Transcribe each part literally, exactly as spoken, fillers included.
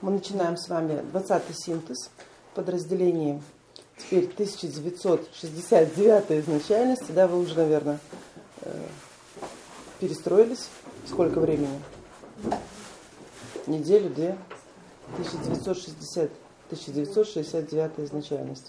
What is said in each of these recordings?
Мы начинаем с вами двадцатый синтез в подразделении теперь тысяча девятьсот шестьдесят девятой изначальности. Да, вы уже, наверное, перестроились. Сколько времени? Неделю, две. тысяча девятьсот шестьдесят, тысяча девятьсот шестьдесят девятая изначальность.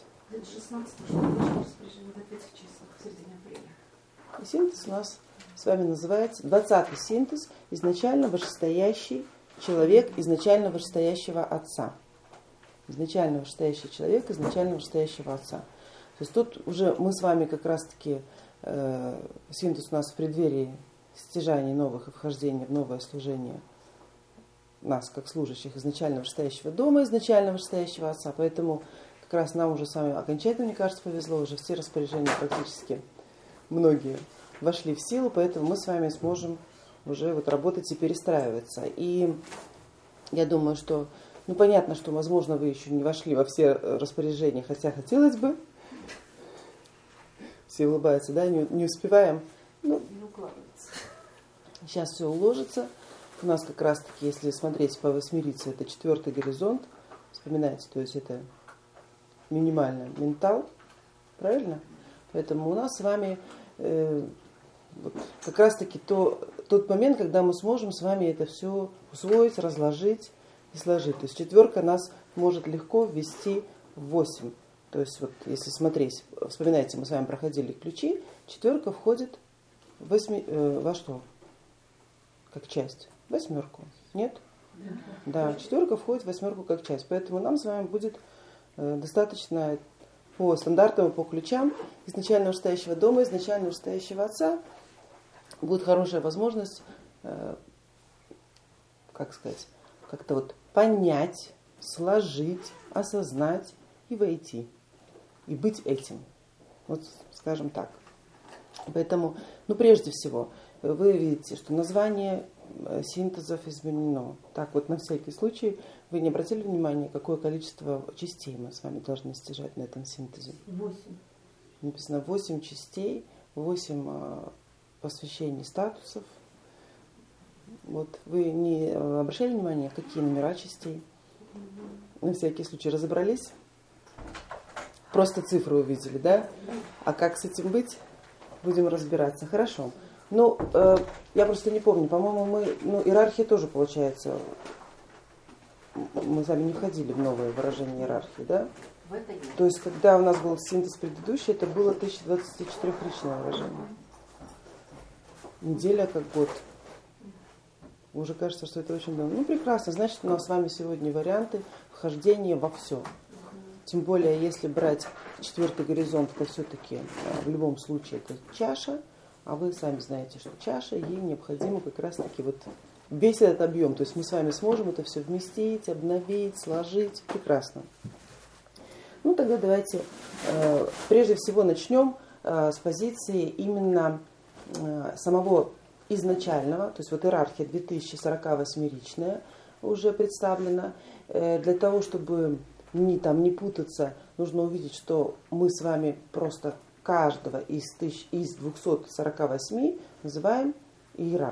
И синтез у нас с вами называется двадцатый синтез, изначально вышестоящий человек изначально вышестоящего отца. Изначально вышестоящий человек изначально вышестоящего отца. То есть тут уже мы с вами как раз-таки, э, синтез у нас в преддверии стяжаний новых и вхождения в новое служение нас, как служащих изначально вышестоящего дома, изначально вышестоящего отца. Поэтому как раз нам уже с вами окончательно, мне кажется, повезло, уже все распоряжения практически многие вошли в силу, поэтому мы с вами сможем уже вот работать и перестраиваться. И я думаю, что, ну понятно, что, возможно, вы еще не вошли во все распоряжения, хотя хотелось бы. Все улыбаются, да, не, не успеваем. Ну, не укладывается. Сейчас все уложится. У нас как раз-таки, если смотреть по восьмерице, это четвертый горизонт. Вспоминайте, то есть это минимально ментал, правильно? Поэтому у нас с вами э, вот, как раз-таки то, тот момент, когда мы сможем с вами это все усвоить, разложить и сложить. То есть четверка нас может легко ввести в восемь. То есть вот если смотреть, вспоминайте, мы с вами проходили ключи, четверка входит в восьми, э, во что? Как часть? Восьмерку. Нет? Да, четверка входит в восьмерку как часть. Поэтому нам с вами будет э, достаточно по стандартам, по ключам изначально вышестоящего дома, изначально вышестоящего отца будет хорошая возможность, э, как сказать, как-то вот понять, сложить, осознать и войти. И быть этим. Вот скажем так. Поэтому, ну прежде всего, вы видите, что название синтезов изменено. Так вот, на всякий случай, вы не обратили внимания, какое количество частей мы с вами должны стяжать на этом синтезе? Восемь. Написано восемь частей, восемь посвящений статусов. Вот вы не обращали внимания, какие номера частей? На всякий случай разобрались? Просто цифры увидели, да? А как с этим быть? Будем разбираться. Хорошо. Ну, э, я просто не помню, по-моему, мы, ну, иерархия тоже получается, мы с вами не входили в новое выражение иерархии, да? В это нет. То есть, когда у нас был синтез предыдущий, это было тысяча двадцать четыре личное выражение. Неделя как год. Уже кажется, что это очень давно. Ну, прекрасно. Значит, у нас с вами сегодня варианты вхождения во все. Тем более, если брать четвертый горизонт, то все-таки в любом случае это чаша. А вы сами знаете, что чаша, ей необходимо как раз-таки вот весь этот объем. То есть мы с вами сможем это все вместить, обновить, сложить. Прекрасно. Ну, тогда давайте э, прежде всего начнем э, с позиции именно э, самого изначального. То есть вот иерархия две тысячи сорок восьмеричная уже представлена. Э, для того, чтобы не, там, не путаться, нужно увидеть, что мы с вами просто каждого из, тысяч, из двухсот сорока восьми называем иерарх.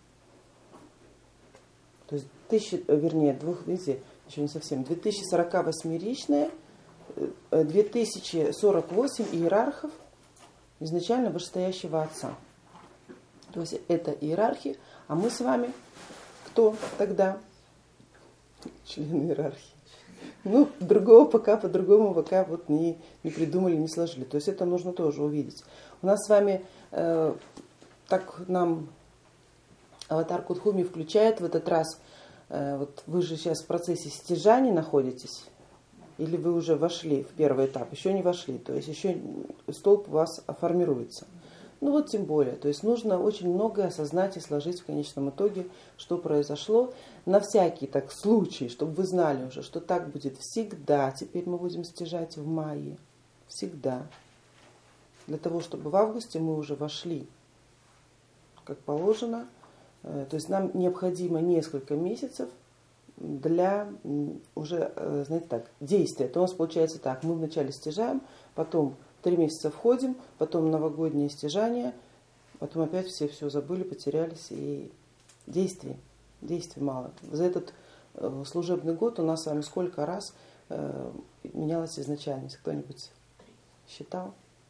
То есть тысяча, вернее, двух, видите, еще не совсем, две тысячи сорок восьмеричная, две тысячи сорок восемь иерархов изначально вышестоящего отца. То есть это иерархия, а мы с вами кто тогда? Члены иерархии. Ну, другого пока, по-другому пока вот не, не придумали, не сложили. То есть это нужно тоже увидеть. У нас с вами, э, так нам аватар Кудхуми включает в этот раз, э, вот вы же сейчас в процессе стяжания находитесь, или вы уже вошли в первый этап, еще не вошли, то есть еще столб у вас формируется. Ну вот тем более, то есть нужно очень многое осознать и сложить в конечном итоге, что произошло. На всякий так случай, чтобы вы знали уже, что так будет всегда. Теперь мы будем стяжать в мае. Всегда. Для того, чтобы в августе мы уже вошли, как положено. То есть нам необходимо несколько месяцев для уже, знаете так, действия. То у нас получается так, мы вначале стяжаем, потом три месяца входим, потом новогоднее стяжание, потом опять все все забыли, потерялись и действий, действий мало. За этот служебный год у нас с вами сколько раз э, менялась изначальность? Кто-нибудь считал?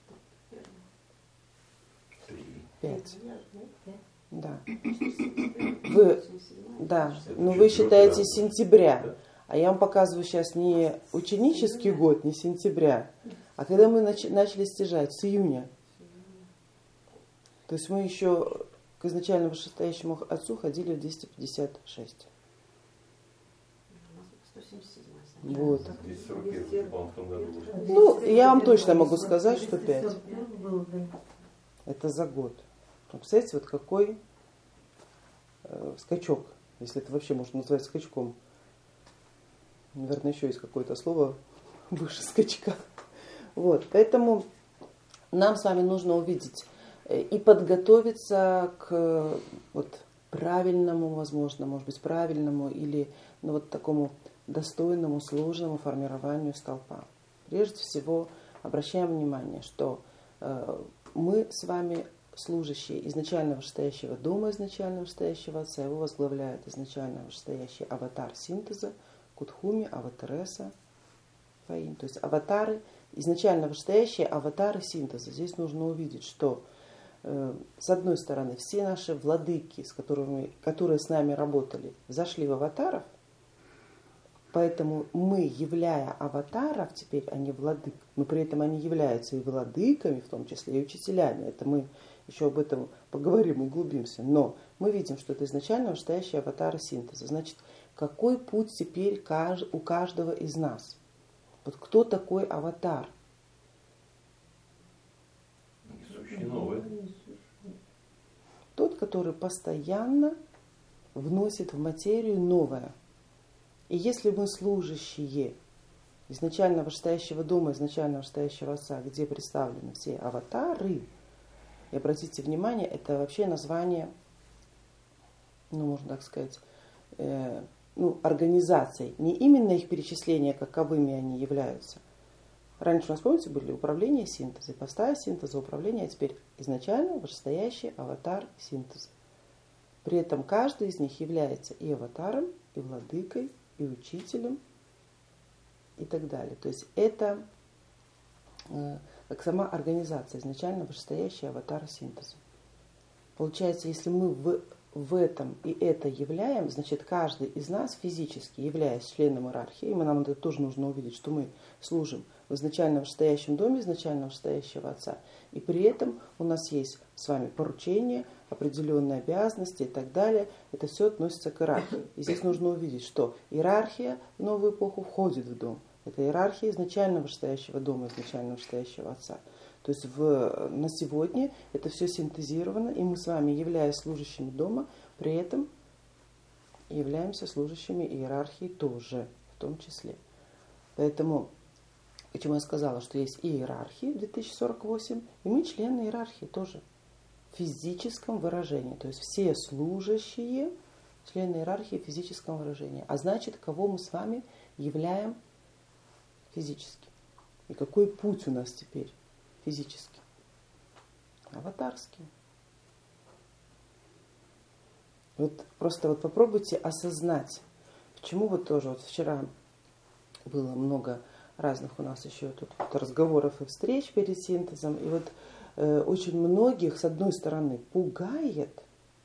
Пять. Да. Вы, да, но вы считаете с сентября. А я вам показываю сейчас не ученический год, не сентября, а когда мы нач- начали стяжать, с июня. То есть мы еще к изначально вышестоящему отцу ходили в двести пятьдесят шесть. Вот. Ну, я вам точно могу сказать, что пять. Это за год. Представляете, вот какой э, скачок, если это вообще можно назвать скачком. Наверное, еще есть какое-то слово выше скачка. Вот, поэтому нам с вами нужно увидеть и подготовиться к вот, правильному, возможно, может быть, правильному или ну, вот такому достойному, сложному формированию столпа. Прежде всего, обращаем внимание, что э, мы с вами служащие изначально вышестоящего дома, изначально вышестоящего отца, его возглавляет изначально вышестоящий аватар синтеза, Кудхуми, Аватареса, Фаин. То есть аватары, изначально вышестоящие аватары синтеза. Здесь нужно увидеть, что э, с одной стороны все наши владыки, с которыми, которые с нами работали, зашли в аватаров, поэтому мы, являя аватаров, теперь они владык, но при этом они являются и владыками, в том числе и учителями. Это мы еще об этом поговорим, углубимся. Но мы видим, что это изначально вышестоящие аватары синтеза. Значит, какой путь теперь у каждого из нас? Вот кто такой аватар? Несущий новый. Тот, который постоянно вносит в материю новое. И если мы служащие изначально вышестоящего дома, изначально вышестоящего отца, где представлены все аватары, и обратите внимание, это вообще название, ну можно так сказать, э, ну, организаций, не именно их перечисление, каковыми они являются. Раньше у нас, помните, были управление синтеза, ипостась синтеза, управление, а теперь изначально вышестоящий аватар синтеза. При этом каждый из них является и аватаром, и владыкой, и учителем, и так далее. То есть это э, как сама организация, изначально вышестоящий аватар синтеза. Получается, если мы в в этом и это являем, значит, каждый из нас физически, являясь членом иерархии, мы, нам это тоже нужно увидеть, что мы служим в изначально вышестоящем доме, изначально вышестоящего отца, и при этом у нас есть с вами поручения, определенные обязанности и так далее. Это все относится к иерархии. И здесь нужно увидеть, что иерархия в новую эпоху входит в дом. Это иерархия изначально вышестоящего дома, изначально вышестоящего отца. То есть в, на сегодня это все синтезировано, и мы с вами, являясь служащими дома, при этом являемся служащими иерархии тоже, в том числе. Поэтому, почему я сказала, что есть и иерархии две тысячи сорок восемь, и мы члены иерархии тоже, в физическом выражении. То есть все служащие, члены иерархии в физическом выражении. А значит, кого мы с вами являем физически. И какой путь у нас теперь? Физически. Аватарский. Вот просто вот попробуйте осознать, почему вот тоже вот вчера было много разных у нас еще тут вот разговоров и встреч перед синтезом, и вот э, очень многих, с одной стороны, пугает,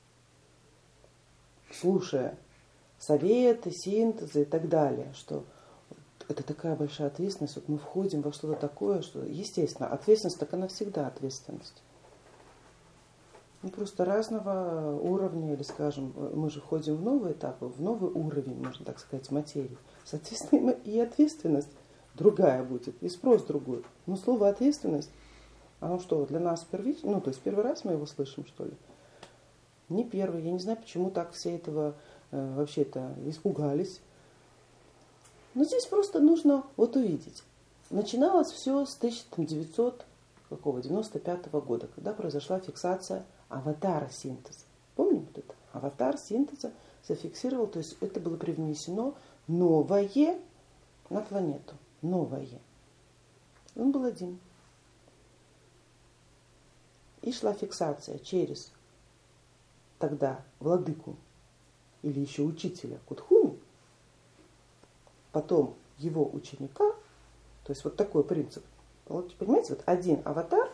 слушая советы, синтезы и так далее, что это такая большая ответственность, вот мы входим во что-то такое, что, естественно, ответственность, так она всегда ответственность. Ну, просто разного уровня, или, скажем, мы же входим в новый этап, в новый уровень, можно так сказать, материи. Соответственно, и ответственность другая будет, и спрос другой. Но слово ответственность, оно что, для нас первично, ну, то есть первый раз мы его слышим, что ли? Не первый, я не знаю, почему так все этого э, вообще-то испугались. Но здесь просто нужно вот увидеть. Начиналось все с тысяча девятьсот девяносто пятого года, когда произошла фиксация аватара синтеза. Помним вот это? Аватар синтеза зафиксировал, то есть это было привнесено новое на планету. Новое. Он был один. И шла фиксация через тогда владыку или еще учителя Кудхуми, потом его ученика, то есть вот такой принцип. Вот, понимаете, вот один аватар,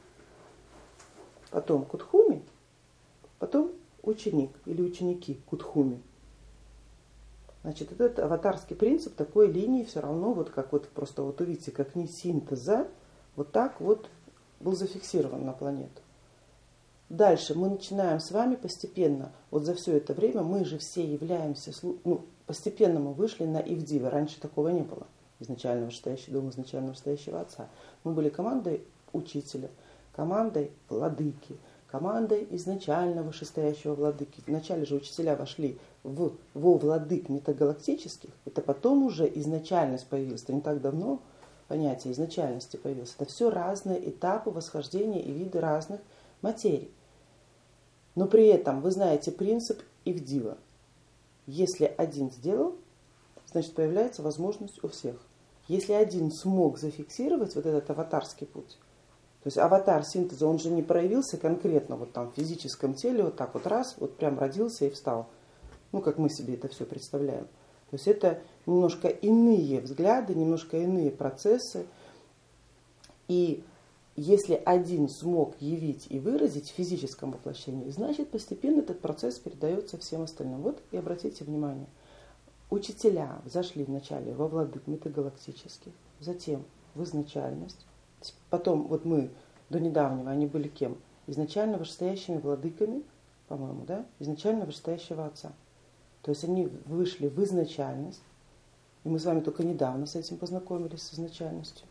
потом Кудхуми, потом ученик или ученики Кудхуми. Значит, этот аватарский принцип такой линии все равно, вот как вот просто вот увидите, как ни синтеза, вот так вот был зафиксирован на планету. Дальше мы начинаем с вами постепенно, вот за все это время мы же все являемся, ну, постепенно мы вышли на Ивдива, раньше такого не было, изначально вышестоящий дом, изначально вышестоящего отца. Мы были командой учителя, командой владыки, командой изначально вышестоящего владыки. Вначале же учителя вошли в, во владык метагалактических, это потом уже изначальность появилась, это не так давно понятие изначальности появилось. Это все разные этапы восхождения и виды разных материй. Но при этом вы знаете принцип Ивдива. Если один сделал, значит появляется возможность у всех. Если один смог зафиксировать вот этот аватарский путь, то есть аватар синтеза, он же не проявился конкретно вот там в физическом теле, вот так вот раз, вот прям родился и встал. Ну, как мы себе это все представляем. То есть это немножко иные взгляды, немножко иные процессы. И если один смог явить и выразить в физическом воплощении, значит постепенно этот процесс передается всем остальным. Вот и обратите внимание, учителя зашли вначале во владык метагалактических, затем в изначальность. Потом вот мы до недавнего, они были кем? Изначально вышестоящими владыками, по-моему, да? Изначально вышестоящего отца. То есть они вышли в изначальность. И мы с вами только недавно с этим познакомились, с изначальностью.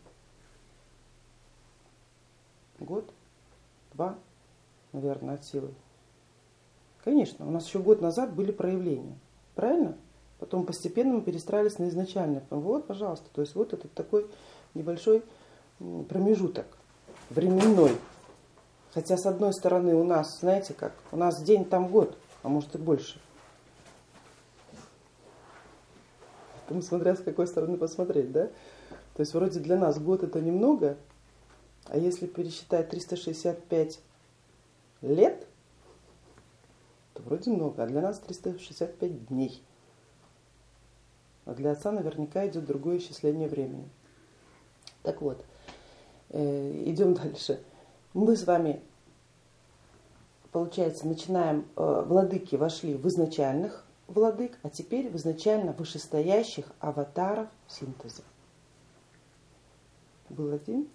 Год, два, наверное, от силы. Конечно, у нас еще год назад были проявления. Правильно? Потом постепенно мы перестраивались на изначальное. Вот, пожалуйста. То есть вот этот такой небольшой промежуток временной. Хотя, с одной стороны, у нас, знаете как, у нас день там год, а может и больше. Поэтому смотря с какой стороны посмотреть, да? То есть вроде для нас год это немного, а если пересчитать триста шестьдесят пять лет, то вроде много, а для нас триста шестьдесят пять дней. А для отца наверняка идет другое исчисление времени. Так вот, э, идем дальше. Мы с вами, получается, начинаем, э, владыки вошли в изначальных владык, а теперь в изначально вышестоящих аватаров синтеза. Был один.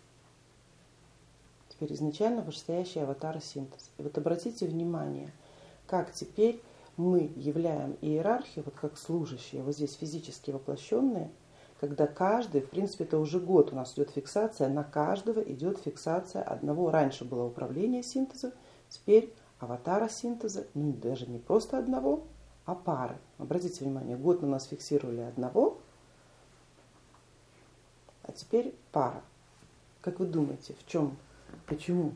Теперь изначально вышестоящие аватары синтеза. И вот обратите внимание, как теперь мы являем иерархию, вот как служащие, вот здесь физически воплощенные, когда каждый, в принципе, это уже год у нас идет фиксация, на каждого идет фиксация одного. Раньше было управление синтеза, теперь аватара синтеза, ну даже не просто одного, а пары. Обратите внимание, год у нас фиксировали одного, а теперь пара. Как вы думаете, в чем, почему?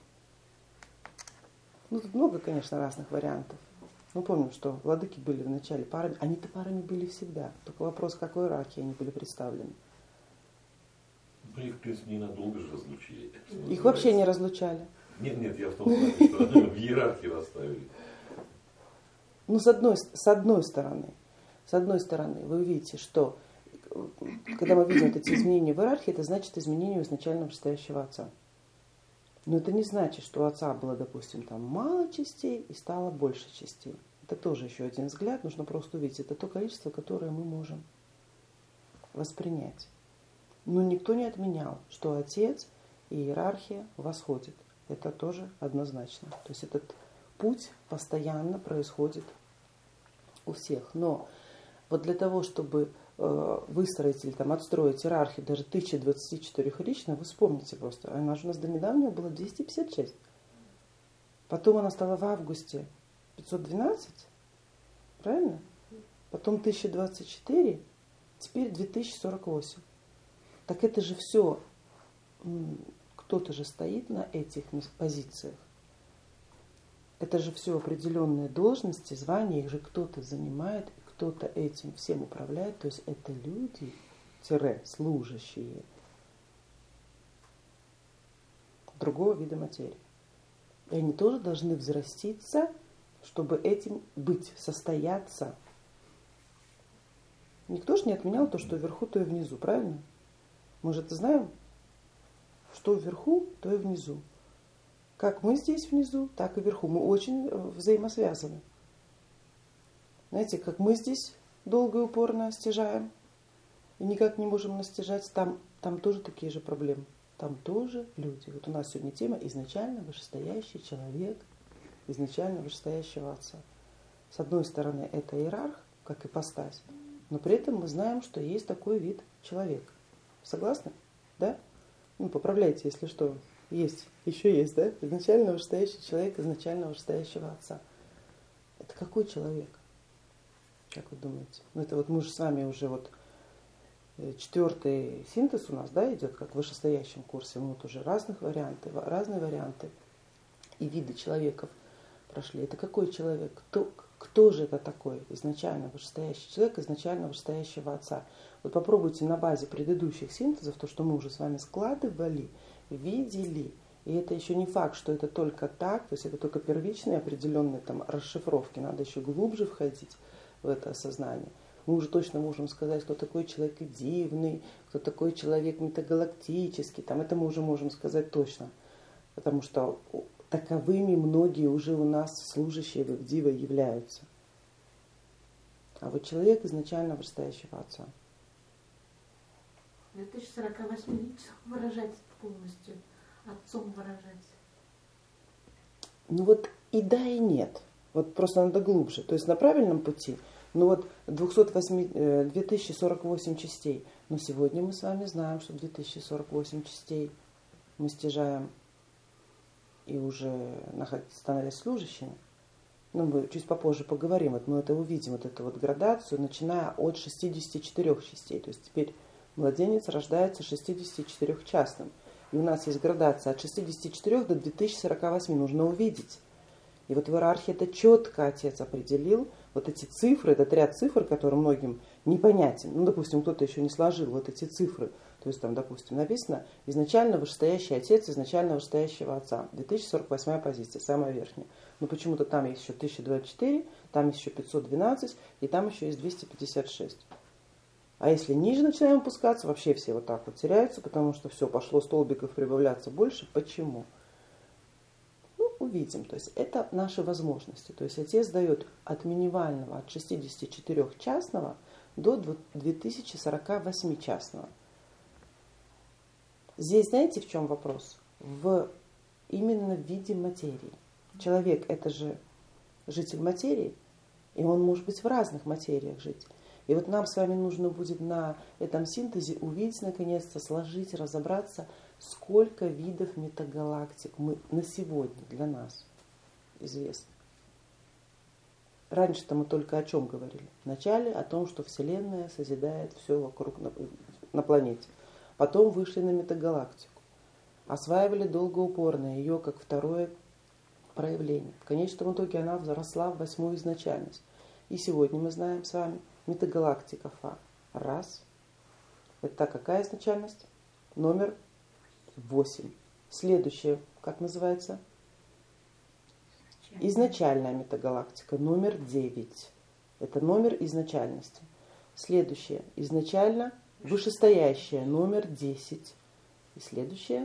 Ну, тут много, конечно, разных вариантов. Мы помним, что владыки были вначале парами. Они-то парами были всегда. Только вопрос, какой иерархии они были представлены. Ну, их, в принципе, ненадолго же разлучили. Их вообще не разлучали. Нет, нет, я в том смысле, что в иерархии расставили. Ну, с одной, с одной стороны, с одной стороны, вы увидите, что когда мы видим вот эти изменения в иерархии, это значит изменение у изначально вышестоящего отца. Но это не значит, что у отца было, допустим, там мало частей и стало больше частей. Это тоже еще один взгляд, нужно просто увидеть. Это то количество, которое мы можем воспринять. Но никто не отменял, что отец и иерархия восходит. Это тоже однозначно. То есть этот путь постоянно происходит у всех. Но вот для того, чтобы выстроить или там, отстроить иерархию даже тысяча двадцать четыре лично, вы вспомните просто. Она же у нас до недавнего была двести пятьдесят шесть. Потом она стала в августе пятьсот двенадцать. Правильно? Потом тысяча двадцать четыре. Теперь две тысячи сорок восемь. Так это же все. Кто-то же стоит на этих позициях. Это же все определенные должности, звания. Их же кто-то занимает. Кто-то этим всем управляет, то есть это люди, тире, служащие другого вида материи. И они тоже должны взраститься, чтобы этим быть, состояться. Никто же не отменял то, что вверху, то и внизу, правильно? Мы же это знаем, что вверху, то и внизу. Как мы здесь внизу, так и вверху. Мы очень взаимосвязаны. Знаете, как мы здесь долго и упорно стяжаем, и никак не можем настижать, там, там тоже такие же проблемы. Там тоже люди. Вот у нас сегодня тема изначально вышестоящий человек, изначально вышестоящего Отца. С одной стороны, это иерарх, как ипостась, но при этом мы знаем, что есть такой вид человека. Согласны? Да? Ну, поправляйте, если что. Есть. Еще есть, да? Изначально вышестоящий человек, изначально вышестоящего Отца. Это какой человек? Как вы думаете? Ну, это вот мы же с вами уже вот четвертый синтез у нас, да, идет, как в вышестоящем курсе. Мы вот уже разных вариантов, разные варианты и виды человеков прошли. Это какой человек? Кто, кто же это такой? Изначально вышестоящий человек, изначально вышестоящего Отца. Вот попробуйте на базе предыдущих синтезов, то, что мы уже с вами складывали, видели. И это еще не факт, что это только так, то есть это только первичные определенные там расшифровки. Надо еще глубже входить в это осознание. Мы уже точно можем сказать, кто такой человек дивный, кто такой человек метагалактический. Там это мы уже можем сказать точно. Потому что таковыми многие уже у нас служащие в Дива являются. А вот человек изначально вышестоящего Отца. В две тысячи сорок восемь лицах выражать полностью, Отцом выражать. Ну вот и да, и нет. Вот просто надо глубже. То есть на правильном пути. Ну вот две тысячи сорок восемь частей. Но сегодня мы с вами знаем, что две тысячи сорок восемь частей мы стяжаем и уже становясь служащими. Ну, мы чуть попозже поговорим, вот мы это увидим, вот эту вот градацию, начиная от шестидесяти четырёх частей. То есть теперь младенец рождается шестидесятичетырёхчастным. И у нас есть градация от шестидесяти четырёх до двух тысяч сорока восьми. Нужно увидеть. И вот в иерархии это четко Отец определил. Вот эти цифры, этот ряд цифр, который многим непонятен. Ну, допустим, кто-то еще не сложил вот эти цифры. То есть там, допустим, написано изначально вышестоящий Отец, изначально вышестоящего Отца. две тысячи сорок восьмая позиция, самая верхняя. Но почему-то там есть еще тысяча двадцать четыре, там есть еще пятьсот двенадцать, и там еще есть двести пятьдесят шесть. А если ниже начинаем опускаться, вообще все вот так вот теряются, потому что все, пошло столбиков прибавляться больше. Почему? Ну, увидим. То есть это наши возможности. То есть Отец дает от минимального, от шестидесяти четырёх частного до двух тысяч сорока восьми частного. Здесь знаете, в чем вопрос? В именно в виде материи. Человек это же житель материи, и он может быть в разных материях жить. И вот нам с вами нужно будет на этом синтезе увидеть, наконец-то, сложить, разобраться, сколько видов метагалактик мы на сегодня для нас известны. Раньше-то мы только о чем говорили? Вначале о том, что Вселенная созидает все вокруг на, на планете. Потом вышли на метагалактику. Осваивали долгоупорно ее как второе проявление. В конечном итоге она взросла в восьмую изначальность. И сегодня мы знаем с вами метагалактика Фа. Раз. Это какая изначальность? Номер восемь. Следующая, как называется? Изначальная метагалактика. Номер девять. Это номер изначальности. Следующая, изначально вышестоящая. Номер десять. И следующая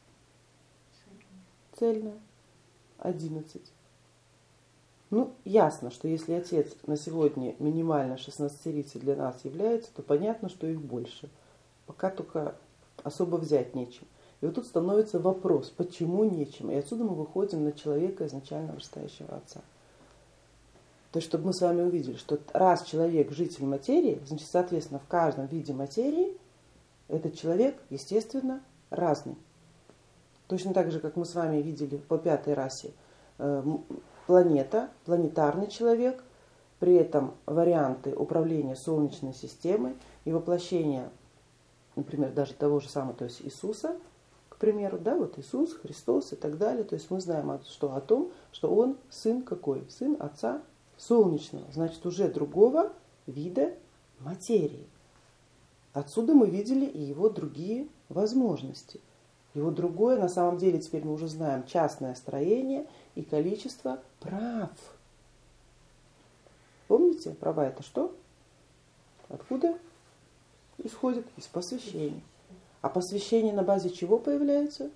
цельная. одиннадцать. Ну, ясно, что если Отец на сегодня минимально шестнадцатерицей для нас является, то понятно, что их больше. Пока только особо взять нечем. И вот тут становится вопрос, почему нечем? И отсюда мы выходим на человека изначально вышестоящего Отца. То есть, чтобы мы с вами увидели, что раз человек житель материи, значит, соответственно, в каждом виде материи этот человек, естественно, разный. Точно так же, как мы с вами видели по пятой расе, планета, планетарный человек, при этом варианты управления Солнечной системой и воплощения, например, даже того же самого, то есть Иисуса, к примеру, да, вот Иисус, Христос и так далее. То есть мы знаем, что о том, что Он сын какой? Сын Отца Солнечного, значит, уже другого вида материи. Отсюда мы видели и его другие возможности. Его другое, на самом деле, теперь мы уже знаем, частное строение и количество прав. Помните, права это что? Откуда исходит? Из посвящения. А посвящение на базе чего появляется?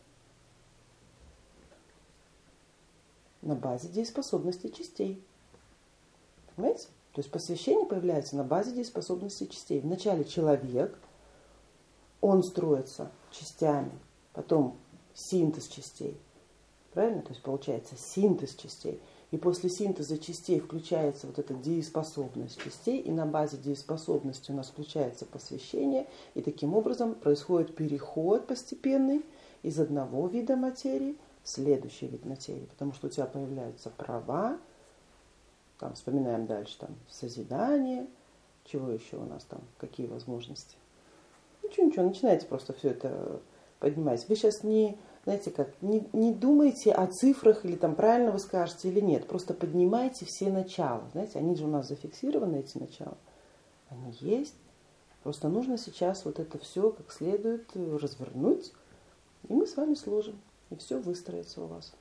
На базе дееспособности частей. Понимаете? То есть посвящение появляется на базе дееспособности частей. Вначале человек, он строится частями, потом синтез частей. Правильно? То есть получается синтез частей. И после синтеза частей включается вот эта дееспособность частей, и на базе дееспособности у нас включается посвящение, и таким образом происходит переход постепенный из одного вида материи в следующий вид материи, потому что у тебя появляются права, там вспоминаем дальше, там созидание, чего еще у нас там, какие возможности. Ничего, ничего, начинайте просто все это поднимать. Вы сейчас не, знаете как, не, не думайте о цифрах или там правильно вы скажете или нет. Просто поднимайте все начала. Знаете, они же у нас зафиксированы, эти начала. Они есть. Просто нужно сейчас вот это все как следует развернуть, и мы с вами сложим. И все выстроится у вас.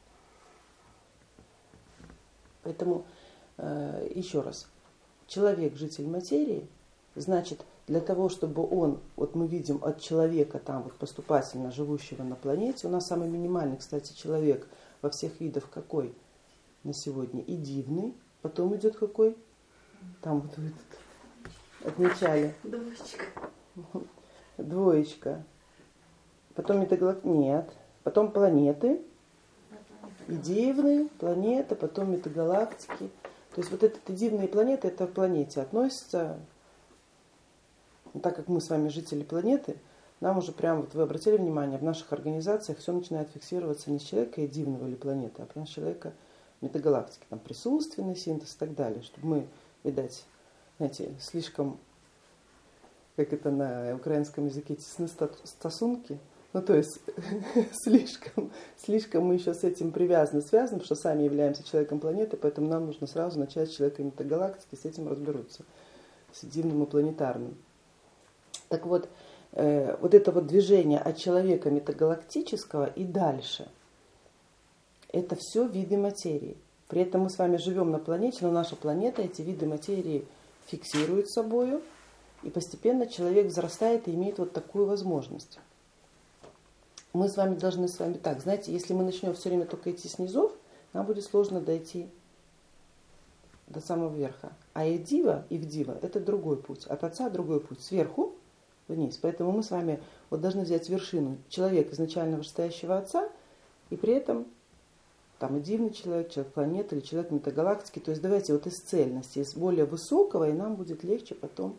Поэтому, э, еще раз, человек, житель материи, значит, для того, чтобы он, вот мы видим от человека, там вот поступательно живущего на планете, у нас самый минимальный, кстати, человек во всех видах какой на сегодня? И дивный. Потом идет какой? Там вот этот, отмечали. Двоечка. Двоечка. Потом метагалактики. Нет. Потом планеты. И дивные, планеты, потом метагалактики. То есть вот эти дивные планеты, это к планете относится. Так как мы с вами жители планеты, нам уже прям, вот вы обратили внимание, в наших организациях все начинает фиксироваться не с человека и дивного или планеты, а прям с человека метагалактики. Там присутственный синтез и так далее. Чтобы мы, видать, знаете, слишком, как это на украинском языке, тесны стосунки. Ну, то есть, слишком, слишком мы еще с этим привязаны, связаны, потому что сами являемся человеком планеты, поэтому нам нужно сразу начать с человека метагалактики, с этим разберутся, с дивным и планетарным. Так вот, э, вот это вот движение от человека метагалактического и дальше, это все виды материи. При этом мы с вами живем на планете, но наша планета эти виды материи фиксирует собою, и постепенно человек взрастает и имеет вот такую возможность. Мы с вами должны с вами так, знаете, если мы начнем все время только идти снизу, нам будет сложно дойти до самого верха. А и дива, и в дива это другой путь. От отца другой путь. Сверху вниз. Поэтому мы с вами вот должны взять вершину человека изначально вышестоящего отца, и при этом там и дивный человек, человек планеты или человек метагалактики. То есть давайте вот из цельности, из более высокого, и нам будет легче потом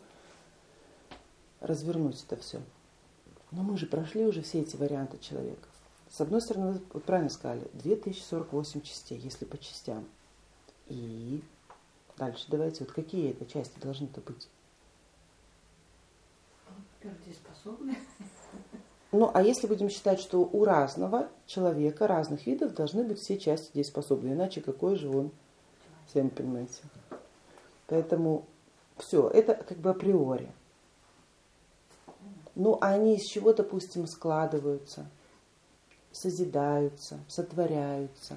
развернуть это все. Но мы же прошли уже все эти варианты человека. С одной стороны, вы вот правильно сказали, две тысячи сорок восемь частей, если по частям. И дальше давайте, вот какие это части должны-то быть? Дееспособные. Ну, а если будем считать, что у разного человека, разных видов должны быть все части дееспособны, иначе какой же он, сами понимаете. Поэтому все, это как бы априори. Ну, а они из чего, допустим, складываются, созидаются, сотворяются.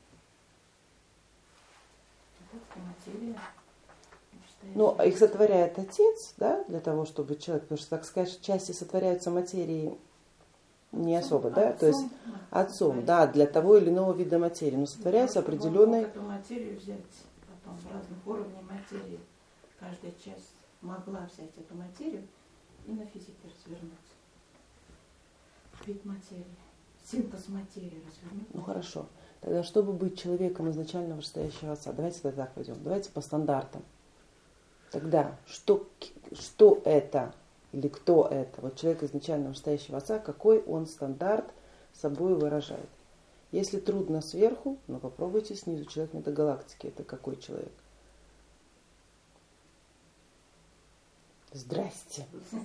Ну, их сотворяет отец, да, для того, чтобы человек, потому что, так сказать, части сотворяются материи не особо, да, то есть отцом, да, для того или иного вида материи, но сотворяется определенной... Эту материю взять потом в разных уровнях материи. Каждая часть могла взять эту материю и на физике развернуть. Вид материи, синтез материи развернуть. Ну хорошо. Тогда, чтобы быть человеком изначально вышестоящего отца, давайте тогда так пойдем, давайте по стандартам. Тогда, что, что это или кто это? Вот человек изначально вышестоящего отца, какой он стандарт собой выражает? Если трудно сверху, ну попробуйте снизу. Человек метагалактики, это какой человек? Здрасте.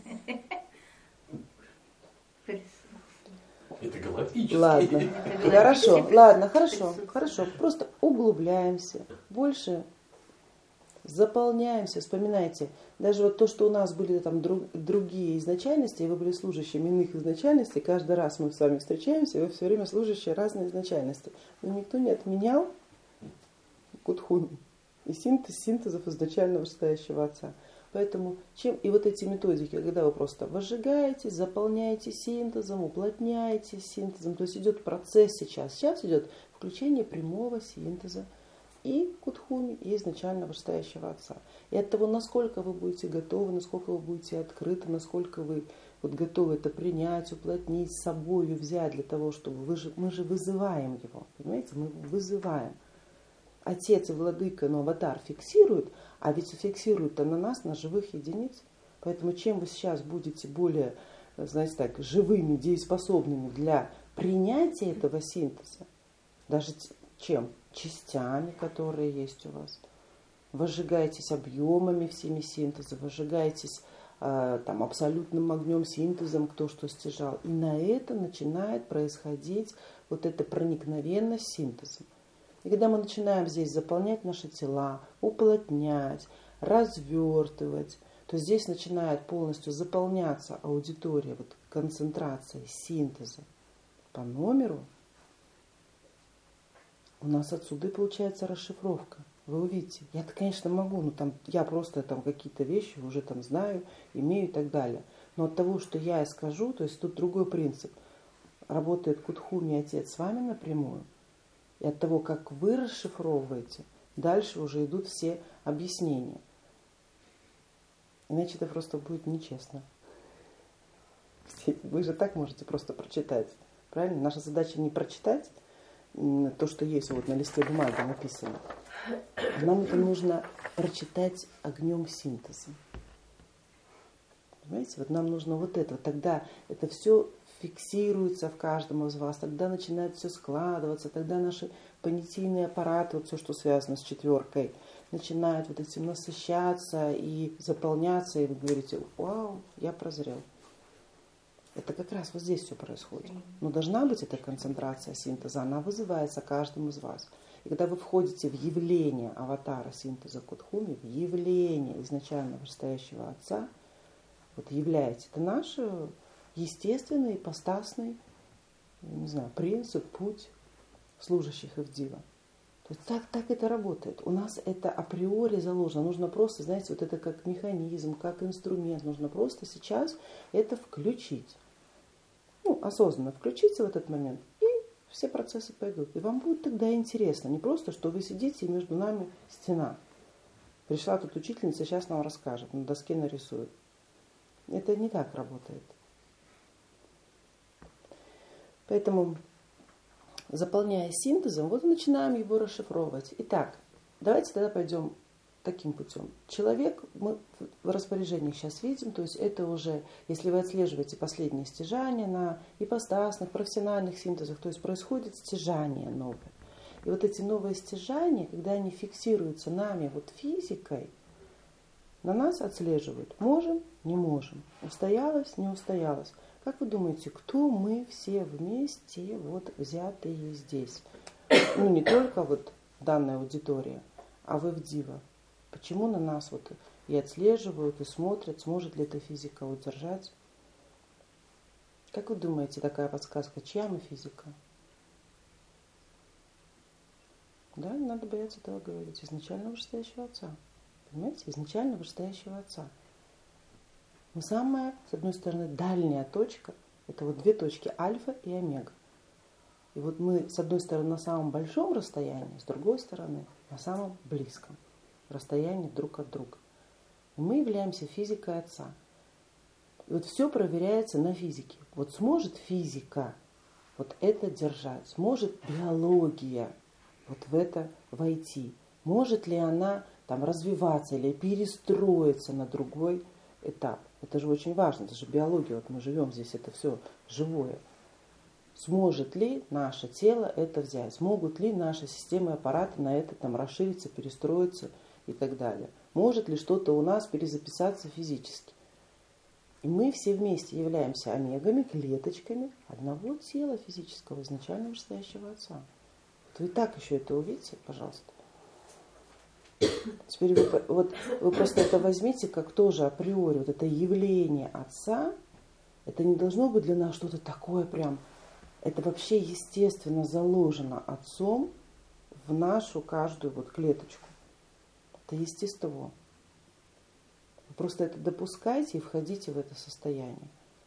Это галактический. Ладно, хорошо, ладно, хорошо, хорошо. Просто углубляемся, больше заполняемся. Вспоминайте, даже вот то, что у нас были там друг, другие изначальности, и вы были служащими иных изначальностей, каждый раз мы с вами встречаемся, и вы все время служащие разные изначальности. Но никто не отменял кутхуни и синтез синтезов изначально вышестоящего отца. Поэтому чем и вот эти методики, когда вы просто возжигаете, заполняете синтезом, уплотняете синтезом, то есть идет процесс сейчас. Сейчас идет включение прямого синтеза и кудхуми, и изначально вышестоящего Отца. И от того, насколько вы будете готовы, насколько вы будете открыты, насколько вы вот готовы это принять, уплотнить, с собой взять для того, чтобы вы же, мы же вызываем его, понимаете, мы его вызываем. Отец и владыка, но аватар фиксирует, а ведь фиксирует-то на нас, на живых единиц. Поэтому чем вы сейчас будете более, знаете так, живыми, дееспособными для принятия этого синтеза, даже чем? Частями, которые есть у вас. Возжигаетесь объемами всеми синтеза, возжигаетесь э, там, абсолютным огнем синтезом, кто что стяжал. И на это начинает происходить вот эта проникновенность синтезом. И когда мы начинаем здесь заполнять наши тела, уплотнять, развертывать, то здесь начинает полностью заполняться аудитория вот, концентрацией синтеза по номеру. У нас отсюда и получается расшифровка. Вы увидите. Я-то, конечно, могу, но там я просто там какие-то вещи уже там знаю, имею и так далее. Но от того, что я скажу, то есть тут другой принцип. Работает Кудхуми Отец с вами напрямую. И от того, как вы расшифровываете, дальше уже идут все объяснения. Иначе это просто будет нечестно. Вы же так можете просто прочитать. Правильно? Наша задача не прочитать то, что есть вот на листе бумаги написано. Нам это нужно прочитать огнем синтеза. Понимаете? Вот нам нужно вот это. Тогда это все фиксируется в каждом из вас, тогда начинает все складываться, тогда наши понятийные аппараты, вот все, что связано с четверкой, начинают вот этим насыщаться и заполняться, и вы говорите: вау, я прозрел. Это как раз вот здесь все происходит. Но должна быть эта концентрация синтеза, она вызывается каждым из вас. И когда вы входите в явление аватара синтеза Кудхуми, в явление изначально вышестоящего Отца, вот являете, это наш естественный, ипостасный, не знаю, принцип, путь служащих Ивдива. То есть так, так это работает. У нас это априори заложено. Нужно просто, знаете, вот это как механизм, как инструмент. Нужно просто сейчас это включить. Ну, осознанно включиться в этот момент, и все процессы пойдут. И вам будет тогда интересно. Не просто, что вы сидите, и между нами стена. Пришла тут учительница, сейчас нам расскажет, на доске нарисует. Это не так работает. Поэтому, заполняя синтезом, вот начинаем его расшифровывать. Итак, давайте тогда пойдем таким путем. Человек, мы в распоряжении сейчас видим, то есть это уже, если вы отслеживаете последние стяжания на ипостасных, профессиональных синтезах, то есть происходит стяжание новое. И вот эти новые стяжания, когда они фиксируются нами вот физикой, на нас отслеживают. Можем, не можем. Устоялось, не устоялось. Как вы думаете, кто мы все вместе вот взятые здесь? Ну, не только вот данная аудитория, а в Ивдива. Почему на нас вот и отслеживают, и смотрят, сможет ли эта физика удержать? Как вы думаете, такая подсказка, чья мы физика? Да, не надо бояться этого говорить. Изначально вышестоящего Отца. Понимаете? Изначально вышестоящего Отца. Но самая, с одной стороны, дальняя точка, это вот две точки, альфа и омега. И вот мы, с одной стороны, на самом большом расстоянии, с другой стороны, на самом близком расстоянии друг от друга. И мы являемся физикой Отца. И вот все проверяется на физике. Вот сможет физика вот это держать? Сможет биология вот в это войти? Может ли она там развиваться или перестроиться на другой этап? Это же очень важно, это же биология, вот мы живем здесь, это все живое. Сможет ли наше тело это взять? Смогут ли наши системы аппарата на это там расшириться, перестроиться и так далее? Может ли что-то у нас перезаписаться физически? И мы все вместе являемся омегами, клеточками одного тела физического, изначально вышестоящего Отца. Вот вы так еще это увидите, пожалуйста. Теперь вы, вот, вы просто это возьмите как тоже априори, вот это явление Отца, это не должно быть для нас что-то такое прям, это вообще естественно заложено Отцом в нашу каждую вот клеточку. Это естество. Вы просто это допускайте и входите в это состояние.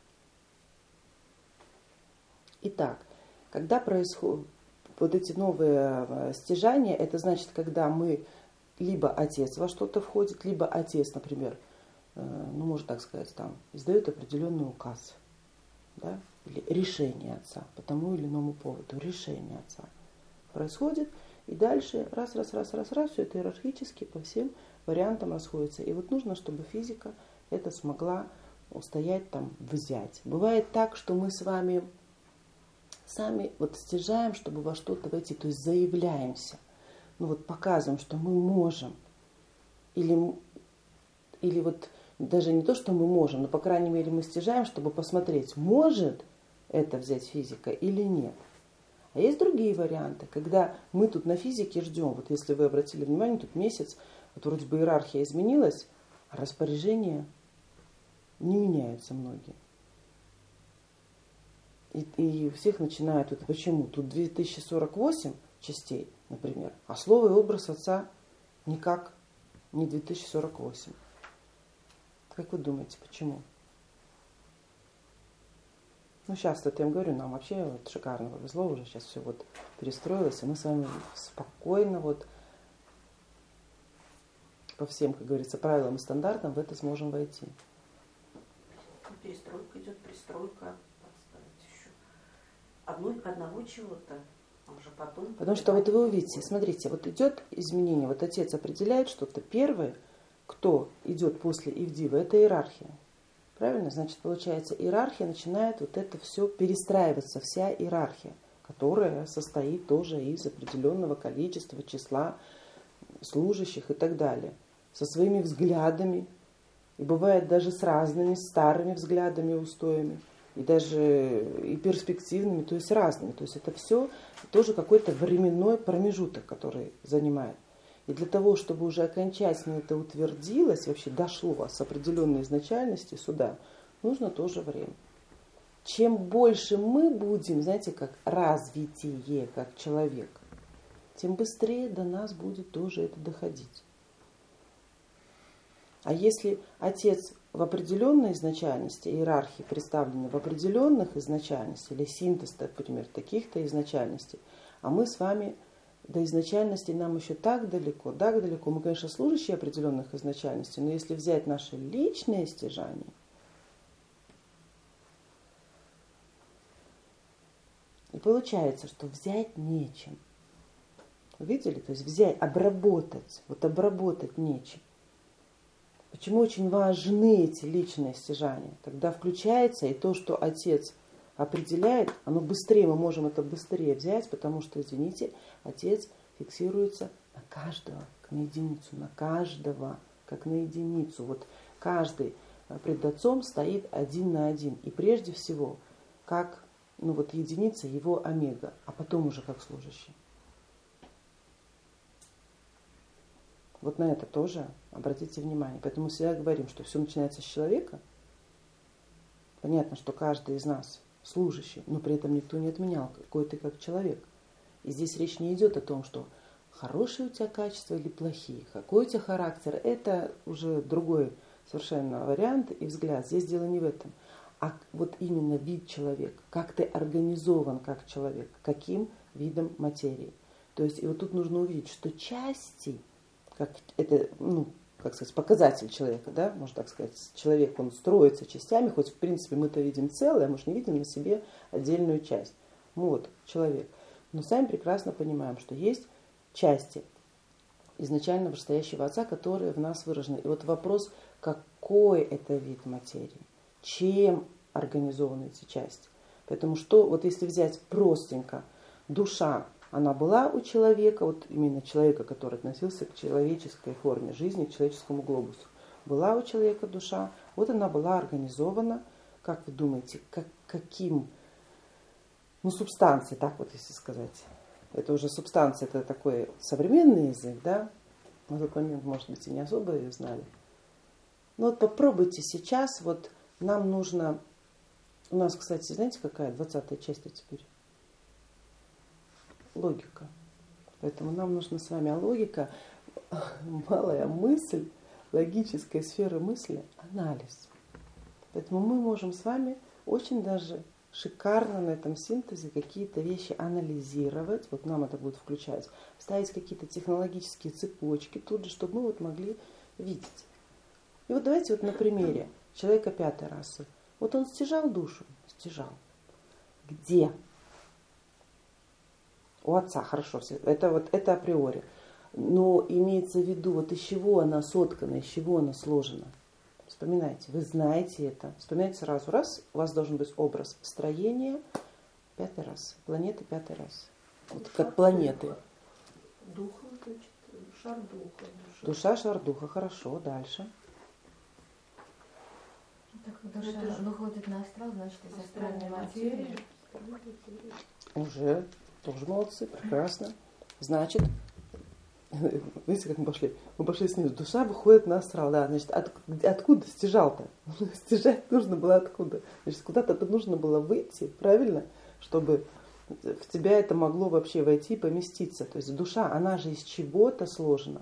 Итак, когда происходят вот эти новые стяжания, это значит, когда мы, либо отец во что-то входит, либо отец, например, ну, можно так сказать, там, издает определенный указ, да, или решение отца по тому или иному поводу, решение отца происходит, и дальше раз, раз, раз, раз, раз, все это иерархически по всем вариантам расходится. И вот нужно, чтобы физика это смогла устоять, там, взять. Бывает так, что мы с вами сами вот стяжаем, чтобы во что-то войти, то есть заявляемся, ну вот показываем, что мы можем, или, или вот даже не то, что мы можем, но по крайней мере мы стяжаем, чтобы посмотреть, может это взять физика или нет. А есть другие варианты, когда мы тут на физике ждем, вот если вы обратили внимание, тут месяц, вот вроде бы иерархия изменилась, а распоряжения не меняются многие. И, и у всех начинают, вот почему? Тут две тысячи сорок восемь частей, например, а слово и образ отца никак не две тысячи сорок восемь. Как вы думаете, почему? Ну, сейчас, это я вам говорю, нам вообще вот шикарно повезло, уже сейчас все вот перестроилось, и мы с вами спокойно вот по всем, как говорится, правилам и стандартам в это сможем войти. Перестройка идет, пристройка, так сказать, еще одно, одного чего-то, а уже потом... Потому что вот вы увидите, смотрите, вот идет изменение, вот отец определяет что-то. Первое, кто идет после Ивдива, это иерархия. Правильно? Значит, получается, иерархия начинает вот это все перестраиваться, вся иерархия, которая состоит тоже из определенного количества, числа служащих и так далее, со своими взглядами, и бывает даже с разными старыми взглядами и устоями, и даже и перспективными, то есть разными. То есть это все тоже какой-то временной промежуток, который занимает. И для того, чтобы уже окончательно это утвердилось, вообще дошло с определенной изначальности сюда, нужно тоже время. Чем больше мы будем, знаете, как развитие, как человек, тем быстрее до нас будет тоже это доходить. А если отец в определенной изначальности, иерархии представлены в определенных изначальностях, или синтез, например, таких-то изначальностей, а мы с вами до изначальности нам еще так далеко, так далеко, мы, конечно, служащие определенных изначальностей, но если взять наши личные стяжания, и получается, что взять нечем. Видели? То есть взять, обработать, вот обработать нечем. Почему очень важны эти личные стяжания? Тогда включается и то, что отец определяет, оно быстрее, мы можем это быстрее взять, потому что, извините, отец фиксируется на каждого, как на единицу, на каждого, как на единицу. Вот каждый пред отцом стоит один на один. И прежде всего, как ну вот, единица его омега, а потом уже как служащий. Вот на это тоже обратите внимание. Поэтому всегда говорим, что все начинается с человека. Понятно, что каждый из нас служащий, но при этом никто не отменял, какой ты как человек. И здесь речь не идет о том, что хорошие у тебя качества или плохие, какой у тебя характер. Это уже другой совершенно вариант и взгляд. Здесь дело не в этом. А вот именно вид человека, как ты организован как человек, каким видом материи. То есть и вот тут нужно увидеть, что части, как это, ну, как сказать, показатель человека, да, можно так сказать, человек, он строится частями, хоть в принципе мы-то видим целое, мы же не видим на себе отдельную часть. Ну вот, человек. Но сами прекрасно понимаем, что есть части изначально вышестоящего отца, которые в нас выражены. И вот вопрос, какой это вид материи, чем организованы эти части. Поэтому что, вот если взять простенько, душа, она была у человека, вот именно человека, который относился к человеческой форме жизни, к человеческому глобусу. Была у человека душа, вот она была организована, как вы думаете, как, каким, ну, субстанцией, так вот если сказать. Это уже субстанция, это такой современный язык, да? На тот момент, может быть, и не особо ее знали. Но вот попробуйте сейчас, вот нам нужно, у нас, кстати, знаете, какая двадцатая часть теперь? Логика. Поэтому нам нужна с вами логика, малая мысль, логической сферы мысли анализ. Поэтому мы можем с вами очень даже шикарно на этом синтезе какие-то вещи анализировать. Вот нам это будет включать. Ставить какие-то технологические цепочки тут же, чтобы мы вот могли видеть. И вот давайте вот на примере человека пятой расы. Вот он стяжал душу? Стяжал. Где? У отца, хорошо. Это вот это априори. Но имеется в виду, вот из чего она соткана, из чего она сложена. Вспоминайте, вы знаете это. Вспоминайте сразу. Раз, у вас должен быть образ строения пятой расы. Планеты пятой расы. Вот как планеты. Духа, значит, шар духа. Душа, душа шар духа. Хорошо, дальше. Так, душа выходит на астрал, значит, из астральной материи. Уже тоже молодцы, прекрасно. Значит, видите, как мы пошли? Мы пошли снизу. Душа выходит на астрал, да. Значит, от, откуда стяжал-то? Стяжать нужно было откуда? Значит, куда-то нужно было выйти, правильно? Чтобы в тебя это могло вообще войти и поместиться. То есть душа, она же из чего-то сложена.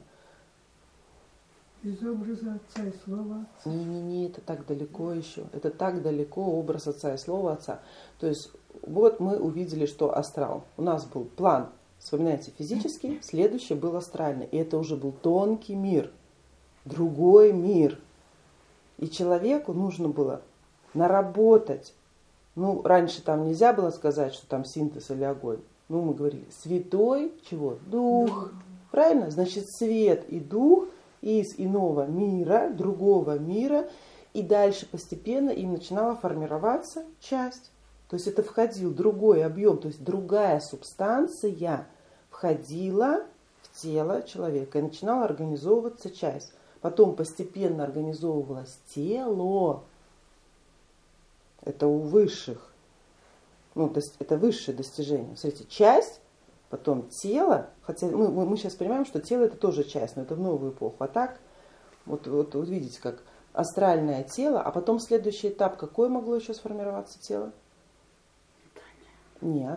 Из образа отца и слова отца. Не-не-не, это так далеко еще. Это так далеко образ отца и слова отца. То есть вот мы увидели, что астрал. У нас был план, вспоминайте, физический, следующий был астральный. И это уже был тонкий мир, другой мир. И человеку нужно было наработать. Ну, раньше там нельзя было сказать, что там синтез или огонь. Ну, мы говорили, святой чего? Дух. Правильно? Значит, свет и дух из иного мира, другого мира, и дальше постепенно им начинала формироваться часть. То есть это входил другой объем, то есть другая субстанция входила в тело человека и начинала организовываться часть. Потом постепенно организовывалось тело. Это у высших. Ну, то есть это высшее достижение. Смотрите, часть, потом тело, хотя мы, мы сейчас понимаем, что тело это тоже часть, но это в новую эпоху. А так, вот, вот, вот видите, как астральное тело, а потом следующий этап, какое могло еще сформироваться тело? Нет.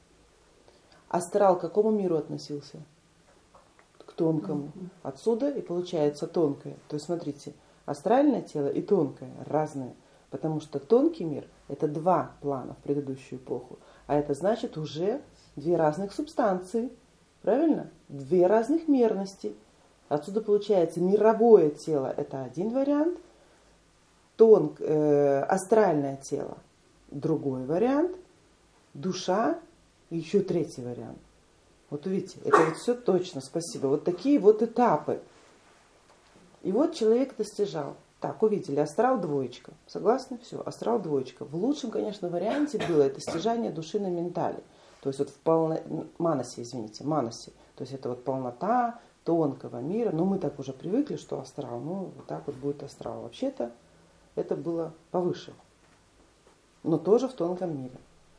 Астрал к какому миру относился? К тонкому. Отсюда и получается тонкое. То есть смотрите, астральное тело и тонкое разные. Потому что тонкий мир это два плана в предыдущую эпоху. А это значит уже две разных субстанции. Правильно? Две разных мерности. Отсюда получается мировое тело это один вариант. Тонк, э, астральное тело другой вариант. Душа еще третий вариант. Вот увидите, это вот все точно, спасибо. Вот такие вот этапы. И вот человек достижал. Так, увидели, астрал двоечка. Согласны? Все, астрал двоечка. В лучшем, конечно, варианте было это стяжание души на ментале. То есть вот в полно... манасе, извините, манасе. То есть это вот полнота тонкого мира. Но мы так уже привыкли, что астрал, ну вот так вот будет астрал. Вообще-то это было повыше. Но тоже в тонком мире.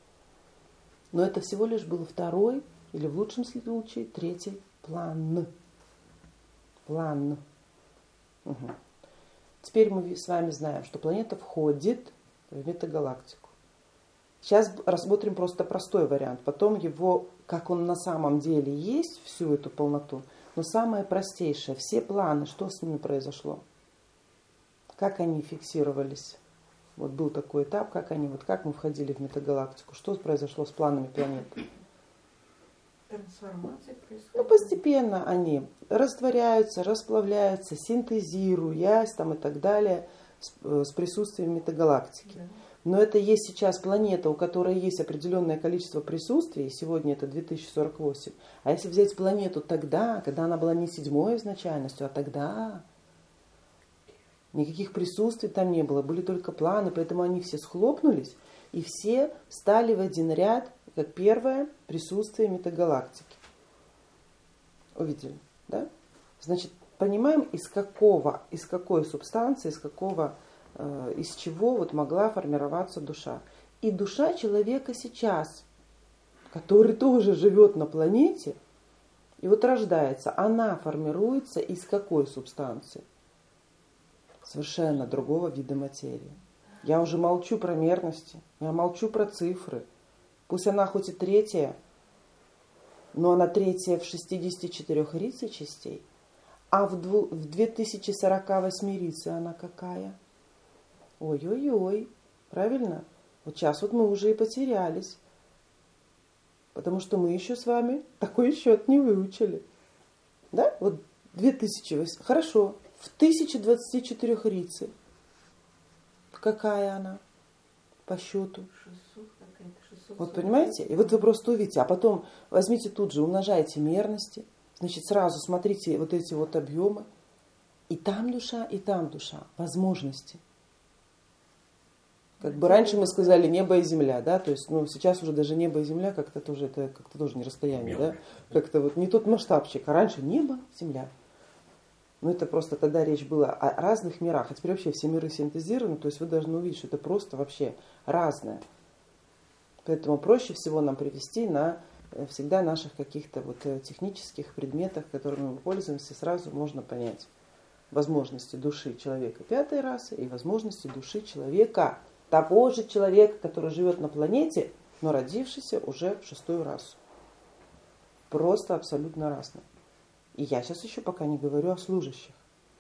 Но это всего лишь был второй, или в лучшем случае, третий план. План. Угу. Теперь мы с вами знаем, что планета входит в метагалактику. Сейчас рассмотрим просто простой вариант. Потом его, как он на самом деле есть, всю эту полноту. Но самое простейшее, все планы, что с ними произошло? Как они фиксировались? Вот был такой этап, как они, вот как мы входили в метагалактику. Что произошло с планами планет? Трансформация происходит. Ну, постепенно они растворяются, расплавляются, синтезируясь там и так далее с, с присутствием метагалактики. Да. Но это есть сейчас планета, у которой есть определенное количество присутствий, и сегодня это две тысячи сорок восемь. А если взять планету тогда, когда она была не седьмой изначальностью, а тогда никаких присутствий там не было, были только планы, поэтому они все схлопнулись, и все стали в один ряд, как первое присутствие метагалактики. Увидели, да? Значит, понимаем, из какого, из какой субстанции, из какого, э, из чего вот могла формироваться душа. И душа человека сейчас, который тоже живет на планете, и вот рождается, она формируется из какой субстанции? Совершенно другого вида материи. Я уже молчу про мерности, я молчу про цифры. Пусть она хоть и третья, но она третья в шестидесяти четырёх рицей частей, А в, дву, в две тысячи сорока восьмерице она какая? Ой-ой-ой, правильно? Вот сейчас вот мы уже и потерялись. Потому что мы еще с вами такой счет не выучили. Да? Вот две тысячи восемь. Хорошо. В тысяча двадцати четырёх рице. Какая она по счету? шестьсот какая-то, шестьсот. Вот понимаете? И вот вы просто увидите. А потом возьмите тут же, умножайте мерности. Значит, сразу смотрите вот эти вот объемы. И там душа, и там душа. Возможности. Как бы раньше мы сказали небо и земля, да, то есть, ну, сейчас уже даже небо и земля как-то тоже, это как-то тоже не расстояние, да, как-то вот не тот масштабчик, а раньше небо, земля. Ну, это просто тогда речь была о разных мирах, а теперь вообще все миры синтезированы, то есть вы должны увидеть, что это просто вообще разное. Поэтому проще всего нам привести на всегда наших каких-то вот технических предметах, которыми мы пользуемся, сразу можно понять возможности души человека пятой расы и возможности души человека, того же человека, который живет на планете, но родившийся уже в шестую расу. Просто абсолютно разные. И я сейчас еще пока не говорю о служащих.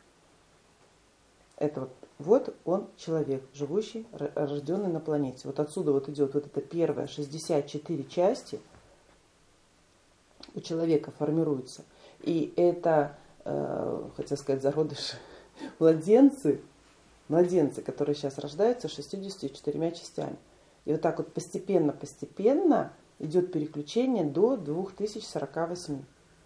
Это вот, вот он человек, живущий, рожденный на планете. Вот отсюда вот идет вот это первое, шестьдесят четыре части у человека формируются. И это, э, хотел сказать, зародыши, младенцы, младенцы, которые сейчас рождаются шестьюдесятью четырьмя частями. И вот так вот постепенно-постепенно идет переключение до две тысячи сорока восьми.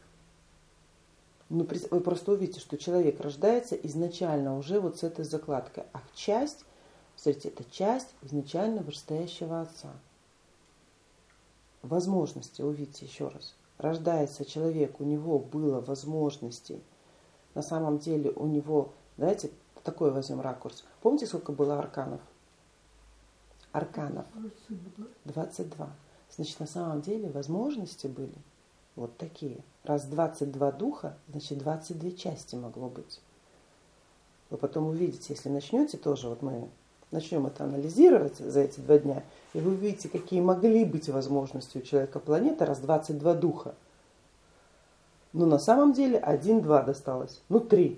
Ну, вы просто увидите, что человек рождается изначально уже вот с этой закладкой. А часть, смотрите, это часть изначально вышестоящего отца. Возможности, увидите еще раз. Рождается человек, у него было возможности. На самом деле у него, давайте такой возьмем ракурс. Помните, сколько было арканов? Арканов. двадцать два. Значит, на самом деле возможности были вот такие. Раз двадцать два духа, значит двадцать две части могло быть. Вы потом увидите, если начнете тоже, вот мы начнем это анализировать за эти два дня, и вы увидите, какие могли быть возможности у человека планеты, раз двадцать два духа. Но на самом деле один-два досталось. Ну, три.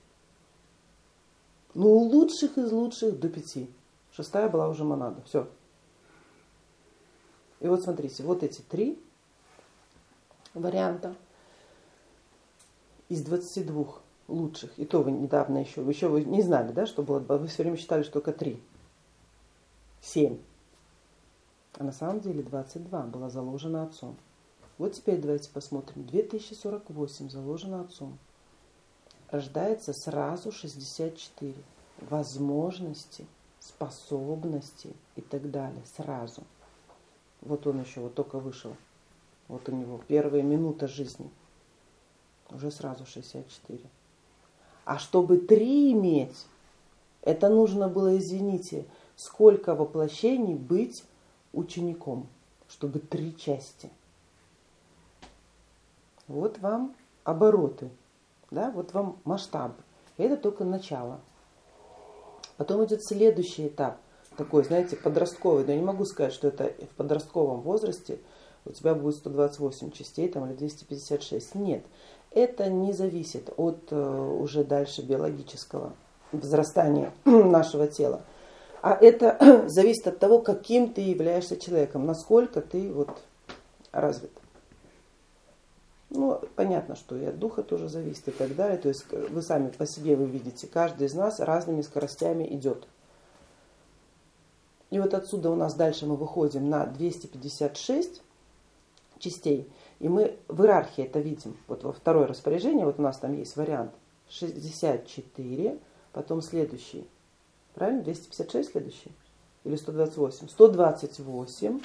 Ну, у лучших из лучших до пяти. Шестая была уже монада. Все. И вот смотрите, вот эти три варианта из двадцати двух лучших. И то вы недавно еще, еще вы не знали, да, что было, вы все время считали, что только три. Семь. А на самом деле двадцать два было заложено отцом. Вот теперь давайте посмотрим. две тысячи сорок восемь заложено отцом. Рождается сразу шестьдесят четыре. Возможности, способности и так далее. Сразу. Вот он еще вот только вышел. Вот у него первая минута жизни. Уже сразу шестьдесят четыре. А чтобы три иметь, это нужно было, извините, сколько воплощений быть учеником, чтобы три части. Вот вам обороты, да, вот вам масштаб. И это только начало. Потом идет следующий этап, такой, знаете, подростковый. Но я не могу сказать, что это в подростковом возрасте у тебя будет сто двадцать восемь частей там, или двести пятьдесят шесть. Нет, это не зависит от uh, уже дальше биологического возрастания нашего тела. А это зависит от того, каким ты являешься человеком, насколько ты вот развит. Ну, понятно, что и от духа тоже зависит и так далее. То есть вы сами по себе вы видите, каждый из нас разными скоростями идет. И вот отсюда у нас дальше мы выходим на двести пятьдесят шесть частей. И мы в иерархии это видим. Вот во второе распоряжение, вот у нас там есть вариант шестьдесят четыре, потом следующий. Правильно? двести пятьдесят шесть следующий? Или сто двадцать восемь? сто двадцать восемь.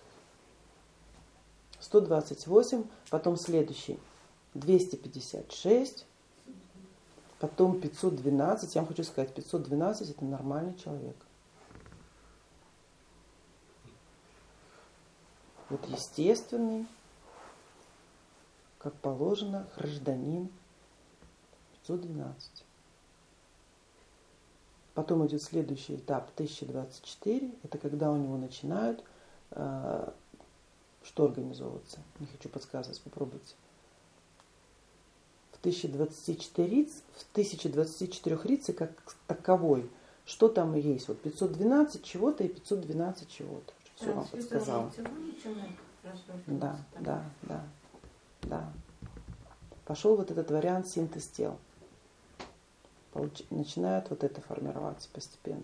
сто двадцать восемь, потом следующий двести пятьдесят шесть, потом пятьсот двенадцать. Я вам хочу сказать, пятьсот двенадцать это нормальный человек. Вот естественный, как положено, гражданин. пятьсот двенадцать. Потом идет следующий этап тысяча двадцать четыре. Это когда у него начинают э, что организовываться. Не хочу подсказывать, попробуйте. В тысяче двадцати четырёх риц, в тысяче двадцати четырёх рице как таковой, что там есть? Вот пятьсот двенадцать чего-то и пятьсот двенадцать чего-то. Все вам подсказала. Да, да, да, да. Пошел вот этот вариант синтез тел. Получ... Начинает вот это формироваться постепенно.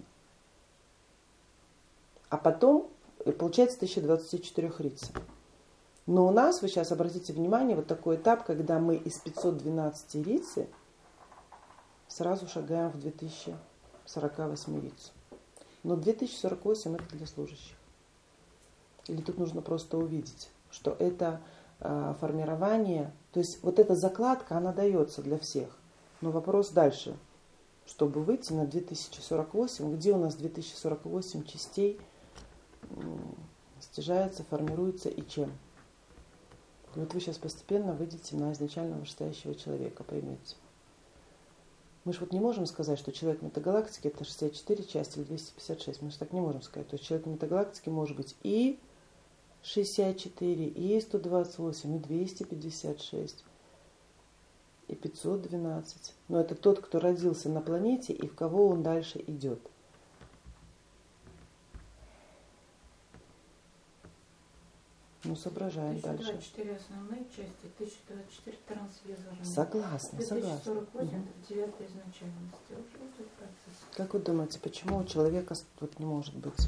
А потом получается тысяча двадцати четырёх риц. Но у нас, вы сейчас обратите внимание, вот такой этап, когда мы из пятисот двенадцати рицы сразу шагаем в две тысячи сорок восемь рицу. Но две тысячи сорок восемь это для служащих. Или тут нужно просто увидеть, что это э, формирование, то есть вот эта закладка, она дается для всех. Но вопрос дальше, чтобы выйти на две тысячи сорок восемь, где у нас две тысячи сорок восемь частей э, стяжается, формируется и чем. И вот вы сейчас постепенно выйдете на изначально вышестоящего человека, поймете. Мы же вот не можем сказать, что человек метагалактики это шестьдесят четыре части или двести пятьдесят шесть. Мы же так не можем сказать. То есть человек метагалактики может быть и шестьдесят четыре, и сто двадцать восемь, и двести пятьдесят шесть, и пятьсот двенадцать. Но это тот, кто родился на планете и в кого он дальше идет. Ну, соображаем дальше. тысяча двадцать четыре основные части, тысяча двадцать четыре трансвизорные. Согласна, согласна. две тысячи сорок восемь угу. Это девятая изначальность. Как вы думаете, почему у человека вот не может быть?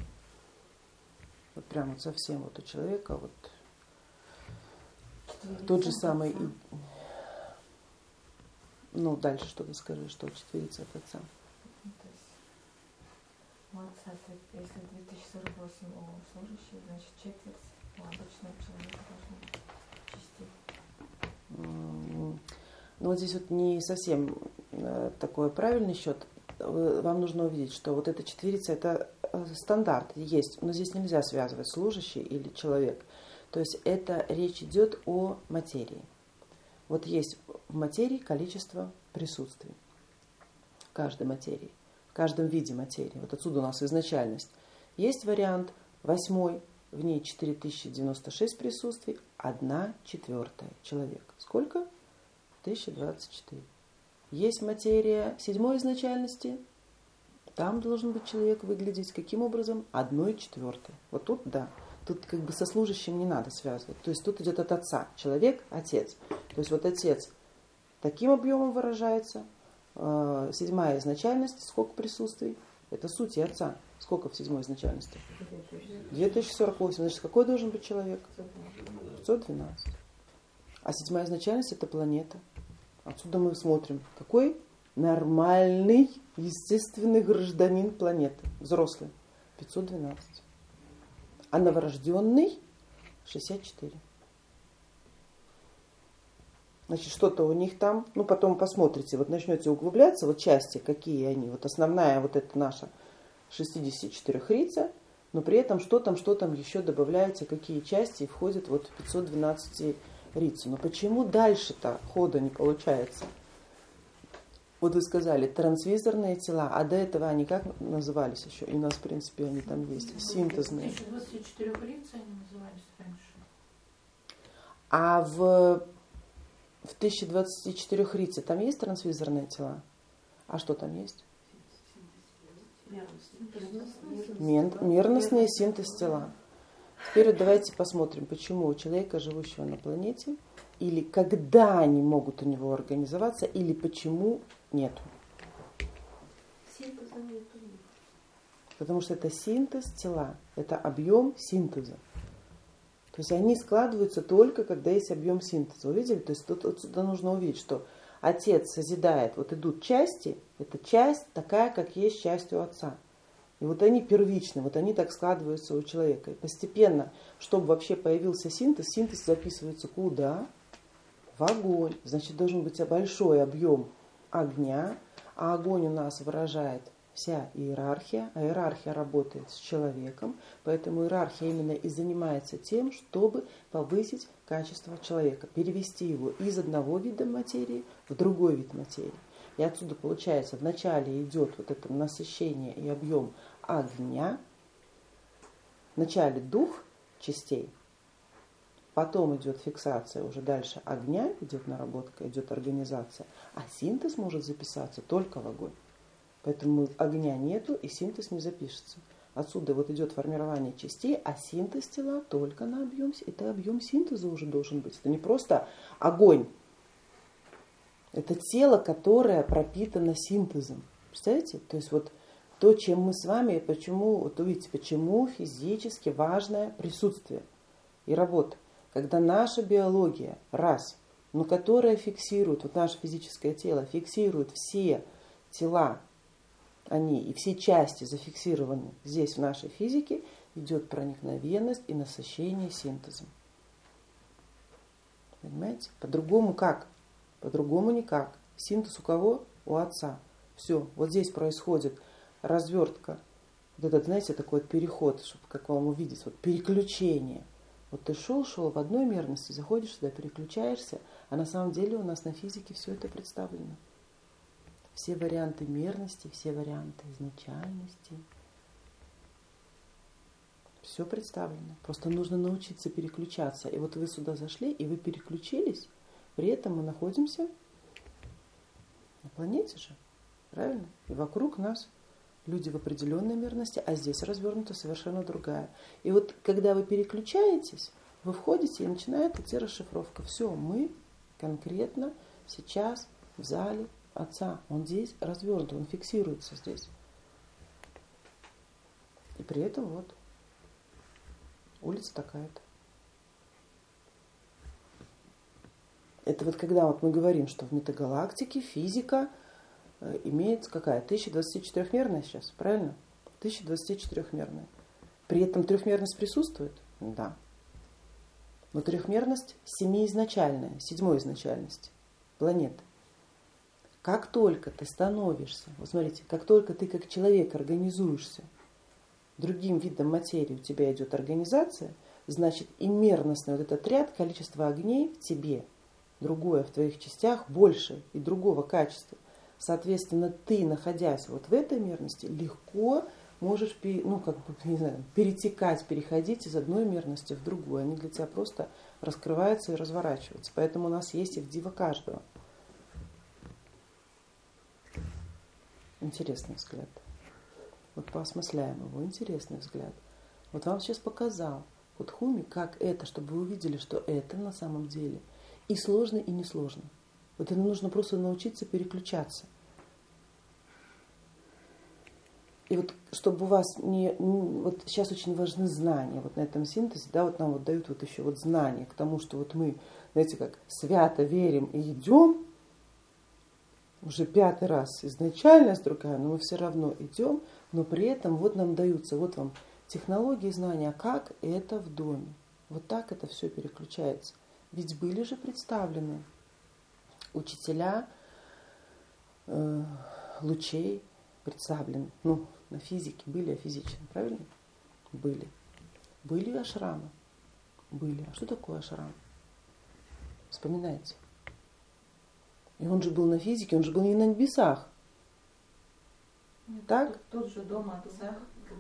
Вот прям вот совсем вот у человека вот четверица, тот же самый, и, ну дальше что ты скажешь, что четверица от отца. Ну, то есть у отца, если две тысячи сорок восемь у служащих, значит четверть у обычного человека должна быть частей. Ну вот здесь вот не совсем такой правильный счет. Вам нужно увидеть, что вот эта четверица это стандарт есть, но здесь нельзя связывать служащий или человек. То есть это речь идет о материи. Вот есть в материи количество присутствий. В каждой материи, в каждом виде материи. Вот отсюда у нас изначальность. Есть вариант восьмой, в ней четыре тысячи девяносто шесть присутствий, одна четвертая человек. Сколько? тысяча двадцать четыре. Есть материя седьмой изначальности, там должен быть человек выглядеть каким образом? Одной четвертой. Вот тут, да, тут как бы со служащим не надо связывать. То есть тут идет от отца. Человек, отец. То есть вот отец таким объемом выражается. Седьмая изначальность, сколько присутствий? Это суть и отца. Сколько в седьмой изначальности? две тысячи сорок восемь. Значит, какой должен быть человек? пятьсот двенадцать. А седьмая изначальность это планета. Отсюда мы смотрим, какой нормальный, естественный гражданин планеты, взрослый, пятьсот двенадцать. А новорожденный шестьдесят четыре. Значит, что-то у них там, ну потом посмотрите, вот начнете углубляться, вот части, какие они. Вот основная вот эта наша шестьдесят четыре рица, но при этом что там, что там еще добавляется, какие части входят вот в пятьсот двенадцать рицу. Но почему дальше-то хода не получается? Вот вы сказали, трансвизорные тела, а до этого они как назывались еще? И у нас, в принципе, они там есть, синтезные. В тысяча двадцати четырёх риц они назывались раньше. А в, в тысяча двадцати четырёх рице там есть трансвизорные тела? А что там есть? Мерностные синтез тела. Теперь вот давайте посмотрим, почему у человека, живущего на планете, или когда они могут у него организоваться, или почему нету. Синтеза нету. Потому что это синтез тела, это объем синтеза. То есть они складываются только, когда есть объем синтеза. Вы видели? То есть тут отсюда нужно увидеть, что отец созидает, вот идут части, эта часть такая, как есть часть у отца. И вот они первичны, вот они так складываются у человека. И постепенно, чтобы вообще появился синтез, синтез записывается куда? В огонь. Значит, должен быть большой объем огня, а огонь у нас выражает вся иерархия, а иерархия работает с человеком, поэтому иерархия именно и занимается тем, чтобы повысить качество человека, перевести его из одного вида материи в другой вид материи. И отсюда получается, вначале идет вот это насыщение и объем огня, вначале дух частей, потом идет фиксация, уже дальше огня идет наработка, идет организация, а синтез может записаться только в огонь. Поэтому огня нету и синтез не запишется. Отсюда вот идет формирование частей, а синтез тела только на объем. Это объем синтеза уже должен быть. Это не просто огонь. Это тело, которое пропитано синтезом. Представляете? То есть вот то, чем мы с вами, почему, вот увидите, почему физически важное присутствие и работа. Когда наша биология, раз, но которая фиксирует, вот наше физическое тело фиксирует все тела, они и все части зафиксированы здесь, в нашей физике, идет проникновенность и насыщение синтезом. Понимаете? По-другому как? По-другому никак. Синтез у кого? У Отца. Все, вот здесь происходит развертка. Вот этот, знаете, такой вот переход, чтобы как вам увидеть, вот переключение. Вот ты шел, шел в одной мерности, заходишь сюда, переключаешься, а на самом деле у нас на физике все это представлено. Все варианты мерности, все варианты изначальности. Все представлено. Просто нужно научиться переключаться. И вот вы сюда зашли, и вы переключились. При этом мы находимся на планете же. Правильно? И вокруг нас люди в определенной мерности, а здесь развернута совершенно другая. И вот когда вы переключаетесь, вы входите, и начинает идти расшифровка. Все, мы конкретно сейчас в зале Отца. Он здесь развернут, он фиксируется здесь. И при этом вот улица такая-то. Это вот когда вот мы говорим, что в метагалактике физика имеет какая? тысяча двадцатичетырёхмерная сейчас, правильно? тысяча двадцатичетырёхмерная. При этом трехмерность присутствует? Да. Но трехмерность семиизначальная, седьмой изначальности планеты. Как только ты становишься, вот смотрите, как только ты как человек организуешься другим видом материи, у тебя идет организация, значит и мерностный вот этот ряд, количество огней в тебе, другое в твоих частях больше и другого качества. Соответственно, ты, находясь вот в этой мерности, легко можешь ну, как бы, не знаю, перетекать, переходить из одной мерности в другую. Они для тебя просто раскрываются и разворачиваются. Поэтому у нас есть их дива каждого. Интересный взгляд. Вот поосмысляем его. Интересный взгляд. Вот вам сейчас показал Кутхуми, как это, чтобы вы увидели, что это на самом деле и сложно, и несложно. Вот это нужно просто научиться переключаться. И вот чтобы у вас не... Вот сейчас очень важны знания. Вот на этом синтезе, да, вот нам вот дают вот еще вот знания к тому, что вот мы, знаете, как свято верим и идем, уже пятый раз изначальность другая, но мы все равно идем, но при этом вот нам даются, вот вам технологии, знания, как это в доме. Вот так это все переключается. Ведь были же представлены учителя э, лучей, представлены, ну, на физике были офизичны, правильно? Были. Были ашрамы? Были. А что такое ашрам? Вспоминайте. И он же был на физике, он же был не на небесах. Нет, так? Тот, тот же дом Отца.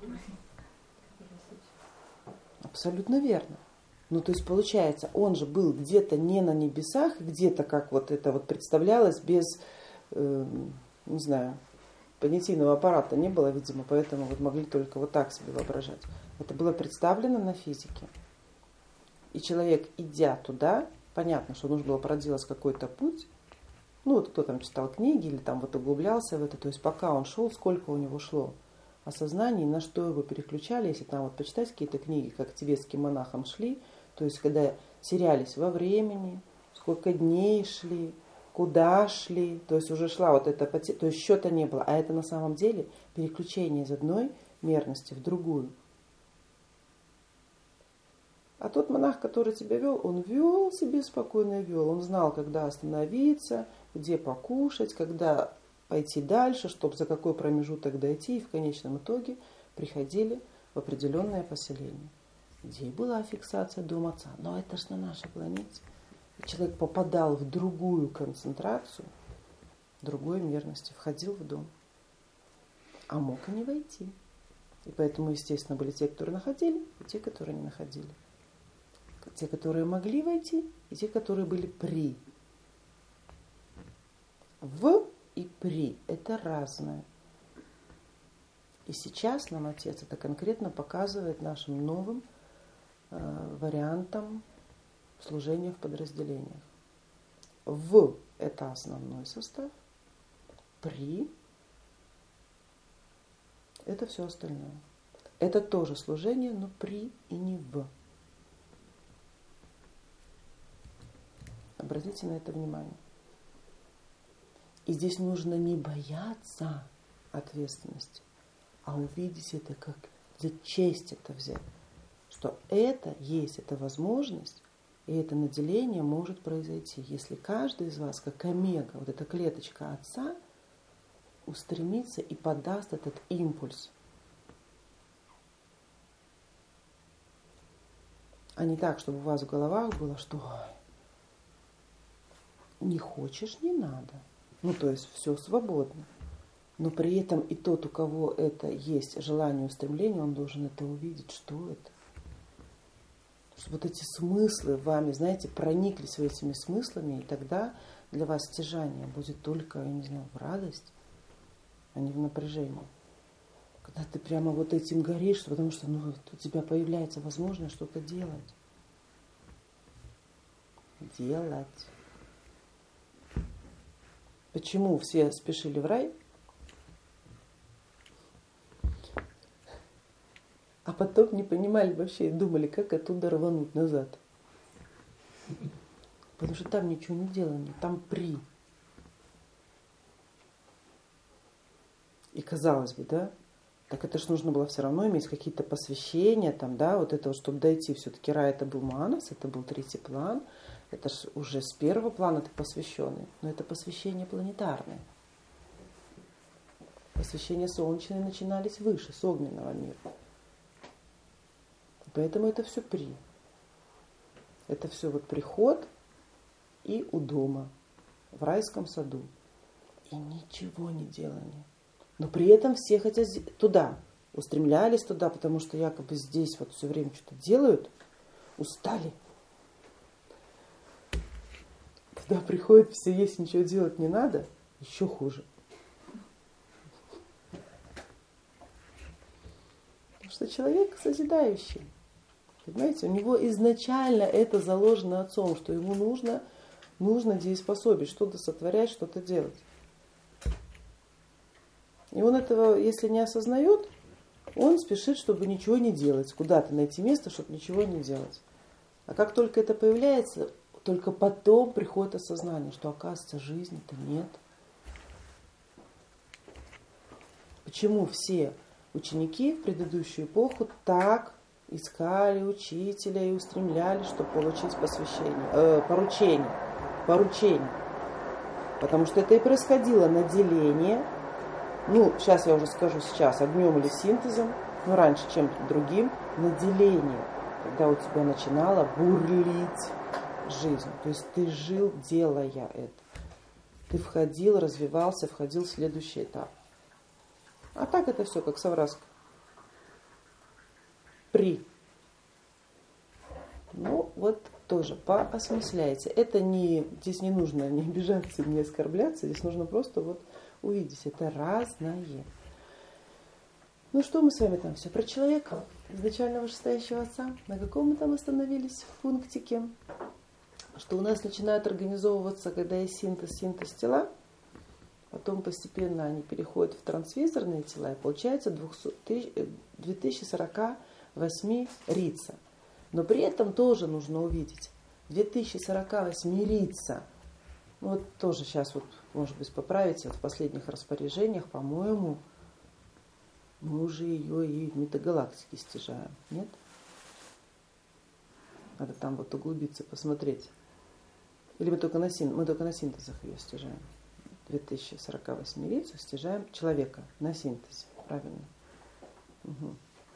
Абсолютно верно. Ну, то есть, получается, он же был где-то не на небесах, где-то, как вот это вот представлялось, без, э, не знаю, понятийного аппарата не было, видимо, поэтому вот могли только вот так себе воображать. Это было представлено на физике. И человек, идя туда, понятно, что нужно было проделать какой-то путь. Ну, вот кто там читал книги или там вот углублялся в это, то есть пока он шел, сколько у него шло осознание, на что его переключали, если там вот почитать какие-то книги, как тибетским монахам шли, то есть когда терялись во времени, сколько дней шли, куда шли, то есть уже шла вот эта потеря, то есть счета не было, а это на самом деле переключение из одной мерности в другую. А тот монах, который тебя вел, он вел себе спокойно вел, он знал, когда остановиться, где покушать, когда пойти дальше, чтобы за какой промежуток дойти, и в конечном итоге приходили в определенное поселение, где и была фиксация дома Отца. Но это же на нашей планете. Человек попадал в другую концентрацию, другой мерности, входил в дом, а мог и не войти. И поэтому, естественно, были те, которые находили, и те, которые не находили. Те, которые могли войти, и те, которые были при. В и при – это разное. И сейчас нам Отец это конкретно показывает нашим новым э, вариантам служения в подразделениях. В – это основной состав, при – это все остальное. Это тоже служение, но при и не в. Обратите на это внимание. И здесь нужно не бояться ответственности, а увидеть это как за честь это взять. Что это есть, это возможность, и это наделение может произойти, если каждый из вас, как омега, вот эта клеточка Отца, устремится и подаст этот импульс. А не так, чтобы у вас в головах было, что не хочешь, не надо. Ну, то есть все свободно. Но при этом и тот, у кого это есть желание, устремление, он должен это увидеть, что это. Чтобы вот эти смыслы вами, знаете, прониклись этими смыслами, и тогда для вас стяжание будет только, я не знаю, в радость, а не в напряжении. Когда ты прямо вот этим горишь, потому что ну, у тебя появляется возможность что-то делать. Делать. Почему все спешили в рай, а потом не понимали вообще и думали, как оттуда рвануть назад? Потому что там ничего не делано, там при. И казалось бы, да, так это ж нужно было все равно иметь какие-то посвящения, там, да, вот это, чтобы дойти, все-таки рай это был манас, это был третий план. Это ж уже с первого плана ты посвященный, но это посвящение планетарное. Посвящения солнечные начинались выше, с огненного мира. Поэтому это все при. Это все вот приход и у дома, в райском саду. И ничего не делание. Но при этом все хотят туда, устремлялись туда, потому что якобы здесь вот все время что-то делают, устали. Когда приходит, все есть, ничего делать не надо, еще хуже. Потому что человек созидающий. Понимаете, у него изначально это заложено Отцом, что ему нужно, нужно дееспособить, что-то сотворять, что-то делать. И он этого, если не осознает, он спешит, чтобы ничего не делать, куда-то найти место, чтобы ничего не делать. А как только это появляется, только потом приходит осознание, что, оказывается, жизни-то нет. Почему все ученики в предыдущую эпоху так искали учителя и устремлялись, чтобы получить посвящение, э, поручение, поручение? Потому что это и происходило наделение, ну, сейчас я уже скажу сейчас, огнем или синтезом, но раньше чем-то другим, наделение, когда у тебя начинало бурлить жизнь. То есть ты жил, делая это. Ты входил, развивался, входил в следующий этап. А так это все как совраска. При. Ну, вот тоже поосмысляйте. Это не, здесь не нужно не обижаться, не оскорбляться, здесь нужно просто вот увидеть. Это разное. Ну что мы с вами там все про человека, изначально вышестоящего Отца. На каком мы там остановились в пунктике? Что у нас начинают организовываться, когда есть синтез, синтез тела, потом постепенно они переходят в трансвизорные тела, и получается две тысячи сорок восемь рица. Но при этом тоже нужно увидеть, две тысячи сорок восемь рица, ну вот тоже сейчас, вот, может быть, поправите, вот в последних распоряжениях, по-моему, мы уже ее и в метагалактике стяжаем, нет? Надо там вот углубиться, посмотреть. Или мы только на, син, мы только на синтезах ее стяжаем. две тысячи сорок восемь рицу стяжаем человека на синтезе. Правильно. Угу.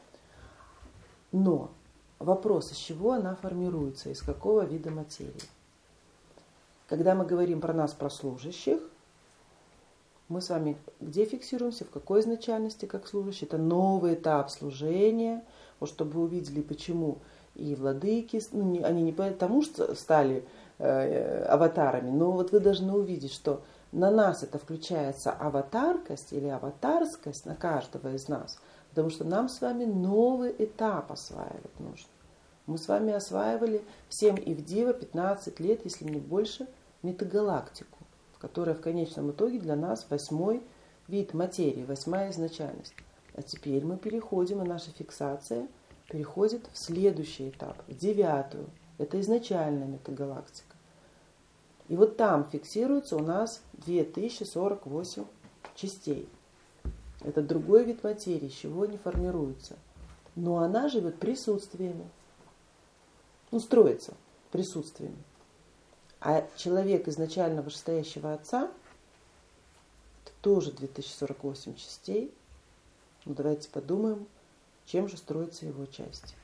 Но вопрос, из чего она формируется, из какого вида материи. Когда мы говорим про нас, про служащих, мы с вами где фиксируемся, в какой изначальности как служащие? Это новый этап служения, вот чтобы вы увидели, почему и владыки, ну, не, они не потому что стали э, аватарами, но вот вы должны увидеть, что на нас это включается аватаркость или аватарскость, на каждого из нас, потому что нам с вами новый этап осваивать нужно. Мы с вами осваивали всем и в Дива пятнадцать лет, если не больше, метагалактику, которая в конечном итоге для нас восьмой вид материи, восьмая изначальность. А теперь мы переходим, и наша фиксация переходит в следующий этап, в девятую. Это изначальная метагалактика. И вот там фиксируется у нас две тысячи сорок восемь частей. Это другой вид материи, из чего не формируется. Но она живет присутствиями. Ну, строится присутствиями. А человек изначально вышестоящего Отца, это тоже две тысячи сорок восемь частей. Ну, давайте подумаем, чем же строится его часть.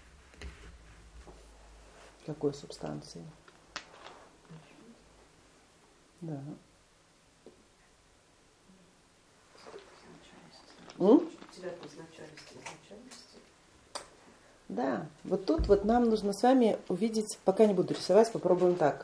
Какой субстанции? Да. М? Да, вот тут вот нам нужно с вами увидеть, пока не буду рисовать, попробуем так.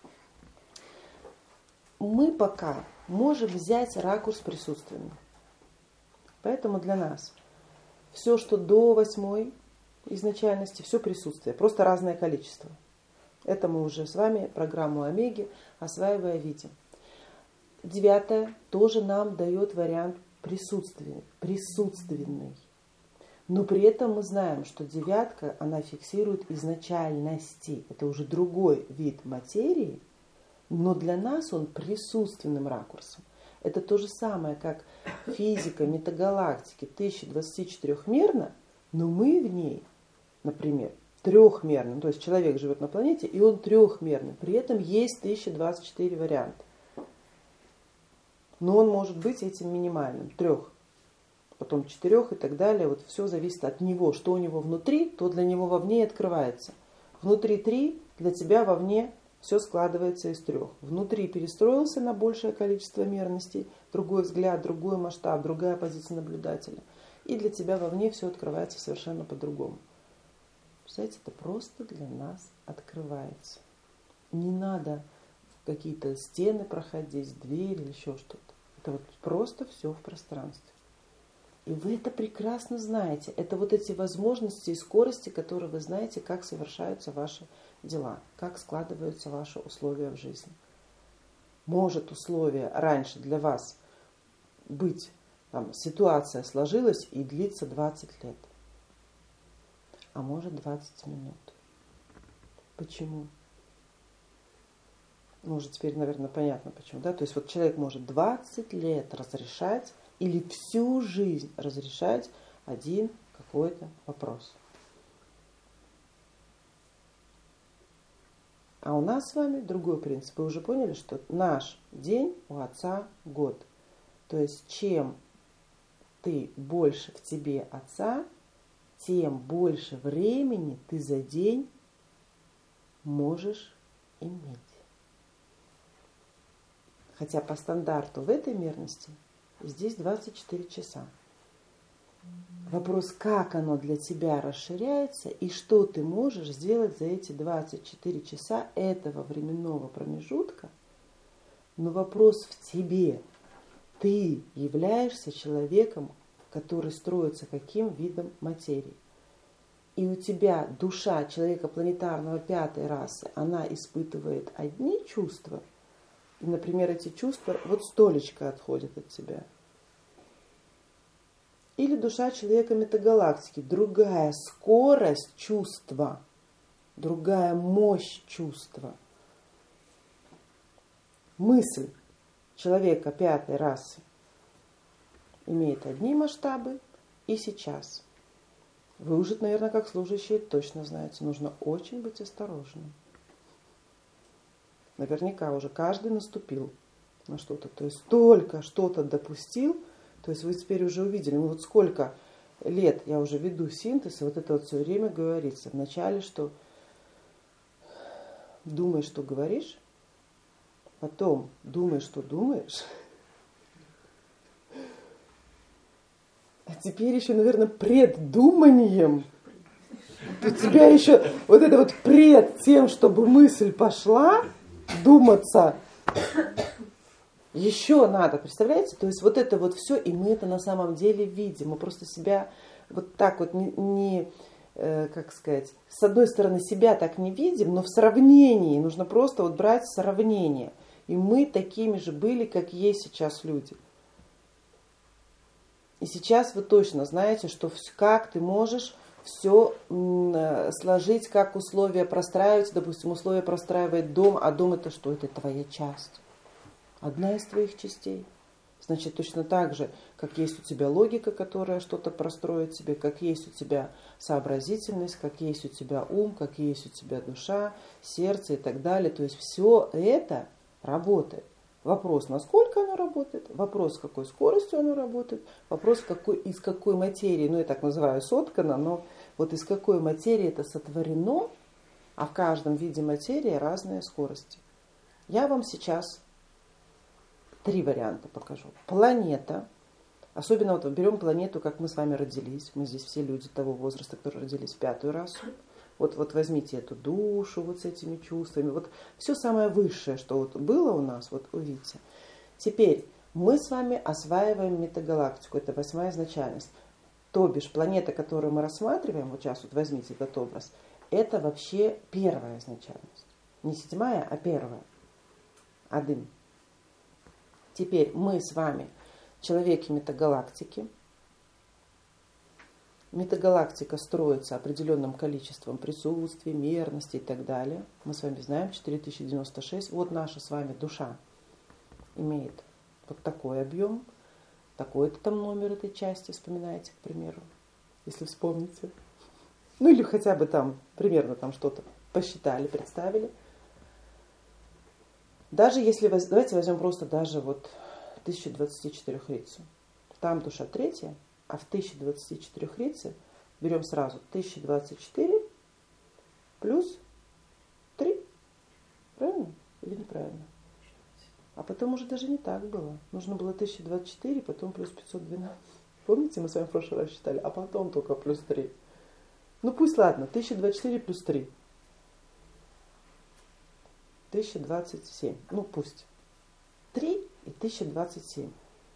Мы пока можем взять ракурс присутствия. Поэтому для нас все, что до восьмой изначальности, все присутствие, просто разное количество. Это мы уже с вами программу Омеги осваивая видим. Девятая тоже нам дает вариант присутствия, присутственный. Но при этом мы знаем, что девятка, она фиксирует изначальности. Это уже другой вид материи, но для нас он присутственным ракурсом. Это то же самое, как физика метагалактики тысяча двадцатичетырёхмерна, но мы в ней, например, трехмерный. То есть человек живет на планете, и он трехмерный. При этом есть тысяча двадцать четыре варианта. Но он может быть этим минимальным, трех, потом четырех и так далее. Вот все зависит от него. Что у него внутри, то для него вовне и открывается. Внутри три, для тебя вовне все складывается из трех. Внутри перестроился на большее количество мерностей, другой взгляд, другой масштаб, другая позиция наблюдателя. И для тебя вовне все открывается совершенно по-другому. Представляете, это просто для нас открывается. Не надо в какие-то стены проходить, двери или еще что-то. Это вот просто все в пространстве. И вы это прекрасно знаете. Это вот эти возможности и скорости, которые вы знаете, как совершаются ваши дела, как складываются ваши условия в жизни. Может условие раньше для вас быть, там, ситуация сложилась и длится двадцать лет. А может двадцать минут. Почему? Ну, уже теперь, наверное, понятно почему. Да? То есть вот человек может двадцать лет разрешать или всю жизнь разрешать один какой-то вопрос. А у нас с вами другой принцип. Вы уже поняли, что наш день у Отца год. То есть чем ты больше в тебе Отца, тем больше времени ты за день можешь иметь. Хотя по стандарту в этой мерности здесь двадцать четыре часа. Вопрос, как оно для тебя расширяется и что ты можешь сделать за эти двадцать четыре часа этого временного промежутка. Но вопрос в тебе. Ты являешься человеком, который строится каким видом материи. И у тебя душа человека планетарного пятой расы, она испытывает одни чувства. И, например, эти чувства, вот столечко отходит от тебя. Или душа человека метагалактики, другая скорость чувства, другая мощь чувства. Мысль человека пятой расы имеет одни масштабы и сейчас. Вы уже, наверное, как служащие точно знаете, нужно очень быть осторожным. Наверняка уже каждый наступил на что-то. То есть только что-то допустил. То есть вы теперь уже увидели, ну вот сколько лет я уже веду синтез, и вот это вот все время говорится. Вначале, что думай, что говоришь, потом думай, что думаешь, а теперь еще, наверное, преддуманием у тебя еще вот это вот пред тем, чтобы мысль пошла, думаться, еще надо, представляете? То есть вот это вот все, и мы это на самом деле видим. Мы просто себя вот так вот не, не э, как сказать, с одной стороны себя так не видим, но в сравнении, нужно просто вот брать сравнение. И мы такими же были, как есть сейчас люди. И сейчас вы точно знаете, что как ты можешь все сложить, как условия простраиваются. Допустим, условия простраивает дом, а дом это что? Это твоя часть. Одна из твоих частей. Значит, точно так же, как есть у тебя логика, которая что-то простроит тебе, как есть у тебя сообразительность, как есть у тебя ум, как есть у тебя душа, сердце и так далее. То есть все это работает. Вопрос, насколько оно работает, вопрос, с какой скоростью оно работает, вопрос, какой, из какой материи, ну я так называю соткано, но вот из какой материи это сотворено, а в каждом виде материи разные скорости. Я вам сейчас три варианта покажу. Планета, особенно вот берем планету, как мы с вами родились, мы здесь все люди того возраста, которые родились в пятую расу. Вот, вот возьмите эту душу вот с этими чувствами. Вот все самое высшее, что вот было у нас, вот увидите. Теперь мы с вами осваиваем метагалактику. Это восьмая изначальность. То бишь планета, которую мы рассматриваем, вот сейчас вот возьмите этот образ, это вообще первая изначальность. Не седьмая, а первая. Адым. Теперь мы с вами человеки метагалактики. Метагалактика строится определенным количеством присутствий, мерности и так далее. Мы с вами знаем, четыре тысячи девяносто шесть. Вот наша с вами душа имеет вот такой объем, такой-то там номер этой части, вспоминаете, к примеру, если вспомните. Ну или хотя бы там примерно там что-то посчитали, представили. Даже если, давайте возьмем просто даже вот тысячу двадцать четыре рицу. Там душа третья. А в тысяча двадцать четыре рице берем сразу тысяча двадцать четыре плюс три. Правильно или неправильно? А потом уже даже не так было. Нужно было тысяча двадцать четыре, потом плюс пятьсот двенадцать. Помните, мы с вами в прошлый раз считали? А потом только плюс три. Ну пусть ладно, тысяча двадцать четыре плюс три. тысяча двадцать семь. Ну пусть. три и тысяча двадцать семь.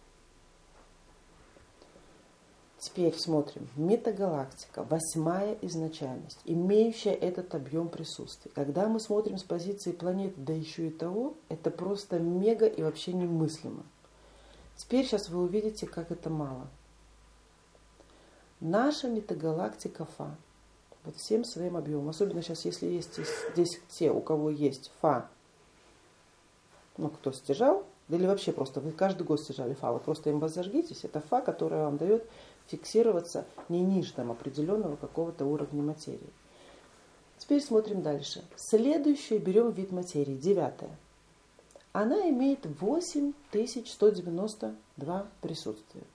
Теперь смотрим. Метагалактика, восьмая изначальность, имеющая этот объем присутствия. Когда мы смотрим с позиции планеты, да еще и того, это просто мега и вообще немыслимо. Теперь сейчас вы увидите, как это мало. Наша метагалактика Фа, вот всем своим объемом, особенно сейчас, если есть здесь те, у кого есть Фа, ну кто стяжал, да или вообще просто вы каждый год стяжали Фа, вы просто им воззажгитесь, это Фа, которая вам дает фиксироваться не ниже там, определенного какого-то уровня материи. Теперь смотрим дальше. Следующую берем вид материи, девятая. Она имеет восемь тысяч сто девяносто два присутствия.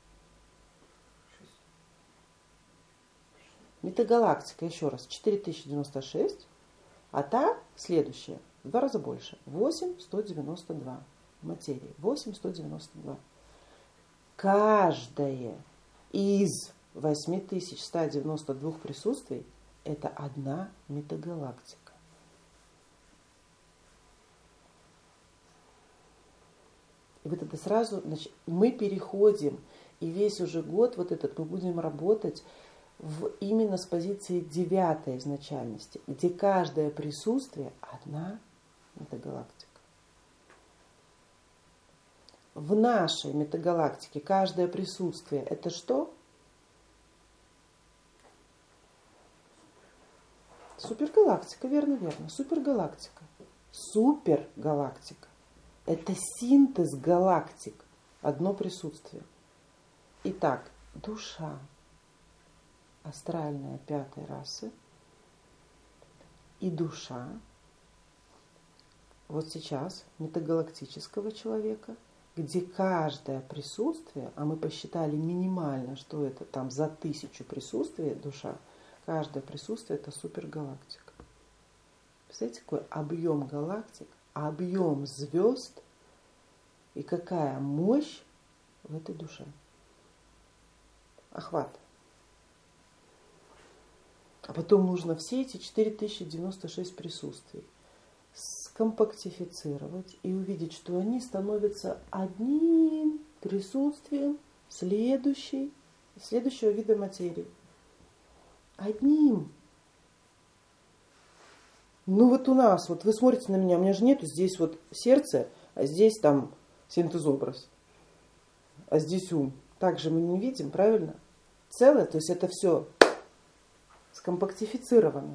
Метагалактика, еще раз, четыре тысячи девяносто шесть, а та следующая, в два раза больше, восемь тысяч сто девяносто два материи, восемь тысяч сто девяносто два. Каждая из восемь тысяч ста девяноста двух присутствий это одна метагалактика. И вот это сразу, значит, мы переходим, и весь уже год вот этот мы будем работать в, именно с позиции девятой изначальности, где каждое присутствие одна метагалактика. В нашей метагалактике каждое присутствие это что? Супергалактика, верно, верно. Супергалактика. Супергалактика. Это синтез галактик. Одно присутствие. Итак, душа астральная пятой расы и душа вот сейчас метагалактического человека, где каждое присутствие, а мы посчитали минимально, что это там за тысячу присутствий душа, каждое присутствие это супергалактика. Представляете, какой объем галактик, объем звезд и какая мощь в этой душе. Охват. А потом нужно все эти четыре тысячи девяносто шесть присутствий скомпактифицировать и увидеть, что они становятся одним присутствием следующей, следующего вида материи. Одним. Ну вот у нас, вот вы смотрите на меня, у меня же нету здесь вот сердце, а здесь там синтезобраз, а здесь ум. Так же мы не видим, правильно? Целое, то есть это все скомпактифицировано.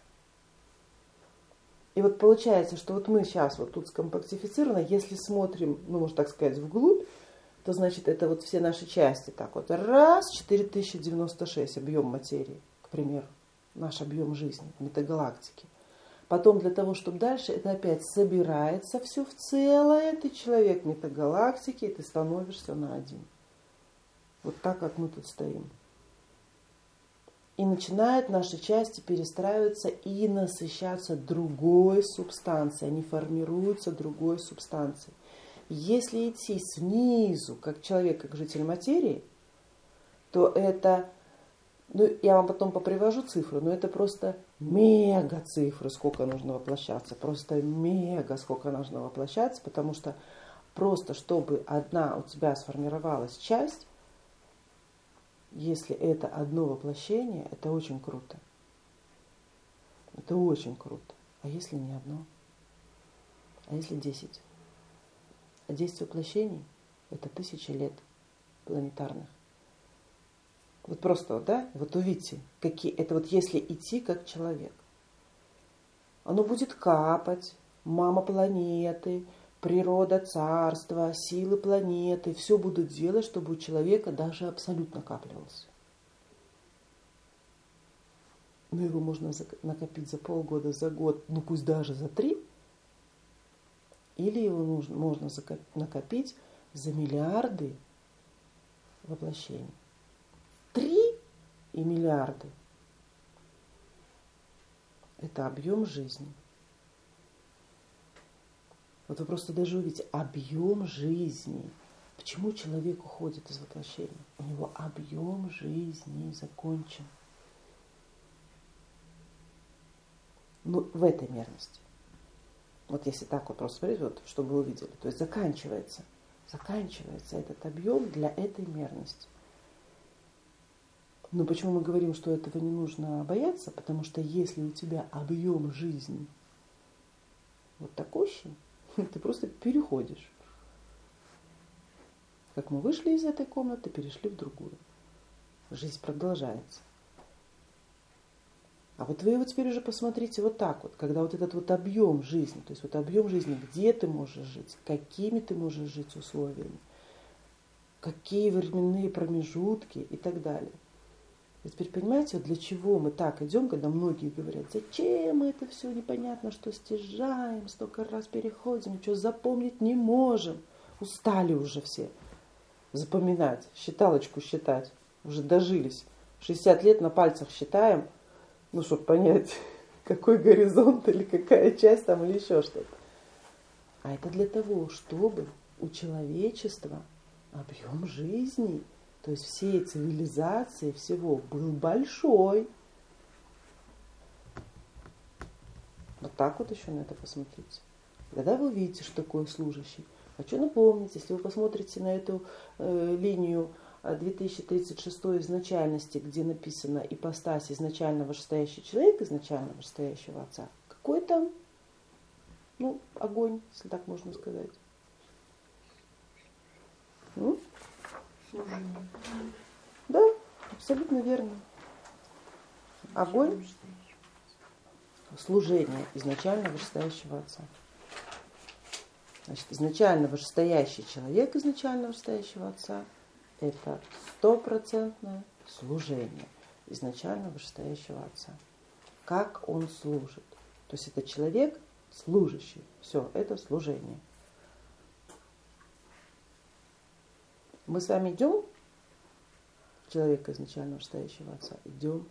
И вот получается, что вот мы сейчас вот тут скомпактифицированы, если смотрим, ну можно так сказать, вглубь, то значит это вот все наши части. Так вот, раз, четыре тысячи девяносто шесть объем материи, к примеру, наш объем жизни, метагалактики. Потом для того, чтобы дальше это опять собирается все в целое, ты человек метагалактики, и ты становишься на один. Вот так, как мы тут стоим. И начинают наши части перестраиваться и насыщаться другой субстанцией. Они формируются другой субстанцией. Если идти снизу, как человек, как житель материи, то это, ну я вам потом попривожу цифры, но это просто мега цифры, сколько нужно воплощаться. Просто мега сколько нужно воплощаться, потому что просто чтобы одна у тебя сформировалась часть, если это одно воплощение, это очень круто. Это очень круто. А если не одно? А если десять? А десять воплощений – это тысячи лет планетарных. Вот просто, да, вот увидите, какие, это вот если идти как человек. Оно будет капать, мама планеты, природа, царство, силы планеты, все будут делать, чтобы у человека даже абсолют накапливался. Но его можно накопить за полгода, за год, ну пусть даже за три. Или его нужно, можно накопить за миллиарды воплощений. Три и миллиарды – это объем жизни. Вот вы просто даже увидите объем жизни. Почему человек уходит из воплощения? У него объем жизни закончен. Ну, в этой мерности. Вот если так вот просто смотреть, вот, чтобы вы увидели. То есть заканчивается. Заканчивается этот объем для этой мерности. Но почему мы говорим, что этого не нужно бояться? Потому что если у тебя объем жизни вот такущий, ты просто переходишь. Как мы вышли из этой комнаты, перешли в другую. Жизнь продолжается. А вот вы его теперь уже посмотрите вот так вот, когда вот этот вот объем жизни, то есть вот объем жизни, где ты можешь жить, какими ты можешь жить условиями, какие временные промежутки и так далее. И теперь понимаете, вот для чего мы так идем, когда многие говорят, зачем мы это все непонятно, что стяжаем, столько раз переходим, ничего запомнить не можем. Устали уже все запоминать, считалочку считать, уже дожились. шестьдесят лет на пальцах считаем, ну, чтобы понять, какой горизонт или какая часть там или еще что-то. А это для того, чтобы у человечества объем жизни, то есть всей цивилизации всего был большой. Вот так вот еще на это посмотрите. Тогда вы увидите, что такое служащий. Хочу напомнить, если вы посмотрите на эту э, линию две тысячи тридцать шестой изначальности, где написано ипостась изначально вышестоящий человек, изначально вышестоящего Отца, какой там, ну, огонь, если так можно сказать. Ну? Да, абсолютно верно. Огонь – служение изначально вышестоящего Отца. Значит, изначально вышестоящий человек изначально вышестоящего Отца – это стопроцентное служение изначально вышестоящего Отца. Как он служит. То есть это человек служащий. Все, это служение. Мы с вами идем, человека изначально вышестоящего Отца, идем.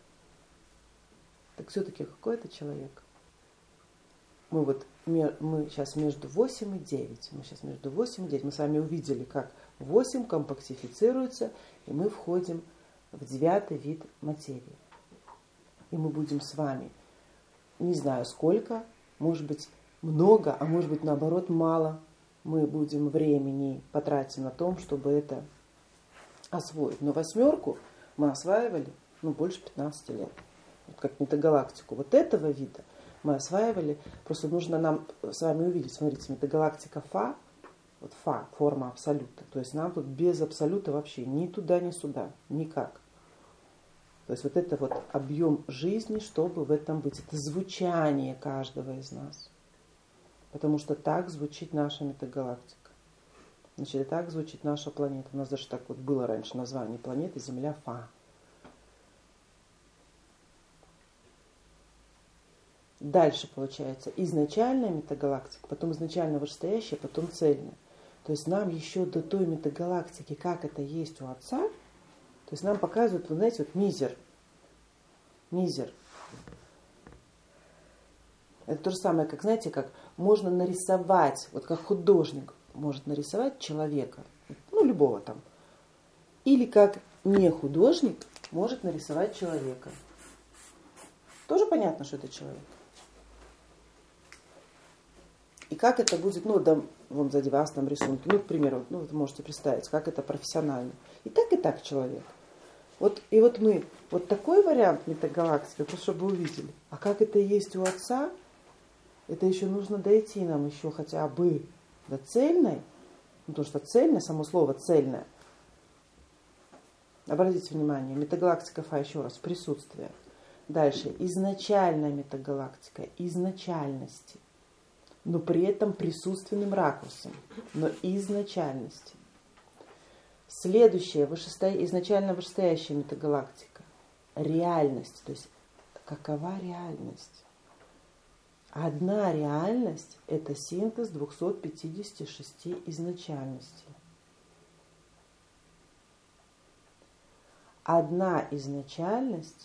Так все-таки какой это человек? Мы вот мы сейчас между восемь и девять. Мы сейчас между восемь и девять. Мы с вами увидели, как восемь компактифицируется, и мы входим в девятый вид материи. И мы будем с вами, не знаю сколько, может быть много, а может быть наоборот мало, мы будем времени потратим на том, чтобы это освоить. Но восьмерку мы осваивали ну, больше пятнадцати лет. Вот как метагалактику вот этого вида мы осваивали. Просто нужно нам с вами увидеть. Смотрите, метагалактика Фа, вот Фа, форма абсолюта. То есть нам тут без абсолюта вообще ни туда, ни сюда, никак. То есть вот это вот объем жизни, чтобы в этом быть. Это звучание каждого из нас. Потому что так звучит наша метагалактика. Значит, и так звучит наша планета. У нас даже так вот было раньше название планеты Земля Фа. Дальше получается изначальная метагалактика, потом изначально вышестоящая, потом цельная. То есть нам еще до той метагалактики, как это есть у Отца, то есть нам показывают, вы знаете, вот мизер. Мизер. Это то же самое, как, знаете, как можно нарисовать, вот как художник может нарисовать человека, ну, любого там. Или как не художник может нарисовать человека. Тоже понятно, что это человек. И как это будет, ну, да, вон сзади вас там рисунки, ну, к примеру, ну, вы можете представить, как это профессионально. И так, и так человек. Вот, и вот мы, вот такой вариант метагалактики, просто чтобы вы увидели. А как это есть у Отца, это еще нужно дойти нам еще хотя бы до цельной, ну, потому что цельное, само слово цельное. Обратите внимание, метагалактика Фа, еще раз, присутствие. Дальше, изначальная метагалактика, изначальности. Но при этом присутственным ракурсом, но изначальности. Следующее, вышесто... изначально вышестоящая метагалактика. Реальность, то есть какова реальность? Одна реальность – это синтез двухсот пятидесяти шести изначальностей. Одна изначальность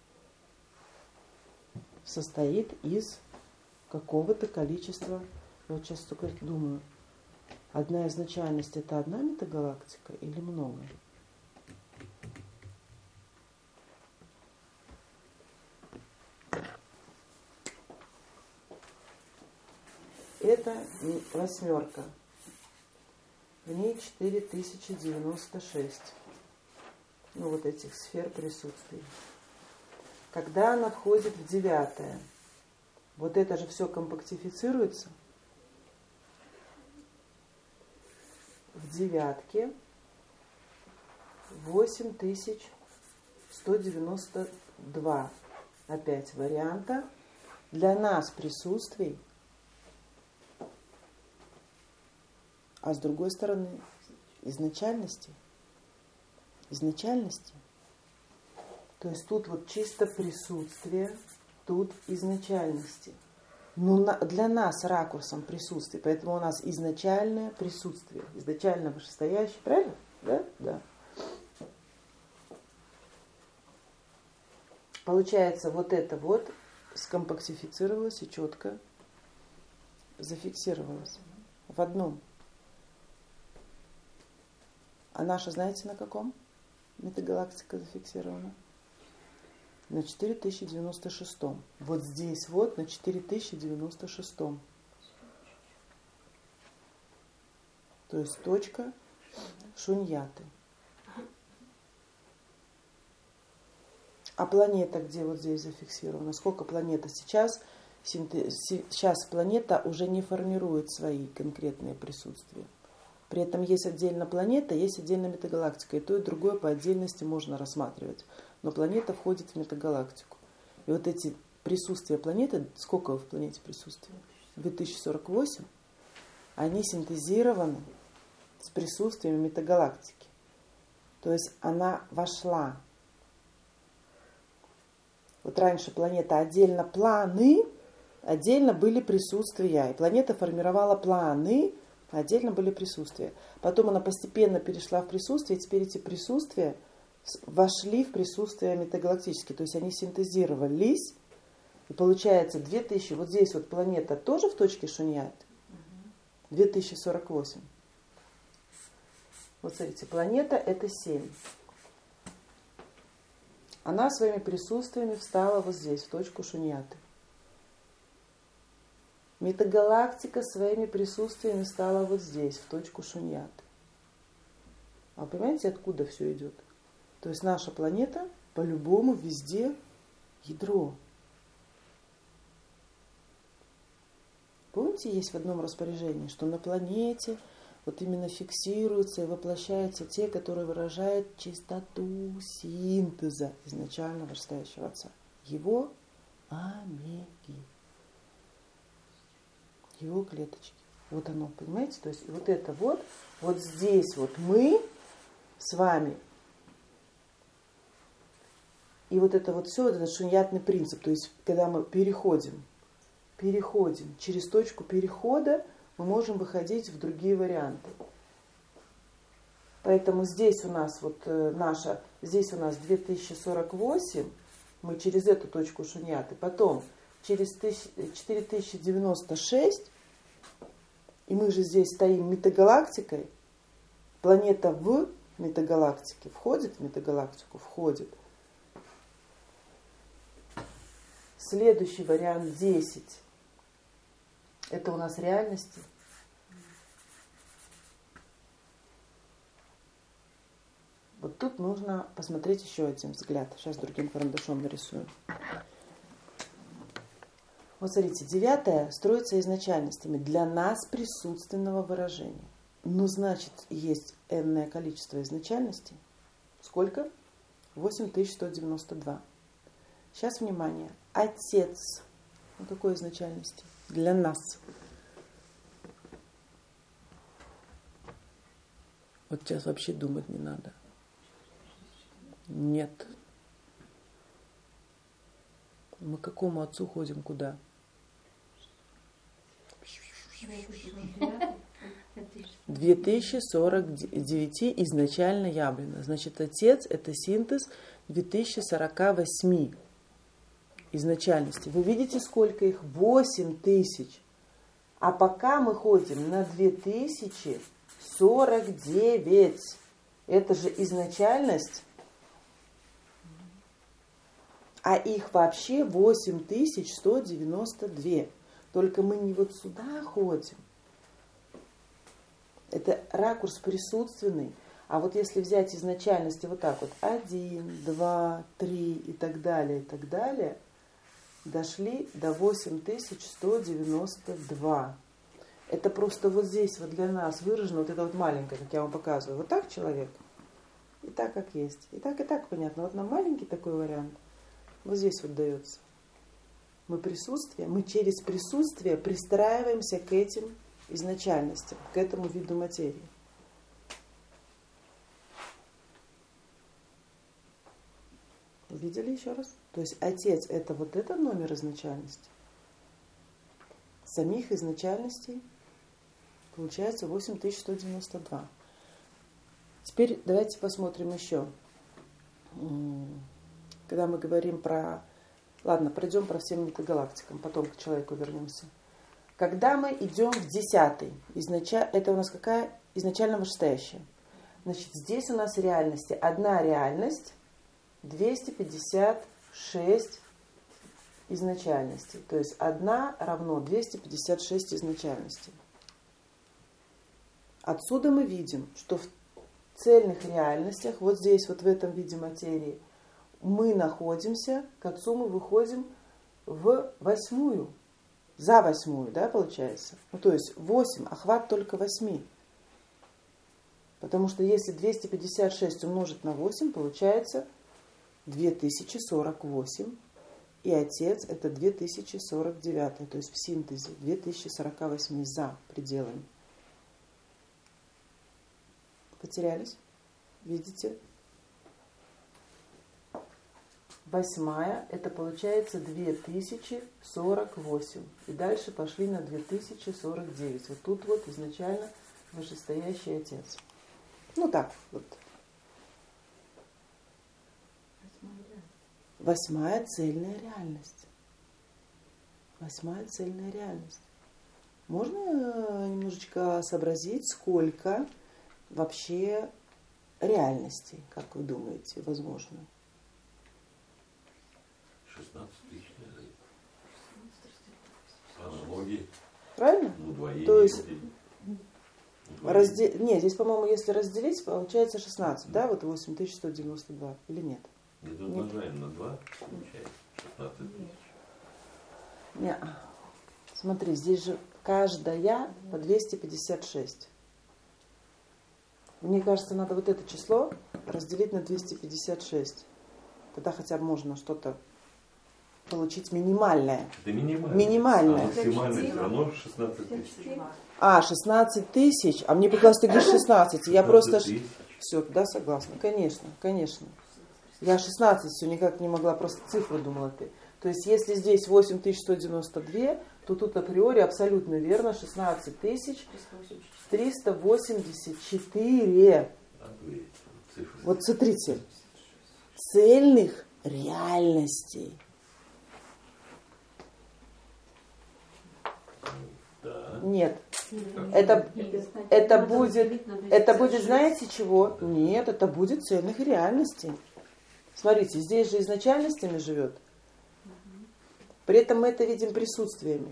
состоит из какого-то количества, я вот сейчас только думаю, одна изначальность это одна метагалактика или много? Это восьмерка. В ней четыре тысячи девяносто шесть. Ну вот этих сфер присутствий. Когда она входит в девятое, вот это же все компактифицируется. В девятке восемь тысяч сто девяносто два. Опять варианта. Для нас присутствий. А с другой стороны изначальности. Изначальности. То есть тут вот чисто присутствие, тут изначальности. Но на, для нас ракурсом присутствия, поэтому у нас изначальное присутствие, изначально вышестоящее, правильно? Да? Да. Получается, вот это вот скомпактифицировалось и четко зафиксировалось в одном. А наша, знаете, на каком метагалактика зафиксирована? На четыре тысячи девяносто шестом. Вот здесь вот на четыре тысячи девяносто шестом. То есть точка шуньяты. А планета где вот здесь зафиксирована? Сколько планета сейчас? Сейчас планета уже не формирует свои конкретные присутствия. При этом есть отдельно планета, есть отдельно метагалактика. И то, и другое по отдельности можно рассматривать. Но планета входит в метагалактику. И вот эти присутствия планеты, сколько в планете присутствия? две тысячи сорок восемь. Они синтезированы с присутствием метагалактики. То есть она вошла. Вот раньше планета отдельно планы, отдельно были присутствия. И планета формировала планы, отдельно были присутствия. Потом она постепенно перешла в присутствие, и теперь эти присутствия вошли в присутствие метагалактические. То есть они синтезировались. И получается две тысячи, вот здесь вот планета тоже в точке шуньяты. две тысячи сорок восемь. Вот смотрите, планета это семь. Она своими присутствиями встала вот здесь, в точку шуньяты. Метагалактика своими присутствиями стала вот здесь, в точку шуньяты. А вы понимаете, откуда все идет? То есть наша планета по-любому везде ядро. Помните, есть в одном распоряжении, что на планете вот именно фиксируются и воплощаются те, которые выражают чистоту синтеза изначального вышестоящего Отца. Его омеги. Его клеточки. Вот оно, понимаете? То есть вот это вот, вот здесь вот мы с вами. И вот это вот все, вот этот шуньятный принцип. То есть когда мы переходим, переходим через точку перехода, мы можем выходить в другие варианты. Поэтому здесь у нас вот наша, здесь у нас две тысячи сорок восемь, мы через эту точку шуньяты, потом через четыре тысячи девяносто шесть, и мы же здесь стоим метагалактикой, планета в метагалактике входит в метагалактику, входит. Следующий вариант десять. Это у нас реальности. Вот тут нужно посмотреть еще один взгляд. Сейчас другим карандашом нарисую. Вот смотрите, девятое строится изначальностями для нас присутственного выражения. Ну, значит, есть энное количество изначальностей. Сколько? восемь тысяч сто девяносто два. Сейчас, внимание. Отец. Ну, какой изначальности? Для нас. Вот сейчас вообще думать не надо. Нет. Мы к какому отцу ходим куда? две тысячи сорок девять изначально явлено. Значит, отец это синтез две тысячи сорок восемь изначальности. Вы видите, сколько их? восемь тысяч. А пока мы ходим на две тысячи сорок девять. Это же изначальность. А их вообще восемь тысяч сто девяносто два. Только мы не вот сюда ходим. Это ракурс присутственный. А вот если взять изначальности вот так вот, один, два, три и так далее, и так далее, дошли до восемь тысяч сто девяносто два. Это просто вот здесь вот для нас выражено, вот это вот маленькое, как я вам показываю. Вот так человек, и так как есть. И так, и так понятно. Вот нам маленький такой вариант. Вот здесь вот дается. Мы присутствие, мы через присутствие пристраиваемся к этим изначальностям, к этому виду материи. Видели еще раз? То есть отец это вот этот номер изначальности. Самих изначальностей получается восемь тысяч сто девяносто два. Теперь давайте посмотрим еще. Когда мы говорим про... Ладно, пройдем про всем метагалактикам, потом к человеку вернемся. Когда мы идем в десятый, изначально, это у нас какая? Изначально вышестоящая. Значит, здесь у нас реальности. Одна реальность, двести пятьдесят шесть изначальностей. То есть одна равно двести пятьдесят шесть изначальностей. Отсюда мы видим, что в цельных реальностях, вот здесь, вот в этом виде материи, мы находимся, к Отцу мы выходим в восьмую. За восьмую, да, получается? Ну, то есть восемь, охват только восьми. Потому что если двести пятьдесят шесть умножить на восемь, получается две тысячи сорок восемь. И Отец это две тысячи сорок девять. То есть в синтезе две тысячи сорок восемь за пределами. Потерялись? Видите? Восьмая, это получается две тысячи сорок восемь. И дальше пошли на две тысячи сорок девять. Вот тут вот изначально вышестоящий Отец. Ну так вот. Восьмая цельная реальность. Восьмая цельная реальность. Можно немножечко сообразить, сколько вообще реальностей, как вы думаете, возможно? шестнадцать тысяч. Аналогии. Правильно? Ну, двоение. То есть Ну, разде... Нет, здесь, по-моему, если разделить, получается шестнадцать, да? Вот восемь тысяч сто девяносто два. Или нет? Это умножаем на два, получается шестнадцать тысяч. Нет. Смотри, здесь же каждая по двести пятьдесят шесть. Мне кажется, надо вот это число разделить на двести пятьдесят шесть. Тогда хотя бы можно что-то получить минимальное. Это минимально. Минимальное. А максимальное все равно шестнадцать тысяч. А, шестнадцать тысяч. А мне показалось, ты говоришь шестнадцать. Я просто... тысяч. Все, да, согласна. Конечно, конечно. Я шестнадцать все никак не могла, просто цифру думала ты. То есть, если здесь восемь тысяч сто девяносто два, то тут априори абсолютно верно шестнадцать тысяч триста восемьдесят четыре. А вы цифры. Вот смотрите. Цельных реальностей. Да. Нет. Это, это будет, это будет, знаете чего? Нет, это будет цельных реальностей. Смотрите, здесь же изначальностями живет. При этом мы это видим присутствиями.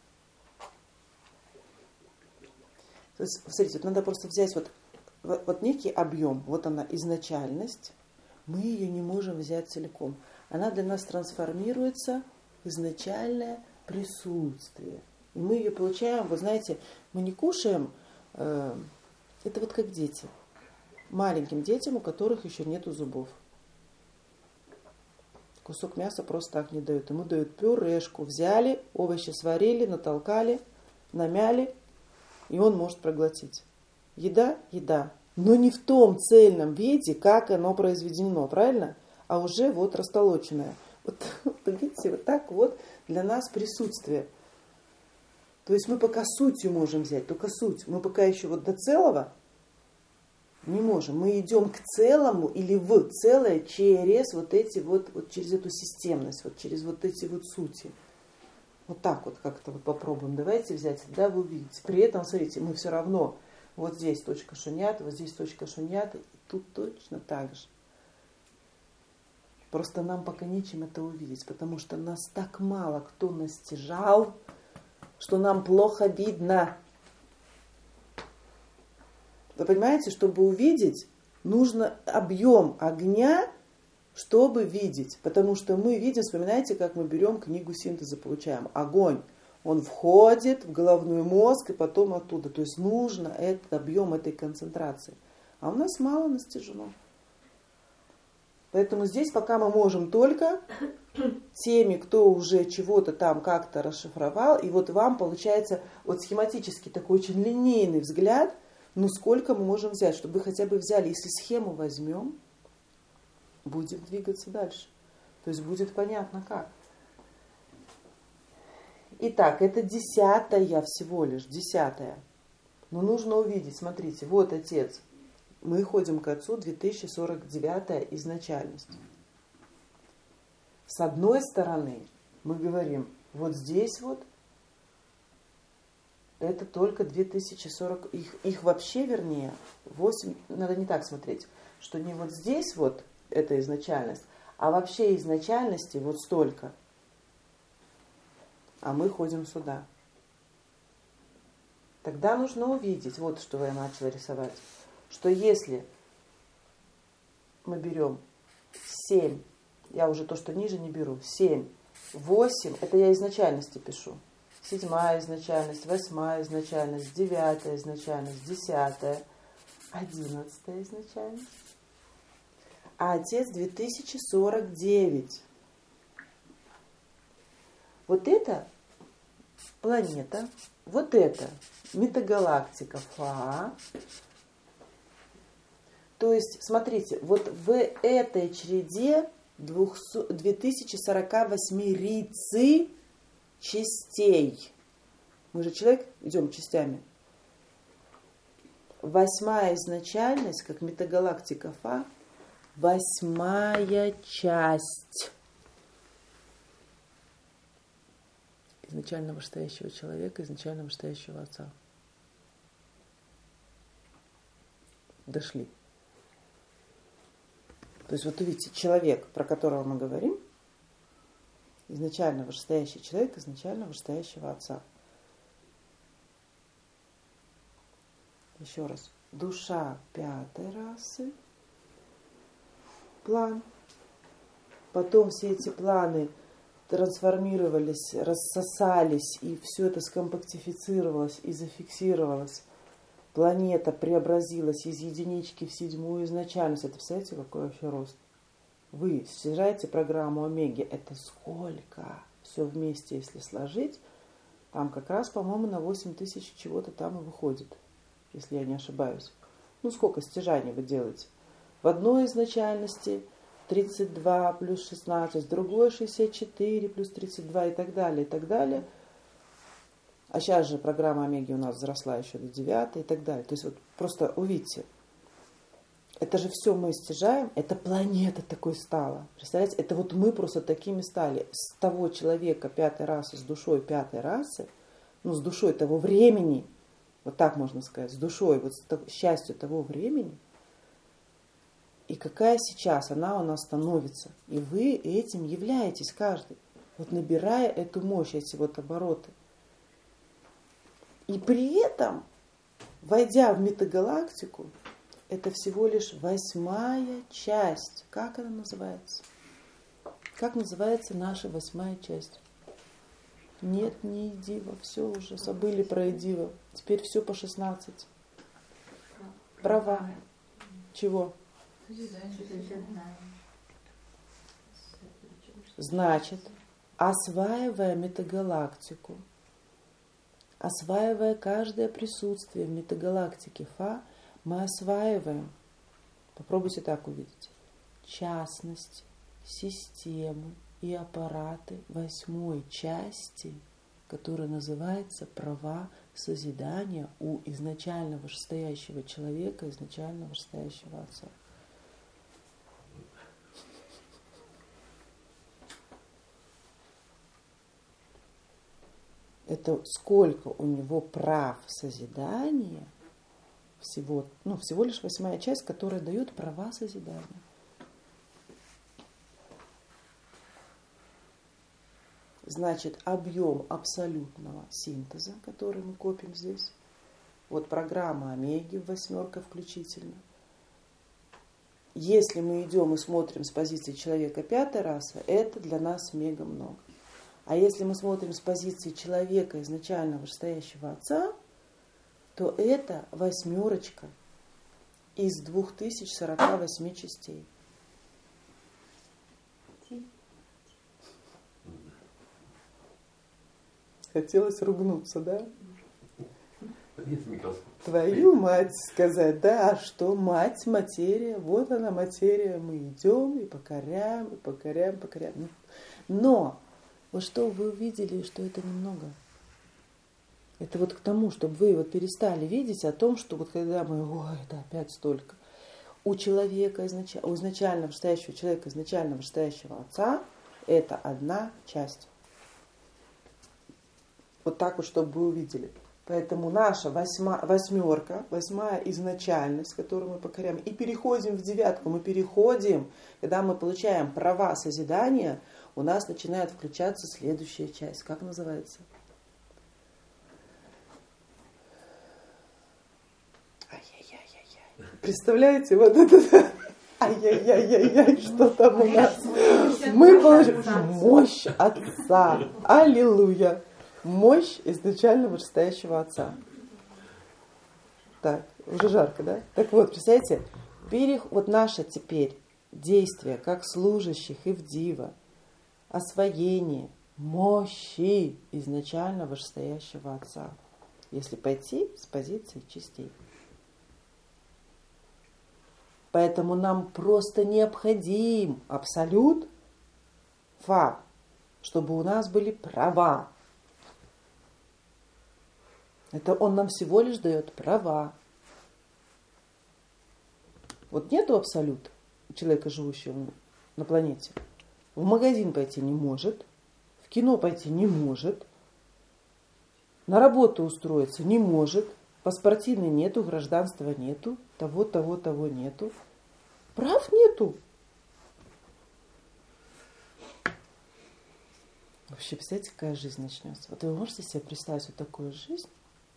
То есть, смотрите, вот надо просто взять вот, вот, вот некий объем. Вот она, изначальность. Мы ее не можем взять целиком. Она для нас трансформируется в изначальное присутствие. И мы ее получаем, вы знаете, мы не кушаем, э, это вот как дети. Маленьким детям, у которых еще нету зубов. Кусок мяса просто так не дают. Ему дают пюрешку. Взяли, овощи сварили, натолкали, намяли, и он может проглотить. Еда – еда. Но не в том цельном виде, как оно произведено, правильно? А уже вот растолоченное. Вот, видите, вот так вот для нас присутствие. То есть мы пока сутью можем взять, только суть. Мы пока еще вот до целого не можем. Мы идем к целому или в целое через вот эти вот, вот через эту системность, вот через вот эти вот сути. Вот так вот как-то вот попробуем. Давайте взять, да, вы увидите. При этом, смотрите, мы все равно вот здесь точка шуньята, вот здесь точка шуньята, и тут точно так же. Просто нам пока нечем это увидеть, потому что нас так мало кто настижал, что нам плохо видно. Вы понимаете, чтобы увидеть, нужно объем огня, чтобы видеть. Потому что мы видим, вспоминайте, как мы берем книгу синтеза, получаем огонь. Он входит в головной мозг и потом оттуда. То есть нужно этот объем этой концентрации. А у нас мало настижено. Поэтому здесь пока мы можем только теми, кто уже чего-то там как-то расшифровал. И вот вам получается вот схематически такой очень линейный взгляд. Ну сколько мы можем взять, чтобы вы хотя бы взяли. Если схему возьмем, будем двигаться дальше. То есть будет понятно как. Итак, это десятая всего лишь, десятая. Но нужно увидеть, смотрите, вот Отец. Мы ходим к Отцу, две тысячи сорок девятая изначальность. С одной стороны, мы говорим, вот здесь вот, это только две тысячи сорок, их, их вообще, вернее, восемь, надо не так смотреть, что не вот здесь вот, эта изначальность, а вообще изначальности вот столько. А мы ходим сюда. Тогда нужно увидеть, вот что я начала рисовать, что если мы берем семь, я уже то, что ниже не беру, семь, восемь, это я изначальности пишу. Седьмая изначальность, восьмая изначальность, девятая изначальность, десятая, одиннадцатая изначальность. А Отец две тысячи сорок девять. Вот это планета, вот это метагалактика Фа. То есть, смотрите, вот в этой череде две тысячи сорок восемь рицы частей. Мы же человек, идем частями. Восьмая изначальность, как метагалактика Фа, восьмая часть изначально вышестоящего человека, изначально вышестоящего Отца. Дошли. То есть вот увидите, человек, про которого мы говорим, изначально вышестоящий человек, изначально вышестоящего Отца. Еще раз. Душа пятой расы. План. Потом все эти планы трансформировались, рассосались, и все это скомпактифицировалось и зафиксировалось. Планета преобразилась из единички в седьмую изначальность. Это, представляете, какой вообще рост? Вы снижаете программу Омеги. Это сколько? Все вместе, если сложить, там как раз, по-моему, на восемь тысяч чего-то там и выходит, если я не ошибаюсь. Ну, сколько стяжаний вы делаете? В одной изначальности тридцать два плюс шестнадцать, в другой шестьдесят четыре плюс тридцать два и так далее, и так далее. А сейчас же программа Омеги у нас взросла еще до девятой и так далее. То есть вот просто увидите, это же все мы стяжаем, это планета такой стала. Представляете, это вот мы просто такими стали. С того человека пятой расы, с душой пятой расы, ну с душой того времени, вот так можно сказать, с душой, вот с счастью того времени, и какая сейчас она у нас становится. И вы этим являетесь каждый, вот набирая эту мощь, эти вот обороты. И при этом, войдя в метагалактику, это всего лишь восьмая часть. Как она называется? Как называется наша восьмая часть? Нет, не Эдива, все уже забыли про Эдива. Теперь все по шестнадцать. Права. Чего? Значит, осваивая метагалактику, осваивая каждое присутствие в метагалактике Фа, мы осваиваем, попробуйте так увидеть, частность, систему и аппараты восьмой части, которая называется права созидания у изначально вышестоящего человека, изначально вышестоящего Отца. Это сколько у него прав созидания, всего, ну, всего лишь восьмая часть, которая дает права созидания. Значит, объем абсолютного синтеза, который мы копим здесь, вот программа Омеги, восьмерка включительно. Если мы идем и смотрим с позиции человека пятой расы, это для нас мега много. А если мы смотрим с позиции человека, изначально вышестоящего Отца, то это восьмерочка из двух тысяч сорока восьми частей. Хотелось ругнуться, да? Твою мать сказать, да, а что мать, материя, вот она материя, мы идем и покоряем, и покоряем, покоряем. Но вот что вы увидели, что это немного. Это вот к тому, чтобы вы вот перестали видеть о том, что вот когда мы, ой, это опять столько. У человека, изначально, у изначально вышестоящего человека, изначально вышестоящего Отца, это одна часть. Вот так вот, чтобы вы увидели. Поэтому наша восьма, восьмерка, восьмая изначальность, которую мы покоряем, и переходим в девятку, мы переходим, когда мы получаем права созидания, у нас начинает включаться следующая часть. Как называется? Ай-яй-яй-яй-яй. Представляете, вот это... Ай-яй-яй-яй-яй, что там у нас? Мы получаем мощь Отца. Аллилуйя. Мощь изначально вышестоящего Отца. Так, уже жарко, да? Так вот, представляете, перех... вот наше теперь действие, как служащих и в Дива, освоение мощи изначально вышестоящего Отца, если пойти с позиции частей. Поэтому нам просто необходим абсолют Фа, чтобы у нас были права. Это он нам всего лишь дает права. Вот нету абсолюта человека, живущего на планете. В магазин пойти не может, в кино пойти не может, на работу устроиться не может, паспортины нету, гражданства нету, того, того, того нету. Прав нету. Вообще, представляете, какая жизнь начнется? Вот вы можете себе представить вот такую жизнь,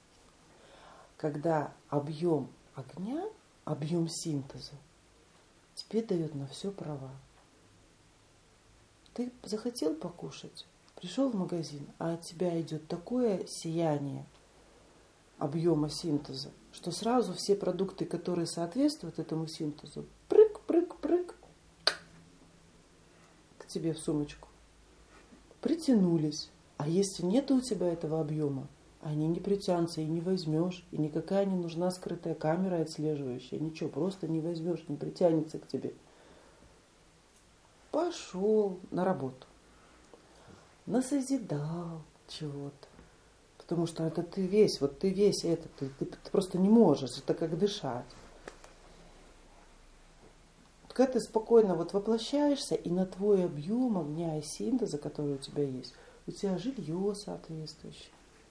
когда объем огня, объем синтеза тебе дает на все права. Ты захотел покушать, пришел в магазин, а от тебя идет такое сияние объема синтеза, что сразу все продукты, которые соответствуют этому синтезу, прыг-прыг-прыг к тебе в сумочку, притянулись. А если нет у тебя этого объема, они не притянутся и не возьмешь, и никакая не нужна скрытая камера отслеживающая, ничего, просто не возьмешь, не притянется к тебе. Пошел на работу, насозидал чего-то, потому что это ты весь, вот ты весь этот, ты, ты, ты просто не можешь, это как дышать. Когда ты спокойно вот воплощаешься, и на твой объем огня и синтеза, который у тебя есть, у тебя жилье соответствующее.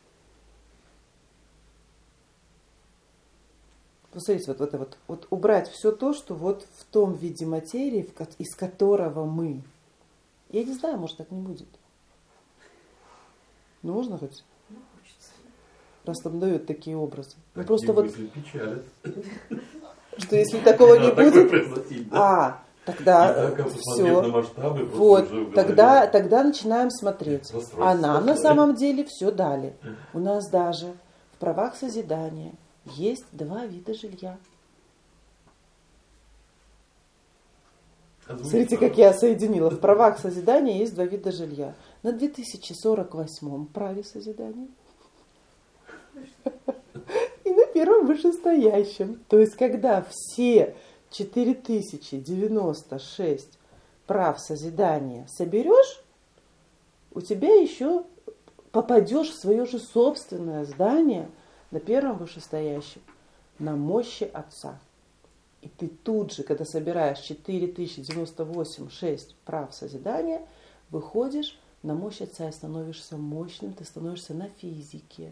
Посмотрите, вот это вот, вот убрать все то, что вот в том виде материи, из которого мы. Я не знаю, может, так не будет. Ну, можно хоть? Ну, хочется. Раз там дают такие образы. Ну, Такие просто вот, мысли печалят. что если такого не будет, будет, а, тогда все. Вот, тогда, тогда начинаем смотреть. А нам на самом деле все дали. У нас даже в правах созидания есть два вида жилья. Смотрите, как я соединила. В правах созидания есть два вида жилья. На две тысячи сорок восьмом праве созидания и на первом вышестоящем. То есть, когда все четыре тысячи девяносто шесть прав созидания соберешь, у тебя еще попадешь в свое же собственное здание на первом вышестоящем, на мощи Отца. И ты тут же, когда собираешь четыре тысячи девяносто восемь шесть прав созидания, выходишь на мощь Отца и становишься мощным, ты становишься на физике.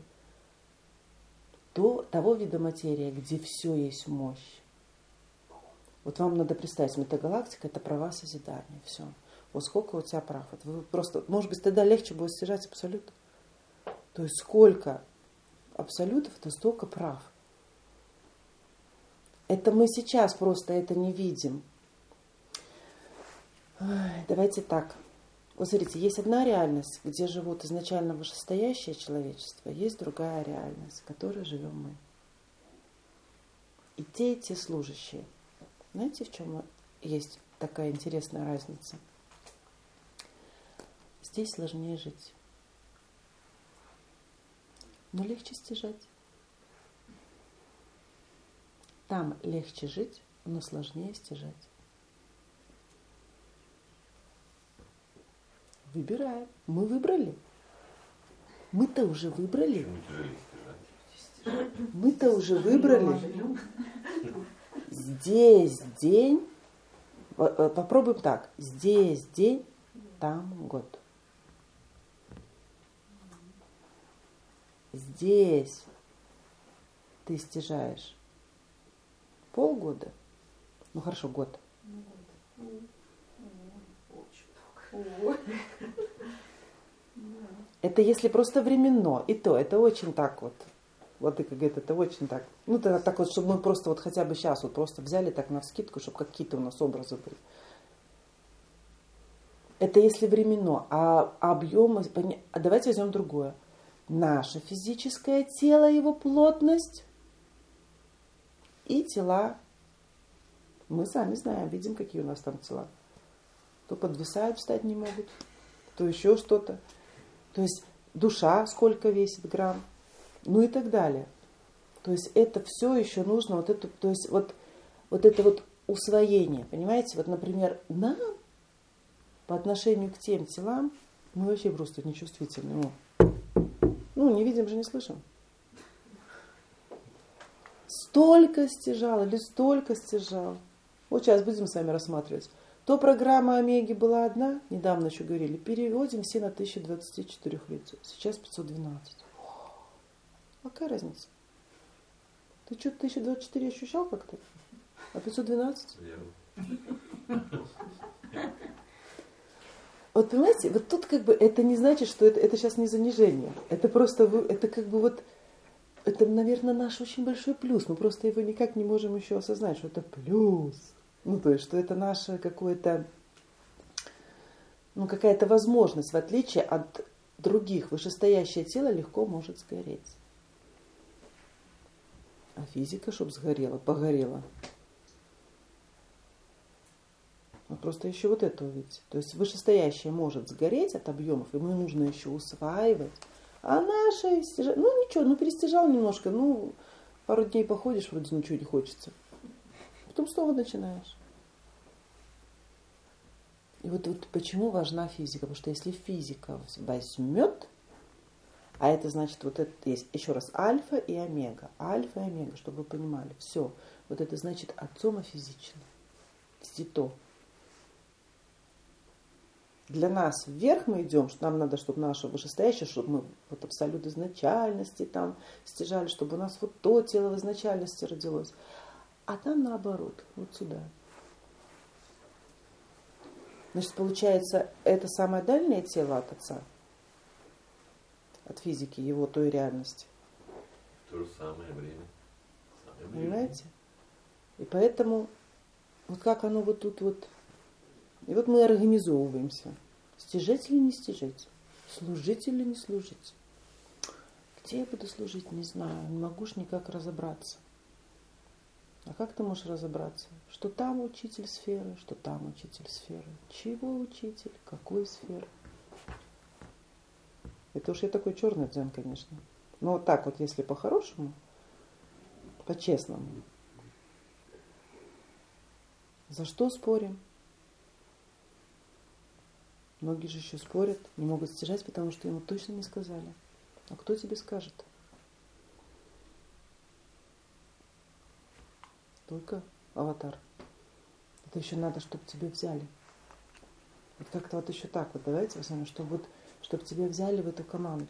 До того вида материи, где все есть мощь. Вот вам надо представить, метагалактика — это права созидания. Все. Вот сколько у тебя прав. Вот вы просто, может быть, тогда легче будет стяжать абсолют. То есть сколько абсолютов, то столько прав. Это мы сейчас просто это не видим. Ой, давайте так. Вот смотрите, есть одна реальность, где живут изначально вышестоящее человечество, есть другая реальность, в которой живем мы. И те, и те служащие. Знаете, в чем есть такая интересная разница? Здесь сложнее жить. Но легче стяжать. Там легче жить, но сложнее стяжать. Выбираем. Мы выбрали. Мы-то уже выбрали. Мы-то уже выбрали. Здесь день. Попробуем так. Здесь день, там год. Здесь ты стяжаешь полгода. Ну хорошо, год. Это если просто временно. И то, это очень так вот. Вот и как говорит, это очень так. Ну, это так вот, чтобы мы просто вот хотя бы сейчас вот просто взяли так навскидку, чтобы какие-то у нас образы были. Это если временно. А объемы... А давайте возьмем другое. Наше физическое тело, его плотность и тела. Мы сами знаем, видим, какие у нас там тела. То подвисают, встать не могут, то еще что-то. То есть душа сколько весит грамм, ну и так далее. То есть это все еще нужно, вот это, то есть вот, вот это вот усвоение, понимаете? Вот, например, нам по отношению к тем телам мы вообще просто нечувствительны. Ну, не видим же, не слышим. Столько стяжал или столько стяжал. Вот сейчас будем с вами рассматривать. То программа Омеги была одна, недавно еще говорили, переводим все на тысячу двадцать четыре лицо. Сейчас пятьсот двенадцать. А какая разница? Ты что-то тысячу двадцать четыре ощущал как-то? А пятьсот двенадцать? Верно. Вот понимаете, вот тут как бы это не значит, что это, это сейчас не занижение. Это просто, вы, это как бы вот, это, наверное, наш очень большой плюс. Мы просто его никак не можем еще осознать, что это плюс. Ну, то есть, что это наше какое-то, ну, какая-то возможность, в отличие от других. Вышестоящее тело легко может сгореть. А физика, чтобы сгорела, погорела. Ну, просто еще вот это увидеть. То есть вышестоящее может сгореть от объемов, ему нужно еще усваивать. А наше стяжание, ну ничего, ну перестяжал немножко, ну пару дней походишь, вроде ничего не хочется. Потом снова начинаешь. И вот, вот почему важна физика? Потому что если физика возьмет, а это значит, вот это есть еще раз альфа и омега. Альфа и омега, чтобы вы понимали. Все. Вот это значит отцом офизично. Сито. Для нас вверх мы идем, что нам надо, чтобы наше вышестоящее, чтобы мы вот абсолют изначальности там стяжали, чтобы у нас вот то тело в изначальности родилось. А там наоборот, вот сюда. Значит, получается, это самое дальнее тело от Отца, от физики, его той реальности. В то же самое время. Самое Понимаете? И поэтому, вот как оно вот тут вот. И вот мы организовываемся. Стяжать или не стяжать? Служить или не служить? Где я буду служить, не знаю. Не могу ж никак разобраться. А как ты можешь разобраться? Что там учитель сферы, что там учитель сферы. Чего учитель? Какой сферы? Это уж я такой черный дзен, конечно. Но вот так вот, если по-хорошему, по-честному. За что спорим? Многие же еще спорят, не могут стяжать, потому что ему точно не сказали. А кто тебе скажет? Только аватар. Это еще надо, чтобы тебе взяли. Вот как-то вот еще так вот, давайте с вами, чтобы, вот, чтобы тебя взяли в эту команду.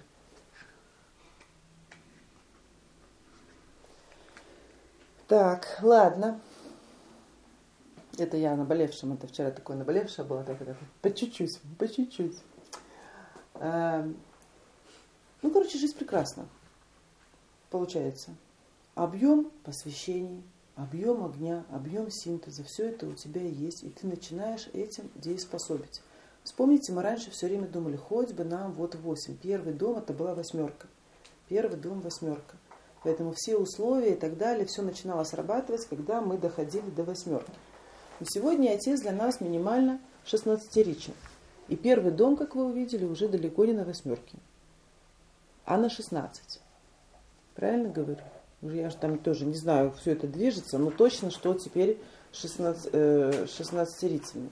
Так, ладно. Это я наболевшим, это вчера такое наболевшее было, так, так, по чуть-чуть, по чуть-чуть. А, ну, короче, жизнь прекрасна. Получается. Объем посвящений, объем огня, объем синтеза, все это у тебя есть, и ты начинаешь этим дееспособить. Вспомните, мы раньше все время думали, хоть бы нам вот восемь. Первый дом это была восьмерка. Первый дом восьмерка. Поэтому все условия и так далее, все начинало срабатывать, когда мы доходили до восьмерки. Но сегодня Отец для нас минимально шестнадцатиричен. И первый дом, как вы увидели, уже далеко не на восьмерке, а на шестнадцать. Правильно говорю? Уже я же там тоже не знаю, все это движется, но точно, что теперь шестнадцатиричный.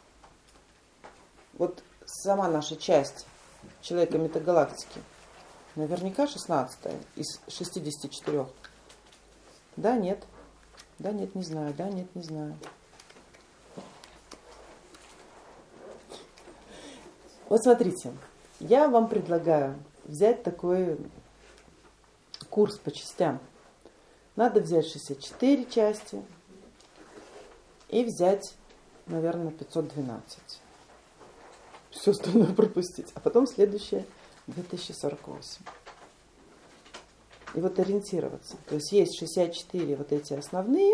Вот сама наша часть человека метагалактики наверняка шестнадцатая из шестидесяти четырёх. Да, нет. Да, нет, не знаю. Да, нет, не знаю. Вот смотрите, я вам предлагаю взять такой курс по частям. Надо взять шестьдесят четыре части и взять, наверное, пятьсот двенадцать. Все остальное пропустить. А потом следующее две тысячи сорок восемь. И вот ориентироваться. То есть есть шестьдесят четыре вот эти основные.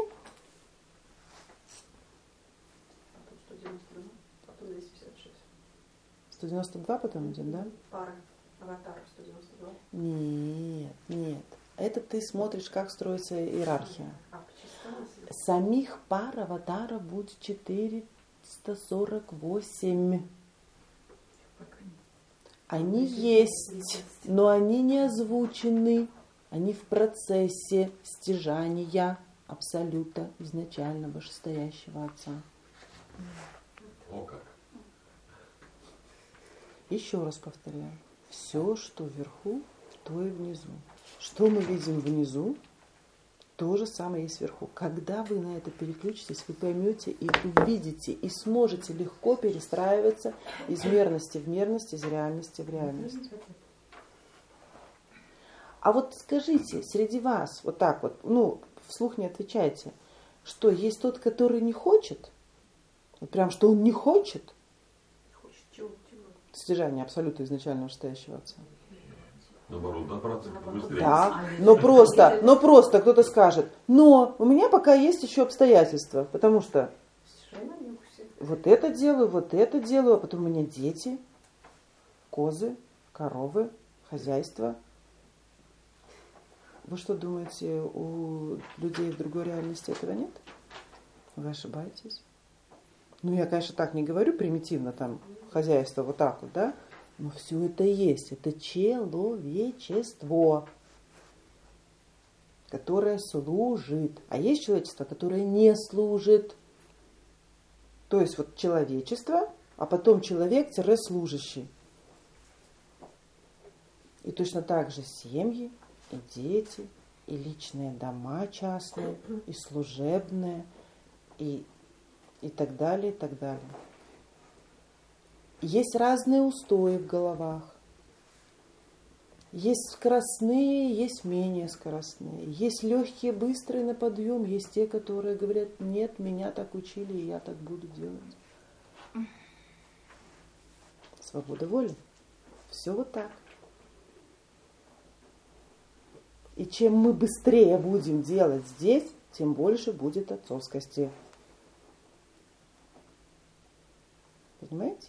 сто девяносто два потом идет, да? Пара аватаров сто девяносто два. Нет, нет. Это ты смотришь, как строится иерархия. А, по частям? Самих пар аватара будет четыреста сорок восемь. Они есть, но они не озвучены. Они в процессе стяжания абсолюта изначально вышестоящего Отца. О как. Еще раз повторяю. Все, что вверху, то и внизу. Что мы видим внизу, то же самое есть вверху. Когда вы на это переключитесь, вы поймете и увидите, и сможете легко перестраиваться из мерности в мерность, из реальности в реальность. А вот скажите, среди вас, вот так вот, ну, вслух не отвечайте, что есть тот, который не хочет? Вот прям, что он не хочет? Хочет чего? стяжание абсолюта изначального вышестоящего Отца. Наоборот, добраться быстрее. Да, но просто, но просто кто-то скажет, но у меня пока есть еще обстоятельства, потому что вот это делаю, вот это делаю, а потом у меня дети, козы, коровы, хозяйство. Вы что думаете, у людей в другой реальности этого нет? Вы ошибаетесь. Ну, я, конечно, так не говорю примитивно, там, хозяйство вот так вот, да? Но все это есть. Это человечество, которое служит. А есть человечество, которое не служит. То есть вот человечество, а потом человек-служащий. И точно так же семьи, и дети, и личные дома частные, и служебные, и, и так далее, и так далее. Есть разные устои в головах. Есть скоростные, есть менее скоростные. Есть легкие, быстрые на подъем, есть те, которые говорят, нет, меня так учили, и я так буду делать. Свобода воли. Все вот так. И чем мы быстрее будем делать здесь, тем больше будет отцовскости. Понимаете?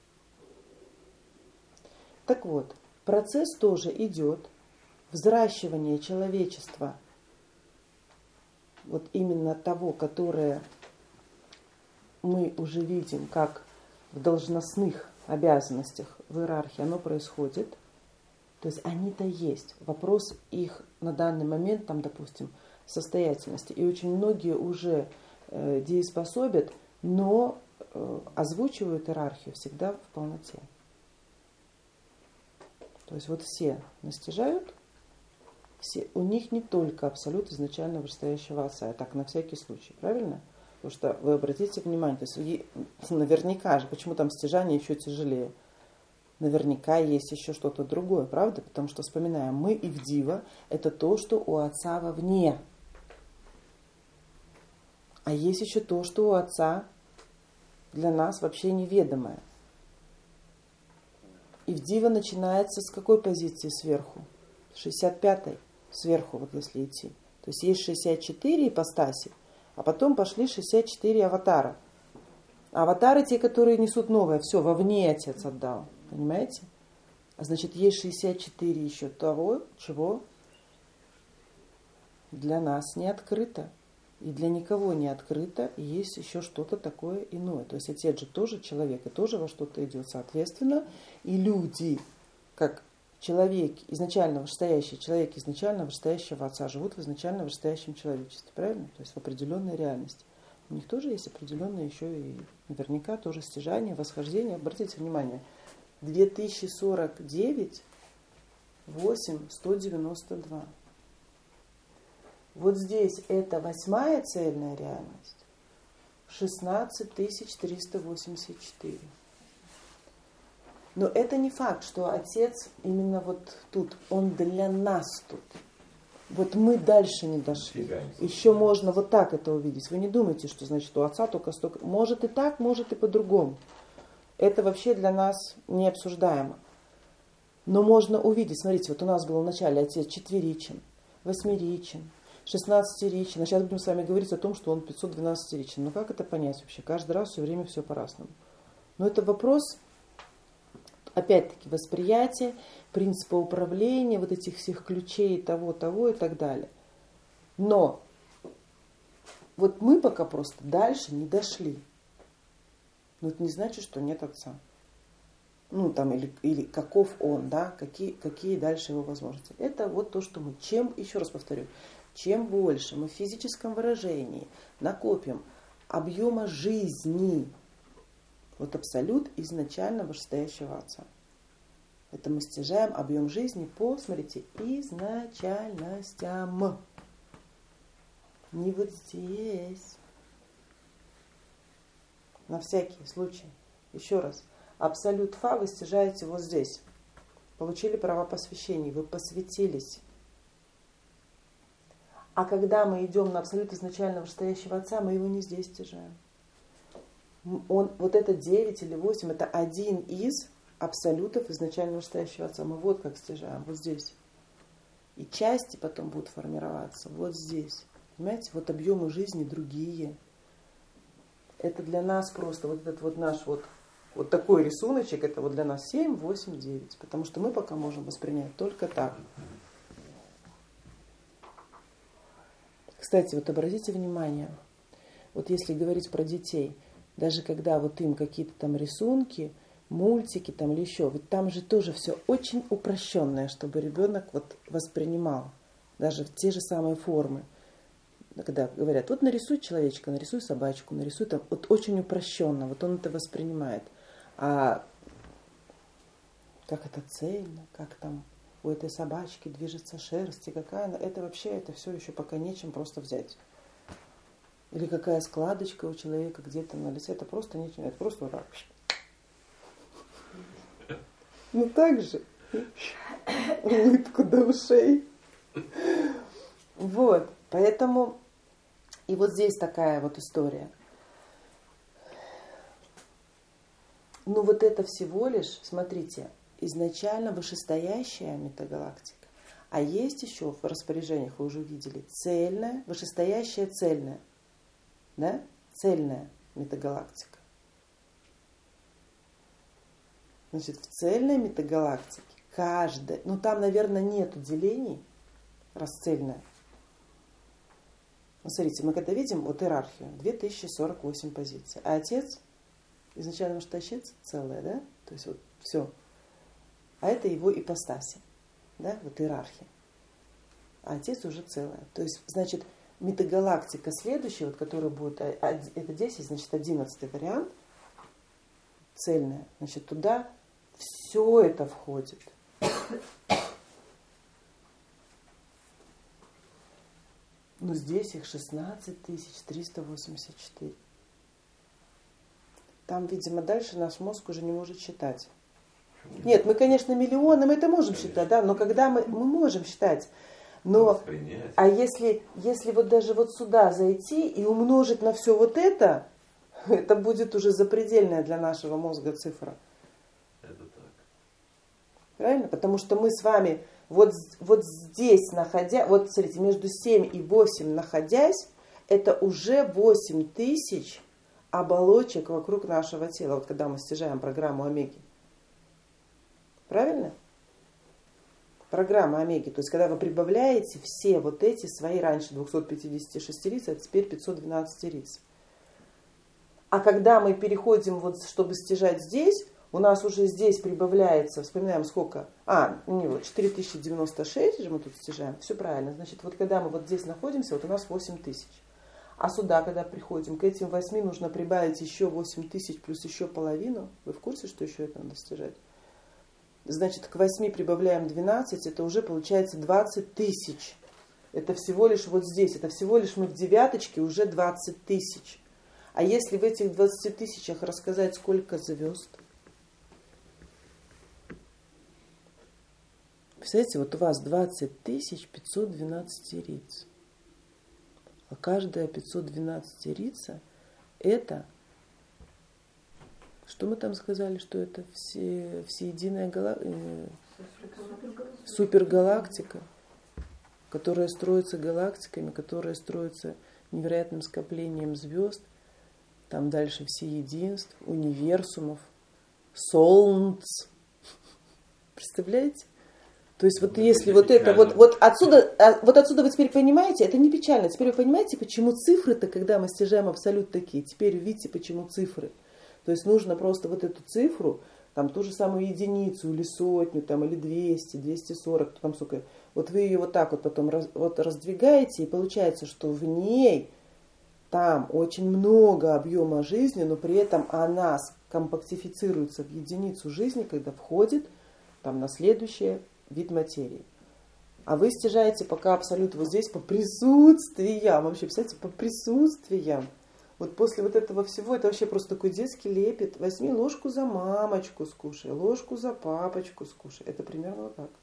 Так вот, процесс тоже идет, взращивание человечества, вот именно того, которое мы уже видим, как в должностных обязанностях в иерархии оно происходит. То есть они-то есть. Вопрос их на данный момент, там, допустим, состоятельности. И очень многие уже э, дееспособят, но э, озвучивают иерархию всегда в полноте. То есть вот все настижают, все, у них не только абсолют изначально вышестоящего Отца, так на всякий случай, правильно? Потому что вы обратите внимание, то есть наверняка же, почему там стяжание еще тяжелее? Наверняка есть еще что-то другое, правда? Потому что, вспоминаем, мы и Ивдива – это то, что у Отца вовне. А есть еще то, что у Отца для нас вообще неведомое. Ивдива начинается с какой позиции сверху? шестьдесят пятой сверху, вот если идти. То есть есть шестьдесят четыре ипостаси, а потом пошли шестьдесят четыре аватара. Аватары те, которые несут новое, все, вовне Отец отдал. Понимаете? А значит, есть шестьдесят четыре еще того, чего для нас не открыто. И для никого не открыто, и есть еще что-то такое иное. То есть Отец же тоже человек, и тоже во что-то идет. Соответственно, и люди, как человек, изначально вышестоящий человек, изначально вышестоящего Отца, живут в изначально вышестоящем человечестве. Правильно? То есть в определенной реальности. У них тоже есть определенное еще и наверняка тоже стяжание, восхождение. Обратите внимание, две тысячи сорок девять, восемь, сто девяносто два. Вот здесь это восьмая цельная реальность, шестнадцать тысяч триста восемьдесят четыре. Но это не факт, что Отец именно вот тут, Он для нас тут. Вот мы дальше не дошли. Еще можно вот так это увидеть. Вы не думайте, что значит у Отца только столько. Может и так, может и по-другому. Это вообще для нас не обсуждаемо. Но можно увидеть, смотрите, вот у нас был в начале Отец четверичен, восьмеричен, шестнадцатеричен. А сейчас будем с вами говорить о том, что он пятьсот двенадцатеричен. Ну как это понять вообще? Каждый раз все время все по-разному. Но это вопрос, опять-таки, восприятия, принципа управления, вот этих всех ключей, того, того и так далее. Но вот мы пока просто дальше не дошли. Но это не значит, что нет Отца. Ну, там, или, или каков Он, да, какие, какие дальше его возможности. Это вот то, что мы, чем, еще раз повторю, чем больше мы в физическом выражении накопим объема жизни, вот абсолют изначально вышестоящего Отца. Это мы стяжаем объем жизни по, смотрите, изначальностям. Не вот здесь. На всякий случай. Еще раз. Абсолют Фа вы стяжаете вот здесь. Получили права посвящения. Вы посвятились. А когда мы идем на абсолют изначально вышестоящего Отца, мы его не здесь стяжаем. Он, вот это девять или восемь, это один из абсолютов изначально вышестоящего Отца мы вот как стяжаем, вот здесь. И части потом будут формироваться вот здесь. Понимаете, вот объемы жизни другие. Это для нас просто вот этот вот наш вот, вот такой рисуночек, это вот для нас семь, восемь, девять. Потому что мы пока можем воспринять только так. Кстати, вот обратите внимание, вот если говорить про детей, даже когда вот им какие-то там рисунки, мультики там или еще, ведь там же тоже все очень упрощенное, чтобы ребенок вот воспринимал, даже в те же самые формы. Когда говорят, вот нарисуй человечка, нарисуй собачку, нарисуй там, вот очень упрощенно, вот он это воспринимает. А как это цельно, как там у этой собачки движется шерсть, и какая она, это вообще, это все еще пока нечем просто взять. Или какая складочка у человека где-то на лице, это просто нечем, это просто вот так. Ну так же. Улыбку до ушей. Вот, поэтому и вот здесь такая вот история. Ну вот это всего лишь, смотрите, изначально вышестоящая метагалактика. А есть еще в распоряжениях, вы уже видели, цельная, вышестоящая цельная. Да? Цельная метагалактика. Значит, в цельной метагалактике каждая, ну там, наверное, нету делений, раз цельная. Ну, смотрите, мы когда видим вот иерархию, две тысячи сорок восемь позиций, а Отец, изначально вышестоящий целая, да? То есть вот все. А это его ипостаси, да, вот иерархия. А Отец уже целая. То есть, значит, метагалактика следующая, вот, которая будет, это десять, значит, одиннадцатый вариант, цельная, значит, туда все это входит. Но здесь их шестнадцать тысяч триста восемьдесят четыре. Там, видимо, дальше наш мозг уже не может считать. Нет, мы, конечно, миллионы, мы это можем конечно. считать, да, но когда мы, мы можем считать, но, а если, если вот даже вот сюда зайти и умножить на все вот это, это будет уже запредельная для нашего мозга цифра. Это так. Правильно? Потому что мы с вами вот, вот здесь находя, вот смотрите, между семь и восемь находясь, это уже восемь тысяч оболочек вокруг нашего тела, вот когда мы стяжаем программу Омеги. Правильно? Программа Омеги. То есть, когда вы прибавляете все вот эти свои раньше двести пятьдесят шесть риц, а теперь пятьсот двенадцать риц. А когда мы переходим, вот, чтобы стяжать здесь, у нас уже здесь прибавляется, вспоминаем сколько? А, не вот, четыре тысячи девяносто шесть же мы тут стяжаем. Все правильно. Значит, вот когда мы вот здесь находимся, вот у нас восемь тысяч. А сюда, когда приходим, к этим восьми нужно прибавить еще восемь тысяч плюс еще половину. Вы в курсе, что еще это надо стяжать? Значит, к восьми прибавляем двенадцать, это уже получается двадцать тысяч. Это всего лишь вот здесь, это всего лишь мы в девяточке уже двадцать тысяч. А если в этих двадцати тысячах рассказать, сколько звезд? Представляете, вот у вас двадцать тысяч пятьсот двенадцать риц. А каждая пятьсот двенадцать рица это, что мы там сказали, что это все, всеединая гала... э... супергалактика, которая строится галактиками, которая строится невероятным скоплением звезд, там дальше всеединств, универсумов, солнц. Представляете? То есть вот если вот это, вот, вот, отсюда, вот отсюда вы теперь понимаете, это не печально, теперь вы понимаете, почему цифры-то, когда мы стяжаем абсолют такие, теперь видите, почему цифры. То есть нужно просто вот эту цифру, там ту же самую единицу, или сотню, там, или двести, двести сорок, там сколько, вот вы ее вот так вот потом раз, вот раздвигаете, и получается, что в ней там очень много объема жизни, но при этом она компактифицируется в единицу жизни, когда входит там на следующее вид материи. А вы стяжаете пока абсолют вот здесь по присутствиям. Вообще, представляете, по присутствиям. Вот после вот этого всего, это вообще просто такой детский лепет. Возьми ложку за мамочку скушай, ложку за папочку скушай. Это примерно вот так.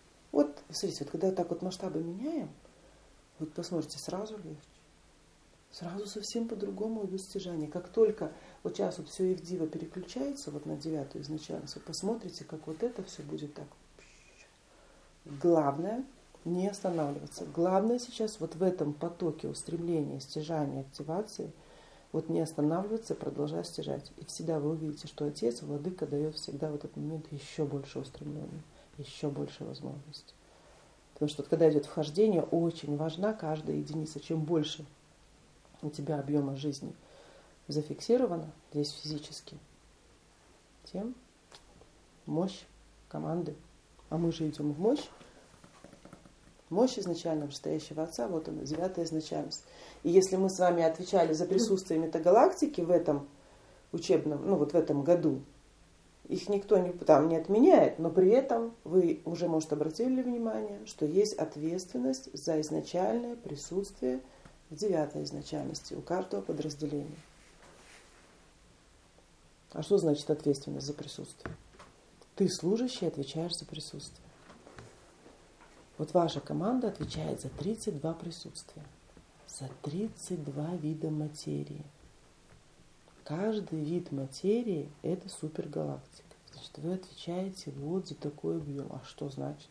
Вот, смотрите, вот когда вот так вот масштабы меняем, вот посмотрите, сразу легче. Сразу совсем по-другому идут стяжания. Как только вот сейчас вот все Ивдива переключается вот на девятую изначальность, вы посмотрите, как вот это все будет так. Главное не останавливаться. Главное сейчас вот в этом потоке устремления, стяжания, активации вот не останавливаться, продолжать стяжать. И всегда вы увидите, что Отец, Владыка дает всегда в этот момент еще больше устремления, еще больше возможностей. Потому что вот, когда идет вхождение, очень важна каждая единица. Чем больше у тебя объема жизни зафиксировано здесь физически, тем мощь команды. А мы же идем в мощь. Мощь изначально вышестоящего Отца, вот она, девятая изначальность. И если мы с вами отвечали за присутствие метагалактики в этом учебном, ну вот в этом году, их никто не, там не отменяет, но при этом вы уже, может, обратили внимание, что есть ответственность за изначальное присутствие в девятой изначальности у каждого подразделения. А что значит ответственность за присутствие? Ты, служащий, отвечаешь за присутствие. Вот ваша команда отвечает за тридцать два присутствия, за тридцать два вида материи. Каждый вид материи – это супергалактика. Значит, вы отвечаете вот за такой объем. А что значит?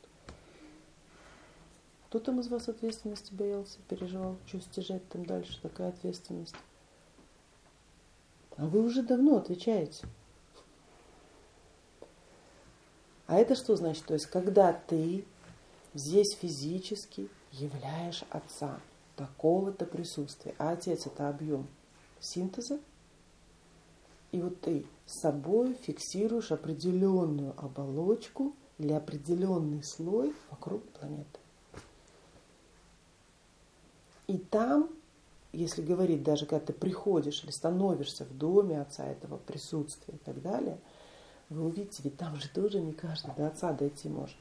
Кто там из вас ответственности боялся, переживал, что стяжать там дальше, такая ответственность? А вы уже давно отвечаете. А это что значит? То есть, когда ты здесь физически являешь Отца такого-то присутствия, а Отец – это объем синтеза, и вот ты с собой фиксируешь определенную оболочку или определенный слой вокруг планеты. И там, если говорить, даже когда ты приходишь или становишься в доме Отца, этого присутствия и так далее, вы увидите, ведь там же тоже не каждый до Отца дойти может.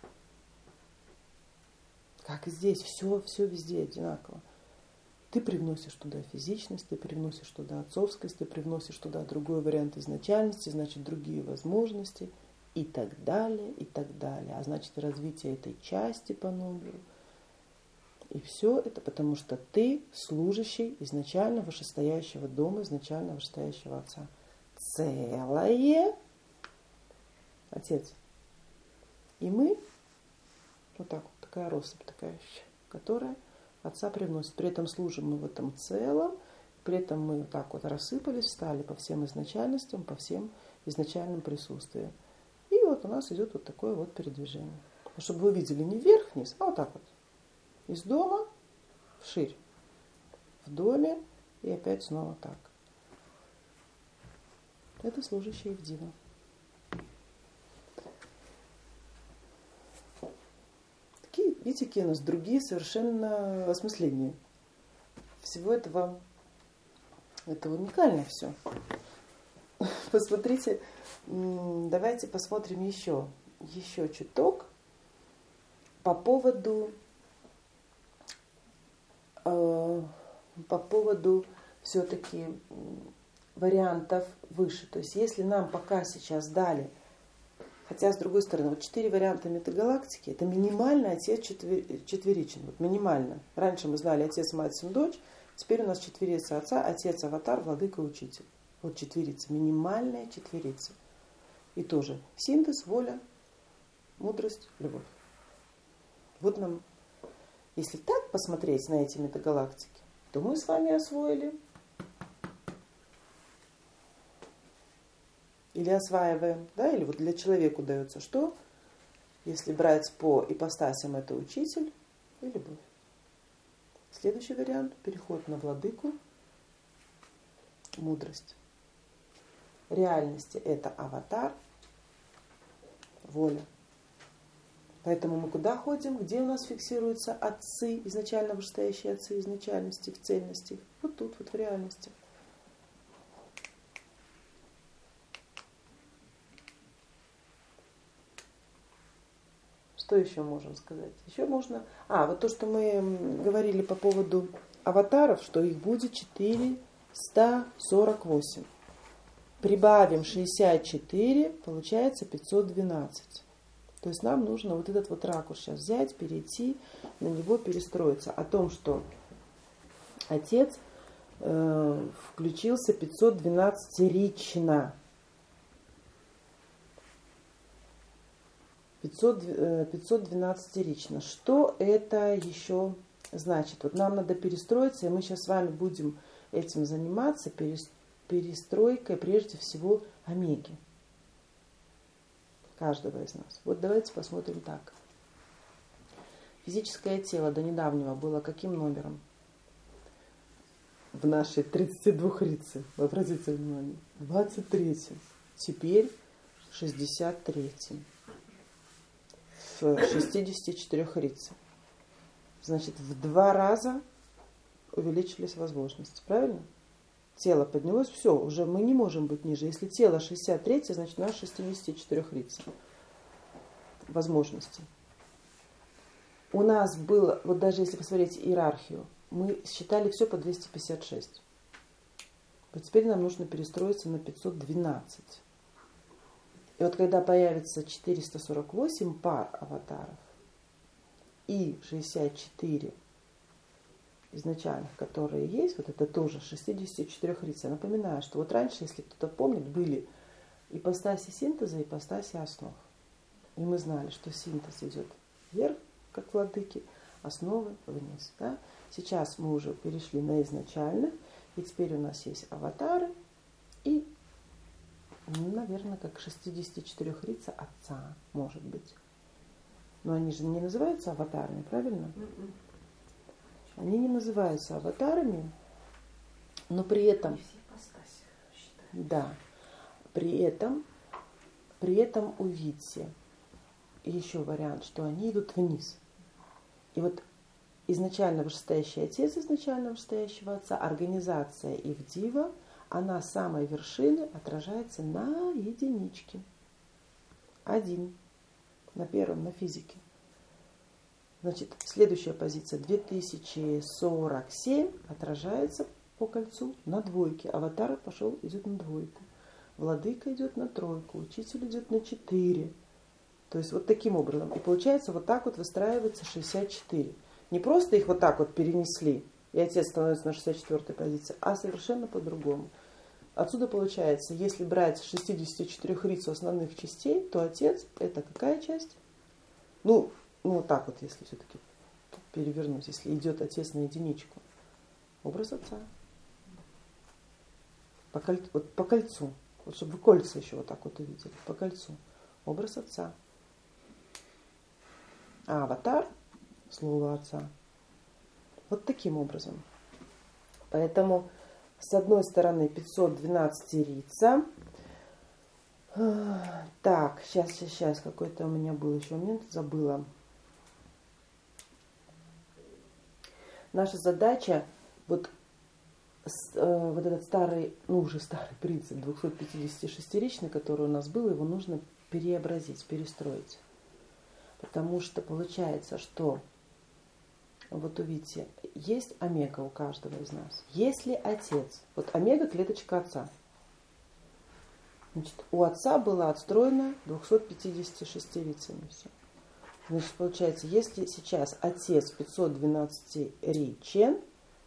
Как и здесь, все, все везде одинаково. Ты привносишь туда физичность, ты привносишь туда отцовскость, ты привносишь туда другой вариант изначальности, значит, другие возможности и так далее, и так далее. А значит, развитие этой части по номеру. И все это потому, что ты служащий изначально вышестоящего дома, изначально вышестоящего Отца. Целое Отец. И мы, вот так вот, такая россыпь, такая вещь, которая Отца привносит. При этом служим мы в этом целом, при этом мы вот так вот рассыпались, встали по всем изначальностям, по всем изначальным присутствиям. И вот у нас идет вот такое вот передвижение. Чтобы вы видели не вверх-вниз, а вот так вот. Из дома вширь. В доме и опять снова так. Это служащие Ивдива. Такие, видите, какие у нас другие совершенно осмысления. Всего этого, это уникально все. Посмотрите, давайте посмотрим еще, еще чуток по поводу по поводу все-таки вариантов выше. То есть если нам пока сейчас дали, хотя с другой стороны, вот четыре варианта метагалактики, это минимально Отец четверичен. Вот минимально. Раньше мы знали Отец, Мать, Сын, Дочь, теперь у нас четверица Отца, Отец, Аватар, Владыка, Учитель. Вот четверица, минимальная четверица. И тоже синтез, воля, мудрость, любовь. Вот нам, если так посмотреть на эти метагалактики, то мы с вами освоили или осваиваем, да, или вот для человека дается что? Если брать по ипостасям, это учитель и любовь. Следующий вариант – переход на владыку, мудрость. Реальности – это аватар, воля. Поэтому мы куда ходим? Где у нас фиксируются отцы, изначально вышестоящие отцы изначальности, в цельности? Вот тут, вот в реальности. Что еще можем сказать? Еще можно... А, вот то, что мы говорили по поводу аватаров, что их будет четыреста сорок восемь. Прибавим шестьдесят четыре, получается пятьсот двенадцать. То есть нам нужно вот этот вот ракурс сейчас взять, перейти, на него перестроиться. О том, что Отец э, включился пятьсот двенадцатирично. пятьсот, пятьсот двенадцатирично. Что это еще значит? Вот нам надо перестроиться, и мы сейчас с вами будем этим заниматься, перестройкой прежде всего омеги. Каждого из нас. Вот давайте посмотрим так. Физическое тело до недавнего было каким номером? В нашей тридцати двух рице. Вы обратите внимание. двадцать третьим. Теперь шестьдесят третьим. В шестидесяти четырёх рице. Значит, в два раза увеличились возможности. Правильно? Тело поднялось, все, уже мы не можем быть ниже. Если тело шестьдесят три, значит у нас шестидесяти четырёх рице. Возможности. У нас было, вот даже если посмотреть иерархию, мы считали все по двести пятьдесят шесть. Вот теперь нам нужно перестроиться на пятьсот двенадцать. И вот когда появится четыреста сорок восемь пар аватаров и шестьдесят четыре изначальных, которые есть, вот это тоже шестидесяти четырёх риц. Я напоминаю, что вот раньше, если кто-то помнит, были ипостаси синтеза и ипостаси основ. И мы знали, что синтез идет вверх, как владыки, основы вниз. Да? Сейчас мы уже перешли на изначальных, и теперь у нас есть аватары и, ну, наверное, как шестидесяти четырёх рица отца, может быть. Но они же не называются аватарами, правильно? Они не называются аватарами, но при этом, да, при этом, при этом увидите еще вариант, что они идут вниз. И вот изначально вышестоящий отец изначально вышестоящего отца, организация Ивдива, она с самой вершины отражается на единичке. Один. На первом, на физике. Значит, следующая позиция две тысячи сорок семь отражается по кольцу на двойке. Аватар пошел, идет на двойку. Владыка идет на тройку. Учитель идет на четыре. То есть вот таким образом. И получается вот так вот выстраивается шестьдесят четыре. Не просто их вот так вот перенесли, и отец становится на шестьдесят четвёртой позиции, а совершенно по-другому. Отсюда получается, если брать шестидесяти четырёх рицу основных частей, то отец это какая часть? Ну, ну вот так вот, если все-таки перевернуть, если идет отец на единичку. Образ отца. По, коль... вот по кольцу. Вот чтобы вы кольца еще вот так вот увидели. По кольцу. Образ отца. А аватар — слово отца. Вот таким образом. Поэтому с одной стороны пятьсот двенадцать рица. Так, сейчас, сейчас, сейчас. Какой-то у меня был еще момент, забыла. Наша задача, вот, э, вот этот старый, ну уже старый принцип двухсотпятидесятишестиричный, который у нас был, его нужно переобразить, перестроить. Потому что получается, что, вот увидите, есть омега у каждого из нас. Если отец, вот омега клеточка отца. Значит, у отца была отстроена двухсотпятидесятишестирицами все. Значит, получается, если сейчас отец пятьсот двенадцатиричен,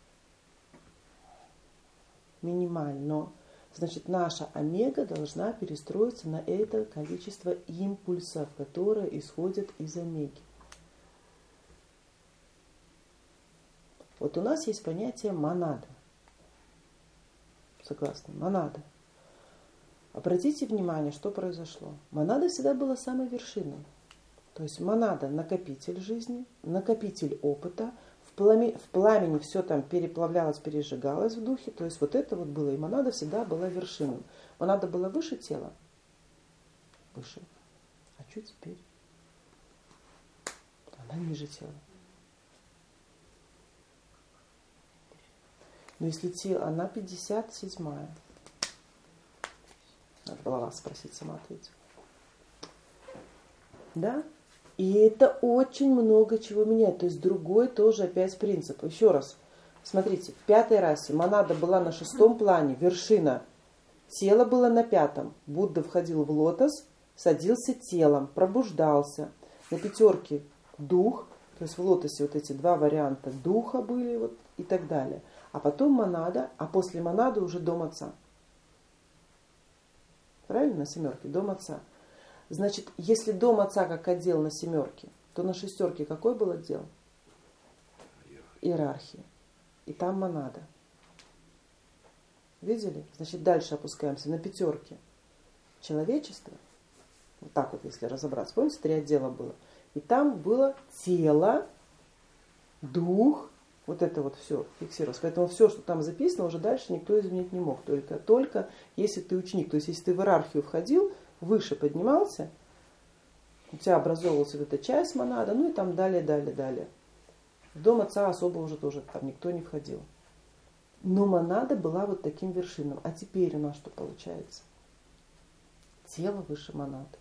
минимально, значит, наша омега должна перестроиться на это количество импульсов, которые исходят из омеги. Вот у нас есть понятие монада. Согласны? Монада. Обратите внимание, что произошло. Монада всегда была самой вершиной. То есть монада — накопитель жизни, накопитель опыта. В пламени, в пламени все там переплавлялось, пережигалось в духе. То есть вот это вот было. И монада всегда была вершиной. Монада была выше тела. Выше. А что теперь? Она ниже тела. Но если тело, она пятьдесят седьмая. Надо было вас спросить, сама ответить. Да? И это очень много чего меняет. То есть другой тоже опять принцип. Еще раз. Смотрите, в пятой расе монада была на шестом плане, вершина. Тело было на пятом. Будда входил в лотос, садился телом, пробуждался. На пятерке дух. То есть в лотосе вот эти два варианта духа были вот, и так далее. а потом монада, а после монады уже дом отца. Правильно? На семерке дом отца. Значит, если дом отца как отдел на семерке, то на шестерке какой был отдел? Иерархия. И там монада. Видели? Значит, дальше опускаемся на пятерке. Человечество. Вот так вот, если разобраться. Помните, три отдела было. И там было тело, дух, вот это вот все фиксировалось. Поэтому все, что там записано, уже дальше никто изменить не мог. Только, только если ты ученик. То есть, если ты в иерархию входил, выше поднимался, у тебя образовывалась вот эта часть монада, ну и там далее, далее, далее. В дом отца особо уже тоже там никто не входил. Но монада была вот таким вершинным. А теперь у нас что получается? Тело выше монады.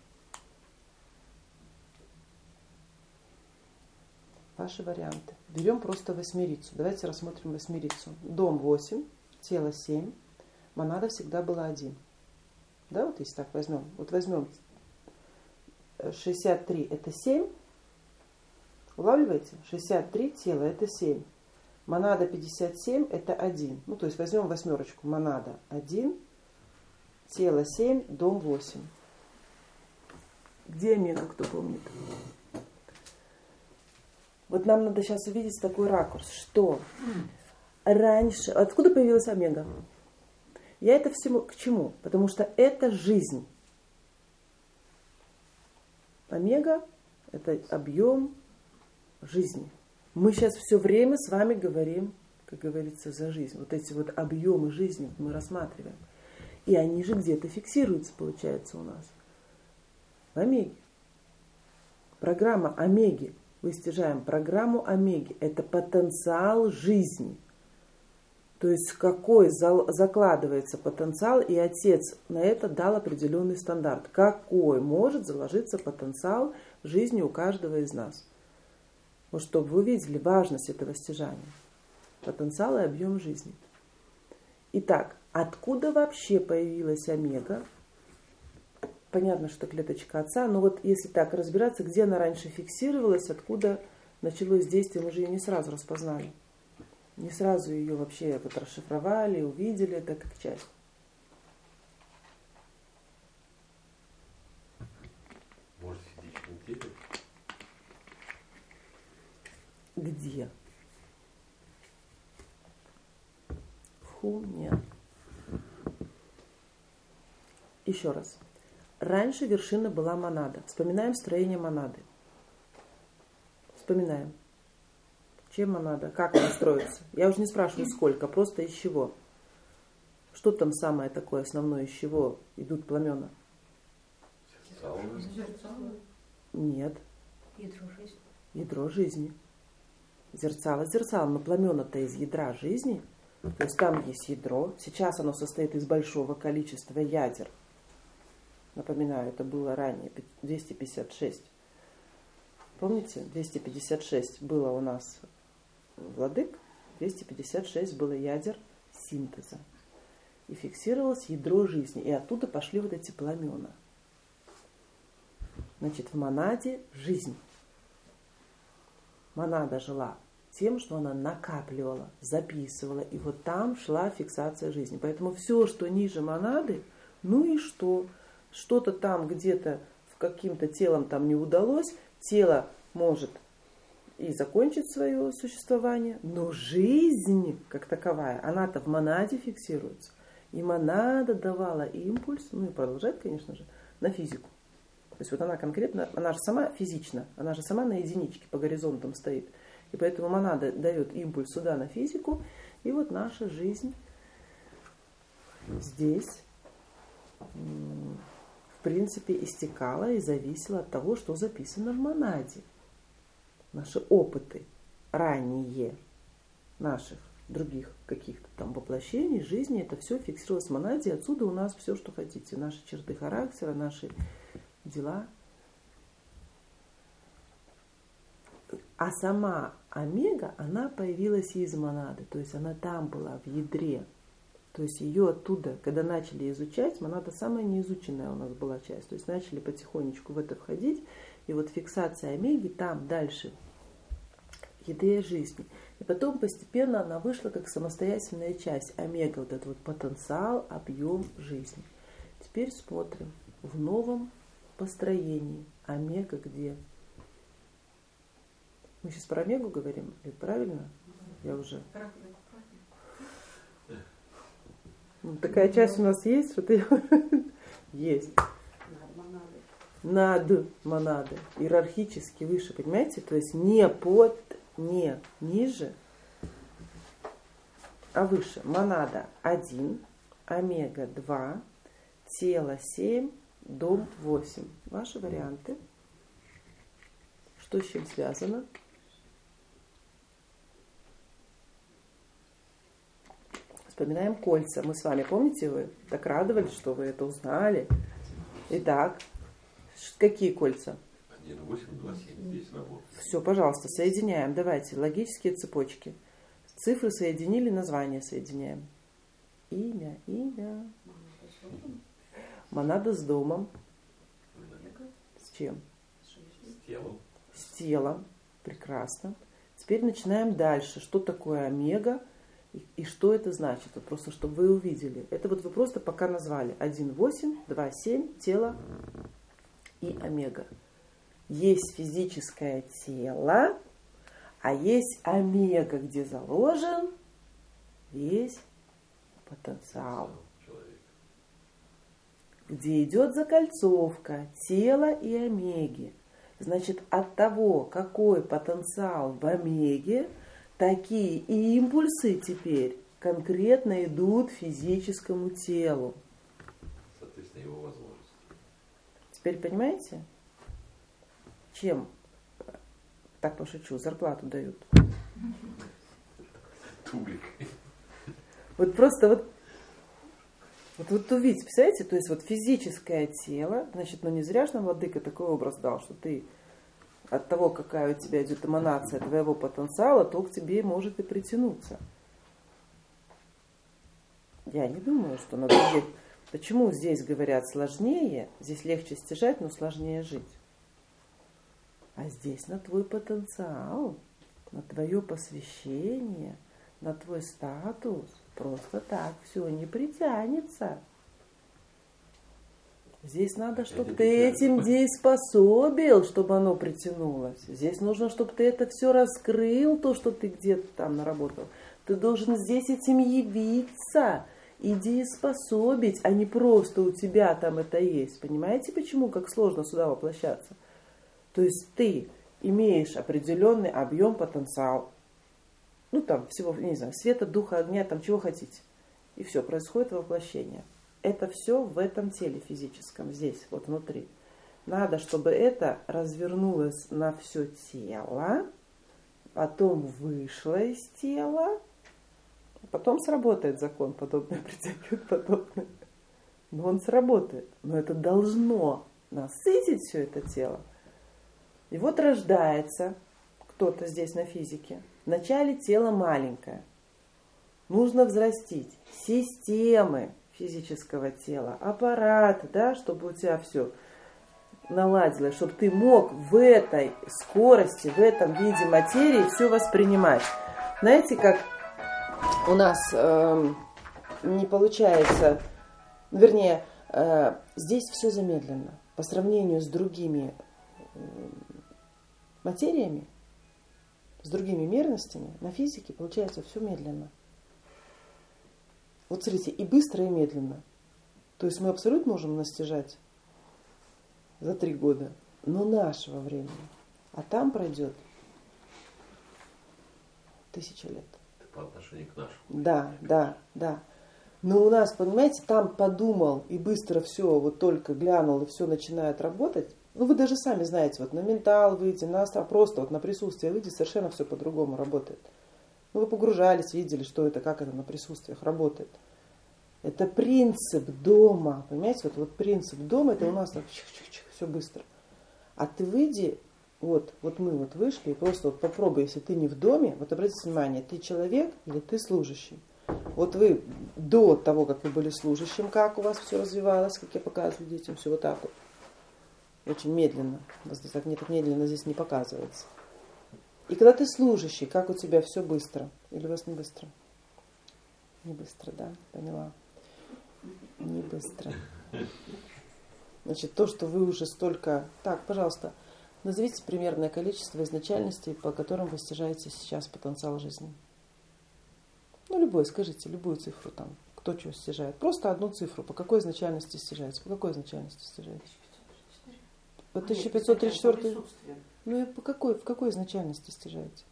Ваши варианты. Берем просто восьмерицу. Давайте рассмотрим восьмерицу. Дом восемь, тело семь, монада всегда была один. Да, вот если так возьмем. Вот возьмем шестьдесят три это семь. Улавливаете? шестьдесят три тело это семь. Монада пятьдесят семь это один. Ну, то есть возьмем восьмерочку. Монада один, тело семь, дом восемь. Где омега, кто помнит? Вот нам надо сейчас увидеть такой ракурс, что раньше... Откуда появилась омега? Я это всему к чему? Потому что это жизнь. Омега – это объем жизни. Мы сейчас все время с вами говорим, как говорится, за жизнь. Вот эти вот объемы жизни мы рассматриваем. И они же где-то фиксируются, получается, у нас. В омеге. Программа омеги. Выстижаем программу омеги. Это потенциал жизни. То есть какой закладывается потенциал, и отец на это дал определенный стандарт. Какой может заложиться потенциал жизни у каждого из нас. Вот чтобы вы увидели важность этого стяжания. Потенциал и объем жизни. Итак, откуда вообще появилась омега? Понятно, что клеточка отца, но вот если так разбираться, где она раньше фиксировалась, откуда началось действие, мы же ее не сразу распознали. Не сразу ее вообще вот расшифровали, увидели это как часть. Может, в физическом теле? Где? Фу, нет. Еще раз. Раньше вершина была монада. Вспоминаем строение монады. Вспоминаем. Чем монада? Как она строится? Я уже не спрашиваю сколько, просто из чего. Что там самое такое основное, из чего идут пламена? Нет. Ядро жизни. Ядро жизни. Зерцало зерцалом, но пламена-то из ядра жизни. То есть там есть ядро. Сейчас оно состоит из большого количества ядер. Напоминаю, это было ранее, двести пятьдесят шесть. Помните, двести пятьдесят шесть было у нас владык, двести пятьдесят шесть было ядер синтеза. И фиксировалось ядро жизни. И оттуда пошли вот эти пламена. Значит, в монаде жизнь. Монада жила тем, что она накапливала, записывала. И вот там шла фиксация жизни. Поэтому все, что ниже монады, ну и что? Что-то там где-то в каким-то телом там не удалось. Тело может и закончить свое существование. Но жизнь как таковая, она-то в монаде фиксируется. И монада давала импульс, ну и продолжает, конечно же, на физику. То есть вот она конкретно, она же сама физична, она же сама на единичке по горизонтам стоит. И поэтому монада дает импульс сюда на физику. И вот наша жизнь здесь в принципе истекала и зависела от того, что записано в монаде. Наши опыты ранние наших других каких-то там воплощений, жизни, это все фиксировалось в монаде. Отсюда у нас все, что хотите. Наши черты характера, наши дела. А сама омега, она появилась из монады. То есть она там была, в ядре. То есть ее оттуда, когда начали изучать, монада самая неизученная у нас была часть. То есть начали потихонечку в это входить. И вот фиксация омеги там дальше, в ядре жизни. И потом постепенно она вышла как самостоятельная часть. Омега, вот этот вот потенциал, объем жизни. Теперь смотрим в новом построении. Омега где? Мы сейчас про омегу говорим? Или правильно? Я уже... Ну, такая часть у нас есть, что ты... Есть. Над монады. Иерархически выше, понимаете? То есть не под, не ниже, а выше. Монада один, омега два, тело семь, дом восемь. Ваши варианты. Что с чем связано? Вспоминаем кольца. Мы с вами, помните, вы так радовались, что вы это узнали. Итак, какие кольца? один, восемь, два, семь. Здесь набор. Все, пожалуйста, соединяем. Давайте, логические цепочки. Цифры соединили, название соединяем. Имя, имя. Монада с домом. С чем? С телом. С телом. Прекрасно. Теперь начинаем дальше. Что такое омега и, и что это значит? Вот просто, чтобы вы увидели. Это вот вы просто пока назвали. один, восемь, два, семь, тело и омега. Есть физическое тело, а есть омега, где заложен весь потенциал. Где идет закольцовка тела и омеги. Значит, от того, какой потенциал в омеге, такие импульсы теперь конкретно идут физическому телу. Соответственно, его возможности. Теперь понимаете, чем, так пошучу, зарплату дают? Тубрикой. Вот просто вот, вот, вот увидите, представляете, то есть вот физическое тело, значит, ну не зря же нам Владыка такой образ дал, что ты от того, какая у тебя идет эманация твоего потенциала, то к тебе может и притянуться. Я не думаю, что на других... Почему здесь говорят сложнее, здесь легче стяжать, но сложнее жить? А здесь на твой потенциал, на твое посвящение, на твой статус просто так все не притянется. Здесь надо, чтобы ты этим дееспособил, чтобы оно притянулось. Здесь нужно, чтобы ты это все раскрыл, то, что ты где-то там наработал. Ты должен здесь этим явиться и дееспособить, а не просто у тебя там это есть. Понимаете, почему как сложно сюда воплощаться? То есть ты имеешь определенный объем, потенциал. Ну там всего, не знаю, света, духа, огня, там чего хотите. И все, происходит воплощение. Это все в этом теле физическом, здесь, вот внутри. Надо, чтобы это развернулось на все тело, потом вышло из тела, потом сработает закон, подобное притягивает подобное. Но он сработает. Но это должно насытить все это тело. И вот рождается кто-то здесь на физике. Вначале тело маленькое. Нужно взрастить системы физического тела, аппарат, да, чтобы у тебя все наладилось, чтобы ты мог в этой скорости, в этом виде материи все воспринимать. Знаете, как у нас э, не получается, вернее, э, здесь все замедленно. По сравнению с другими э, материями, с другими мерностями, на физике получается все медленно. Вот смотрите, и быстро, и медленно. То есть мы абсолютно можем настижать за три года, но нашего времени. А там пройдет тысяча лет. Это по отношению к нашему. Да, да, да. Но у нас, понимаете, там подумал и быстро все, вот только глянул, и все начинает работать. Ну, вы даже сами знаете, вот на ментал выйти, на астро, просто вот на присутствие выйти, совершенно все по-другому работает. Ну, вы погружались, видели, что это, как это на присутствиях работает. Это принцип дома, понимаете, вот, вот принцип дома, это у нас так чих-чих-чих, все быстро. А ты выйди, вот, вот мы вот вышли, и просто вот попробуй, если ты не в доме, вот обратите внимание, ты человек или ты служащий. Вот вы до того, как вы были служащим, как у вас все развивалось, как я показываю детям, все вот так вот. Очень медленно. У нас так, не, так медленно здесь не показывается. И когда ты служащий, как у тебя все быстро? Или у вас не быстро? Не быстро, да? Поняла. Не быстро. Значит, то, что вы уже столько... Так, пожалуйста, назовите примерное количество изначальностей, по которым вы стяжаете сейчас потенциал жизни. Ну, любой, скажите, любую цифру там. Кто чего стяжает. Просто одну цифру. По какой изначальности стяжаете? По какой изначальности стяжаете? По тысяча пятьсот тридцать четыре. Ну и по какой, в какой изначальности стяжаете?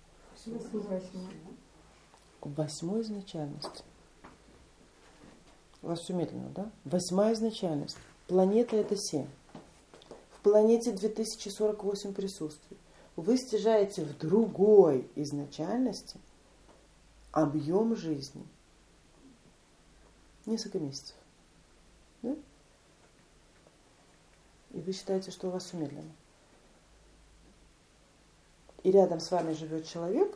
В восьмой изначальности. У вас все медленно, да? Восьмая изначальность. Планета это семь. В планете две тысячи сорок восемь присутствий. Вы стяжаете в другой изначальности объем жизни. Несколько месяцев. Да? И вы считаете, что у вас все медленно. И рядом с вами живет человек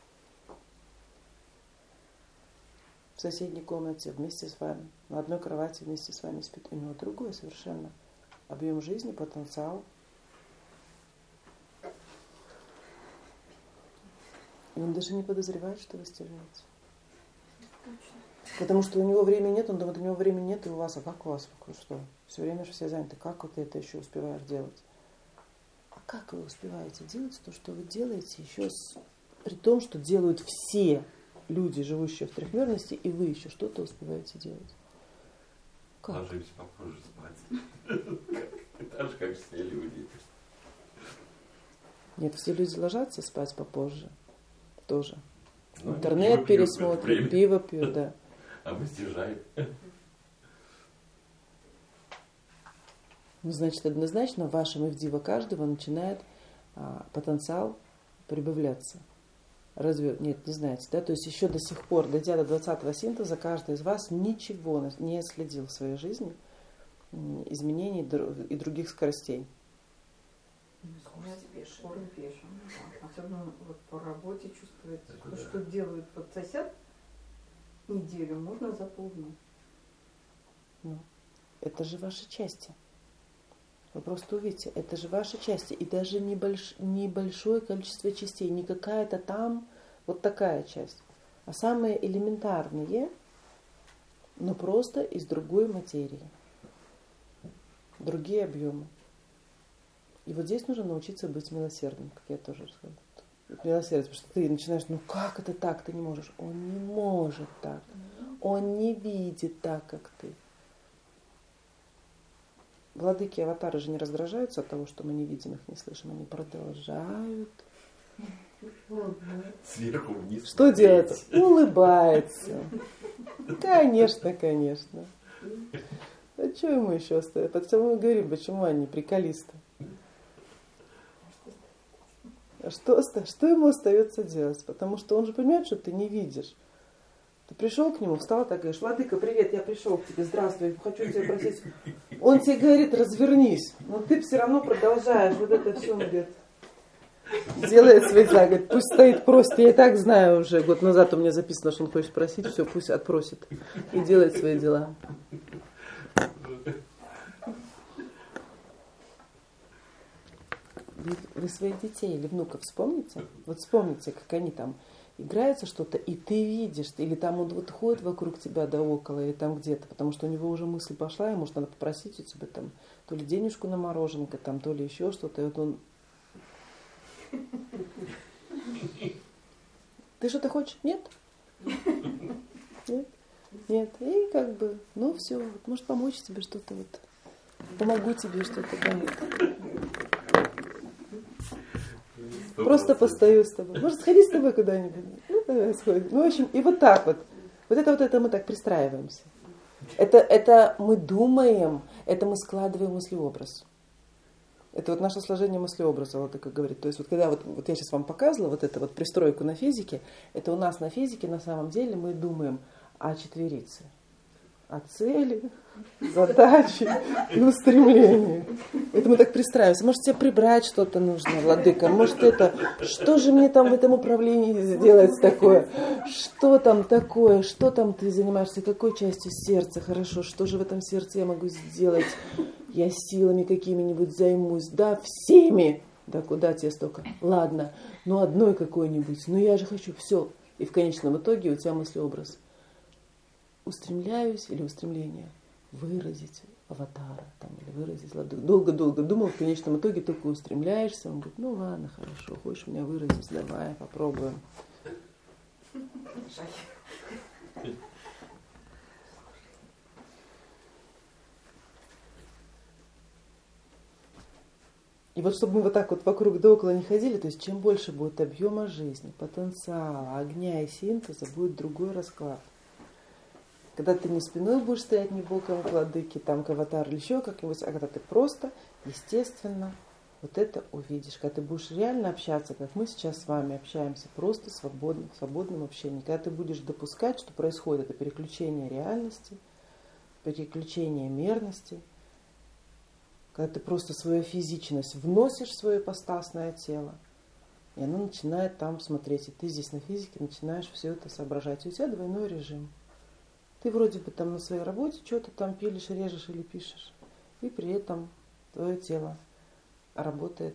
в соседней комнате вместе с вами, на одной кровати вместе с вами спит. У него другой совершенно объем жизни, потенциал. И он даже не подозревает, что вы стяжаете. Потому что у него времени нет, он думает, у него времени нет, и у вас, а как у вас? Что? Все время же все заняты. Как вот ты это еще успеваешь делать? А как вы успеваете делать то, что вы делаете, еще с... при том, что делают все люди, живущие в трехмерности, и вы еще что-то успеваете делать? Как? Ложимся попозже спать. Так же, как все люди. Нет, все люди ложатся спать попозже. Тоже. Ну, интернет пересмотрят, пиво пьют, да. А мы стяжаем. Ну, значит, однозначно в вашем ивдива каждого начинает а, потенциал прибавляться. Разве, нет, не знаете, да? То есть еще до сих пор, дойдя до двадцатого синтеза, каждый из вас ничего не следил в своей жизни, изменений и других скоростей. Скоро пешим. Особенно вот по работе чувствуется, то, что делают вот сосед неделю, можно за полдня. Ну, это же ваши части. Вы просто увидите, это же ваши части. И даже небольш, небольшое количество частей, не какая-то там вот такая часть, а самые элементарные, но просто из другой материи. Другие объемы. И вот здесь нужно научиться быть милосердным, как я тоже рассказывала. Милосердие, потому что ты начинаешь, ну как это так, ты не можешь. Он не может так. Он не видит так, как ты. Владыки аватары же не раздражаются от того, что мы не видим их, не слышим. Они продолжают. Сверху вниз. Что делать? Улыбается. Конечно, конечно. А что ему еще остается? Потому мы говорим, почему они приколисты. А что, что ему остается делать? Потому что он же понимает, что ты не видишь. Ты пришел к нему, встал так и говоришь: Владыка, привет, я пришел к тебе, здравствуй, хочу тебя просить. Он тебе говорит: развернись. Но ты все равно продолжаешь. Вот это все, он говорит, делает свои дела, говорит, пусть стоит, просит. Я и так знаю уже, год назад у меня записано, что он хочет просить, все, пусть отпросит. И делает свои дела. Вы, вы своих детей или внуков вспомните? Вот вспомните, как они там играются что-то, и ты видишь, или там он вот ходит вокруг тебя да около, или там где-то, потому что у него уже мысль пошла, и может надо попросить у тебя там то ли денежку на мороженка, там, то ли еще что-то, и вот он... Ты что-то хочешь? Нет? Нет? Нет. И как бы, ну все, вот, может помочь тебе что-то, вот, помогу тебе что-то понять. Просто постою с тобой. Может, сходить с тобой куда-нибудь? Ну, давай сходим. Ну, в общем, и вот так вот. Вот это вот это мы так пристраиваемся. Это, это мы думаем, это мы складываем мыслеобраз. Это вот наше сложение мыслеобраза, вот так говорит. То есть вот когда вот, вот я сейчас вам показывала вот эту вот пристройку на физике, это у нас на физике на самом деле мы думаем о четверице. О цели, задачи и устремлении. Это мы так пристраиваемся. Может, тебе прибрать что-то нужно, владыка? Может, это... Что же мне там в этом управлении сделать такое? Что там такое? Что там ты занимаешься? Какой частью сердца? Хорошо, что же в этом сердце я могу сделать? Я силами какими-нибудь займусь. Да, всеми. Да куда тебе столько? Ладно, ну одной какой-нибудь, ну я же хочу все. И в конечном итоге у тебя мыслеобраз. Устремляюсь или устремление выразить аватара там, или выразить ладу. Долго-долго думал, в конечном итоге только устремляешься. Он говорит, ну ладно, хорошо, хочешь меня выразить, давай, попробуем. И вот чтобы мы вот так вот вокруг да около не ходили, то есть чем больше будет объема жизни, потенциала, огня и синтеза, будет другой расклад. Когда ты не спиной будешь стоять, не боком к владыке, там к аватару или еще как-нибудь, а когда ты просто, естественно, вот это увидишь. Когда ты будешь реально общаться, как мы сейчас с вами общаемся, просто свободно, в свободном общении. Когда ты будешь допускать, что происходит это переключение реальности, переключение мерности, когда ты просто свою физичность вносишь в свое ипостасное тело, и оно начинает там смотреть. И ты здесь на физике начинаешь все это соображать. И у тебя двойной режим. Ты вроде бы там на своей работе что-то там пилишь, режешь или пишешь. И при этом твое тело работает.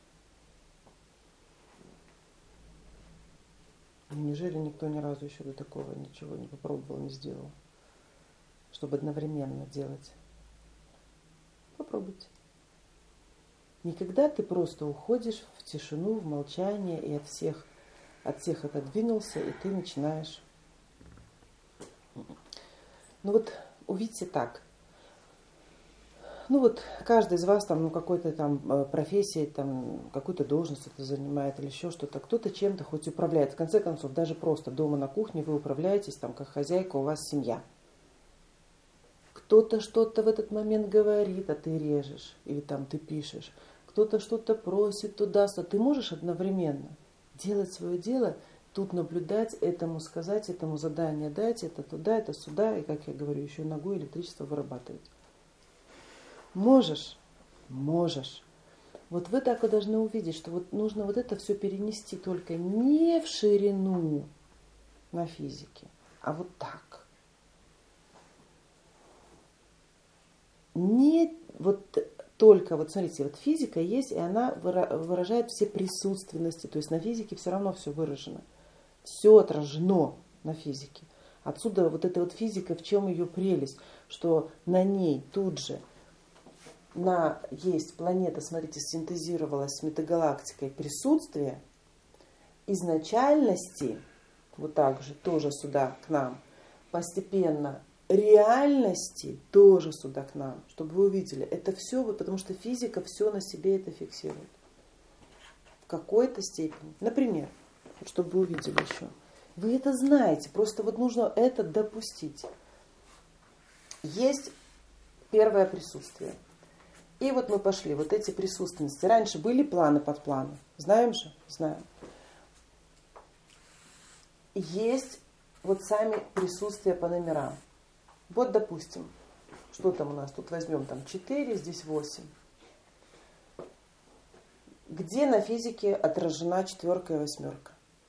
И неужели никто ни разу еще до такого ничего не попробовал, не сделал? Чтобы одновременно делать. Попробуйте. Никогда ты просто уходишь в тишину, в молчание и от всех, от всех отодвинулся, и ты начинаешь. Ну вот увидьте так. Ну вот каждый из вас там, ну какой-то там профессией, там какую-то должность это занимает или еще что-то. Кто-то чем-то хоть управляет. В конце концов, даже просто дома на кухне вы управляетесь, там как хозяйка, у вас семья. Кто-то что-то в этот момент говорит, а ты режешь, или там ты пишешь. Кто-то что-то просит туда-сюда. Ты можешь одновременно делать свое дело, тут наблюдать, этому сказать, этому задание дать, это туда, это сюда, и, как я говорю, еще ногой электричество вырабатывать. Можешь? Можешь. Вот вы так и должны увидеть, что вот нужно вот это все перенести только не в ширину на физике, а вот так. Не вот только, вот смотрите, вот физика есть, и она выражает все присутственности, то есть на физике все равно все выражено. Все отражено на физике. Отсюда вот эта вот физика, в чем ее прелесть, что на ней тут же на, есть планета, смотрите, синтезировалась с метагалактикой присутствие, изначальности, вот так же, тоже сюда к нам, постепенно реальности тоже сюда к нам, чтобы вы увидели. Это все, вот, потому что физика все на себе это фиксирует. В какой-то степени. Например, чтобы вы увидели еще. Вы это знаете, просто вот нужно это допустить. Есть первое присутствие. И вот мы пошли, вот эти присутственности. Раньше были планы под планы. Знаем же? Знаем. Есть вот сами присутствия по номерам. Вот, допустим, что там у нас? Тут возьмем там четыре, здесь восемь. Где на физике отражена четверка и восьмерка?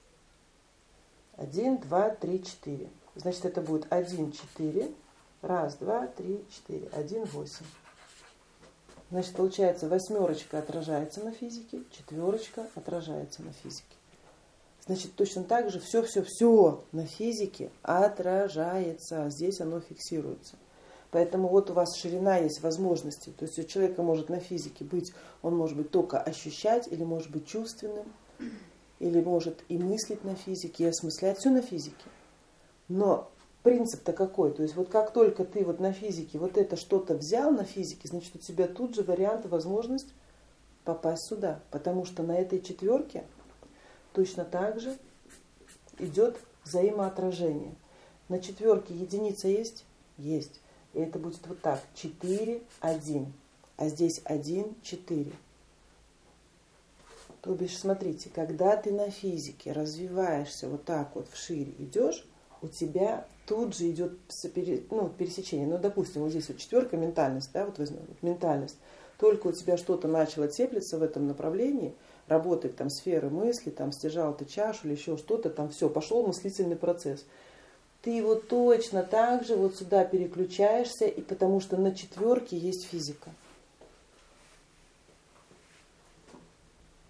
Один, два, три, четыре. Значит, это будет один, четыре. Раз, два, три, четыре. Один, восемь. Значит, получается, восьмерочка отражается на физике, четверочка отражается на физике. Значит, точно так же все-все-все на физике отражается, а здесь оно фиксируется. Поэтому вот у вас ширина есть возможности. То есть у человека может на физике быть, он может быть только ощущать, или может быть чувственным, или может и мыслить на физике, и осмыслять все на физике. Но принцип-то какой? То есть вот как только ты вот на физике вот это что-то взял на физике, значит у тебя тут же вариант, возможность попасть сюда. Потому что на этой четверке точно так же идет взаимоотражение. На четверке единица есть? Есть. И это будет вот так. четыре, один. А здесь один, четыре. То бишь, смотрите, когда ты на физике развиваешься вот так вот вширь идешь, у тебя тут же идет ну, пересечение. Ну, допустим, вот здесь вот четверка, ментальность, да, вот возьмем, вот ментальность. Только у тебя что-то начало теплиться в этом направлении, работает там сфера мысли, там стяжал ты чашу или еще что-то, там все, пошел мыслительный процесс. Ты его точно так же вот сюда переключаешься, и потому что на четверке есть физика.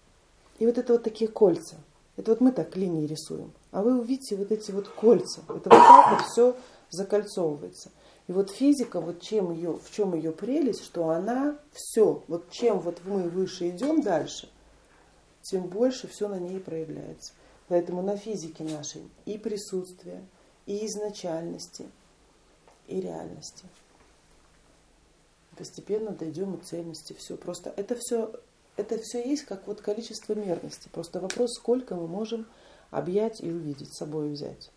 И вот это вот такие кольца. Это вот мы так линии рисуем. А вы увидите вот эти вот кольца. Это вот так вот все закольцовывается. И вот физика, вот чем ее, в чем ее прелесть, что она все, вот чем вот мы выше идем дальше, тем больше все на ней проявляется. Поэтому на физике нашей и присутствие, и изначальности, и реальности. Постепенно дойдем и к цельности. Все. Просто это все, это все есть как вот количество мерности. Просто вопрос, сколько мы можем объять и увидеть, с собой взять.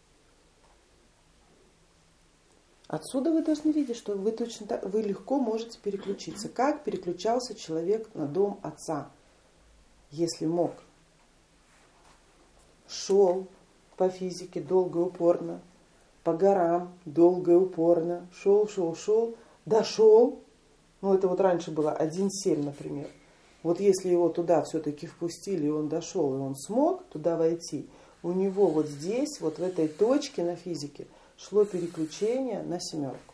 Отсюда вы должны видеть, что вы точно так, вы легко можете переключиться. Как переключался человек на дом отца, если мог? Шел по физике долго и упорно, по горам долго и упорно, шел, шел, шел, дошел. Ну, это вот раньше было один семь, например. Вот если его туда все-таки впустили, и он дошел, и он смог туда войти, у него вот здесь, вот в этой точке на физике, шло переключение на семерку.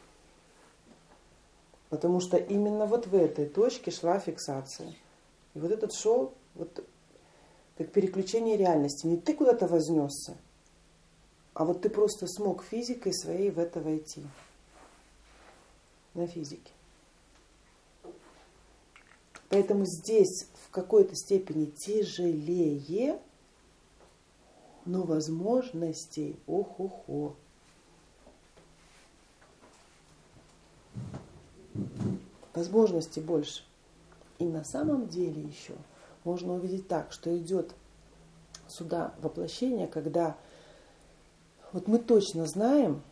Потому что именно вот в этой точке шла фиксация. И вот этот шел, вот как переключение реальности. Не ты куда-то вознесся, а вот ты просто смог физикой своей в это войти. На физике. Поэтому здесь в какой-то степени тяжелее, но возможностей ох-охо. Возможностей больше. И на самом деле еще можно увидеть так, что идет сюда воплощение, когда вот мы точно знаем,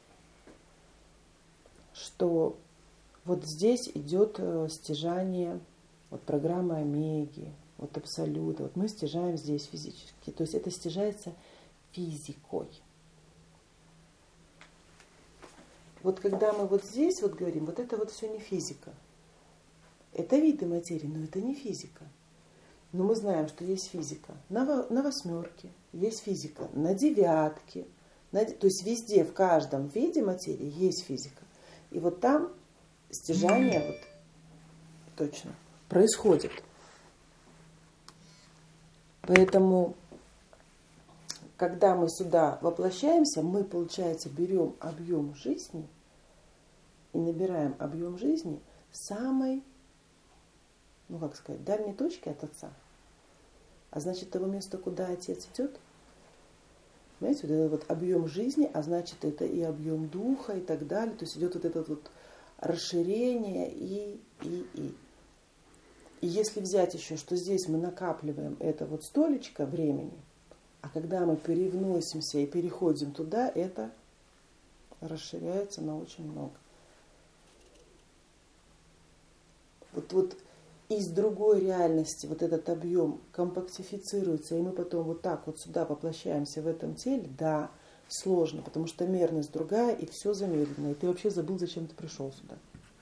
что вот здесь идет стяжание вот программы Омеги, вот абсолюта. Вот мы стяжаем здесь физически. То есть это стяжается физикой. Вот когда мы вот здесь вот говорим, вот это вот все не физика. Это виды материи, но это не физика. Но мы знаем, что есть физика на, на восьмерке, есть физика на девятке. На, то есть везде, в каждом виде материи есть физика. И вот там стяжание вот точно происходит. Поэтому, когда мы сюда воплощаемся, мы, получается, берем объем жизни и набираем объем жизни самой, ну как сказать, дальней точки от Отца. А значит, того места, куда Отец идет, понимаете, вот этот вот объем жизни, а значит, это и объем духа и так далее. То есть идет вот это вот расширение и, и, и. И если взять еще, что здесь мы накапливаем это вот столечко времени, а когда мы перевносимся и переходим туда, это расширяется на очень много. Вот, вот из другой реальности вот этот объем компактифицируется, и мы потом вот так вот сюда воплощаемся в этом теле, да, сложно, потому что мерность другая, и все замедленно, и ты вообще забыл, зачем ты пришел сюда.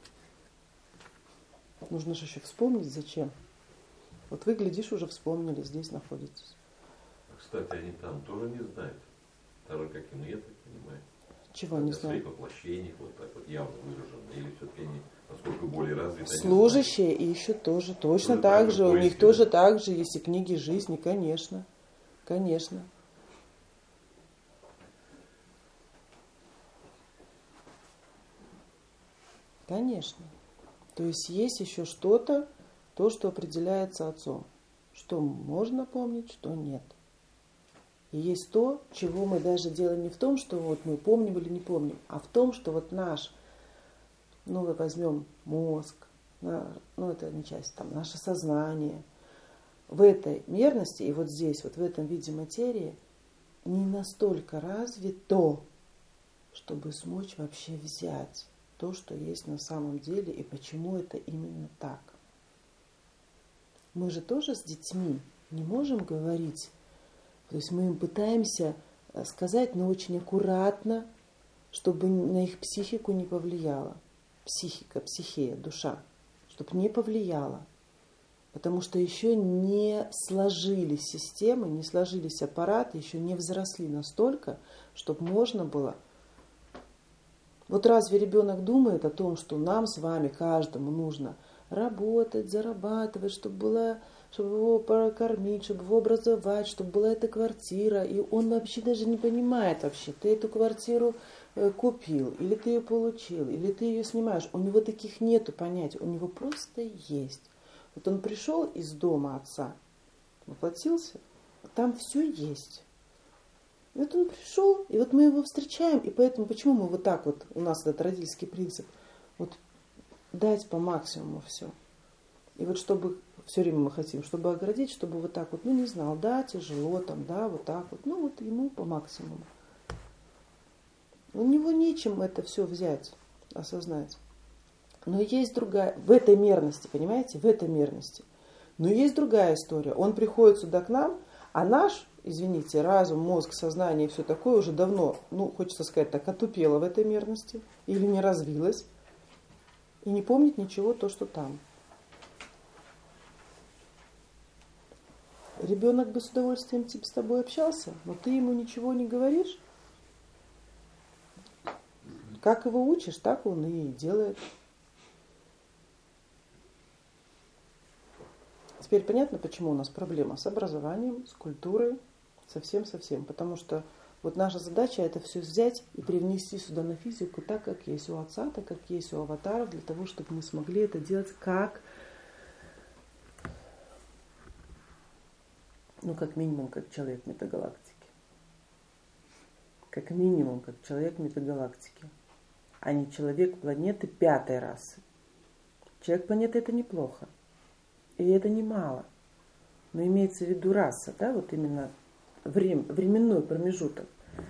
Нужно же еще вспомнить, зачем. Вот вы, глядишь, уже вспомнили, здесь находитесь. Кстати, они там тоже не знают. Так же, как и мы, я так понимаю. Чего не знают? Своих воплощений, вот так вот явно выражено. Или все-таки они, насколько более развиты. Служащие ищут тоже, точно тоже так так же. У них поиски, тоже да? так же есть и книги жизни, конечно. Конечно. Конечно. То есть есть еще что-то, то, что определяется Отцом. Что можно помнить, что нет. И есть то, чего мы даже дело не в том, что вот мы помним или не помним, а в том, что вот наш, ну мы возьмем мозг, ну это не часть, там наше сознание, в этой мерности и вот здесь, вот в этом виде материи не настолько развито, чтобы смочь вообще взять то, что есть на самом деле и почему это именно так. Мы же тоже с детьми не можем говорить, то есть мы им пытаемся сказать, но очень аккуратно, чтобы на их психику не повлияло. Психика, психея, душа, чтобы не повлияло. Потому что еще не сложились системы, не сложились аппараты, еще не взросли настолько, чтобы можно было. Вот разве ребенок думает о том, что нам с вами, каждому нужно работать, зарабатывать, чтобы была чтобы его прокормить, чтобы его образовать, чтобы была эта квартира. И он вообще даже не понимает вообще, ты эту квартиру купил, или ты ее получил, или ты ее снимаешь. У него таких нету понятий, у него просто есть. Вот он пришел из дома отца, воплотился, там все есть. И вот он пришел, и вот мы его встречаем, и поэтому почему мы вот так вот, у нас этот родительский принцип, вот дать по максимуму все. И вот чтобы, все время мы хотим, чтобы оградить, чтобы вот так вот, ну не знал, да, тяжело там, да, вот так вот, ну вот ему по максимуму. У него нечем это все взять, осознать. Но есть другая, в этой мерности, понимаете, в этой мерности. Но есть другая история. Он приходит сюда к нам, а наш, извините, разум, мозг, сознание и все такое уже давно, ну, хочется сказать так, отупело в этой мерности или не развилось и не помнит ничего то, что там. Ребенок бы с удовольствием типа с тобой общался, но ты ему ничего не говоришь. Как его учишь, так он и делает. Теперь понятно, почему у нас проблема с образованием, с культурой, совсем-совсем. Потому что вот наша задача это все взять и привнести сюда на физику так, как есть у отца, так, как есть у аватаров, для того, чтобы мы смогли это делать как, ну, как минимум, как человек метагалактики. Как минимум, как человек метагалактики. А не человек планеты пятой расы. Человек планеты это неплохо. И это немало. Но имеется в виду раса, да, вот именно время, временной промежуток.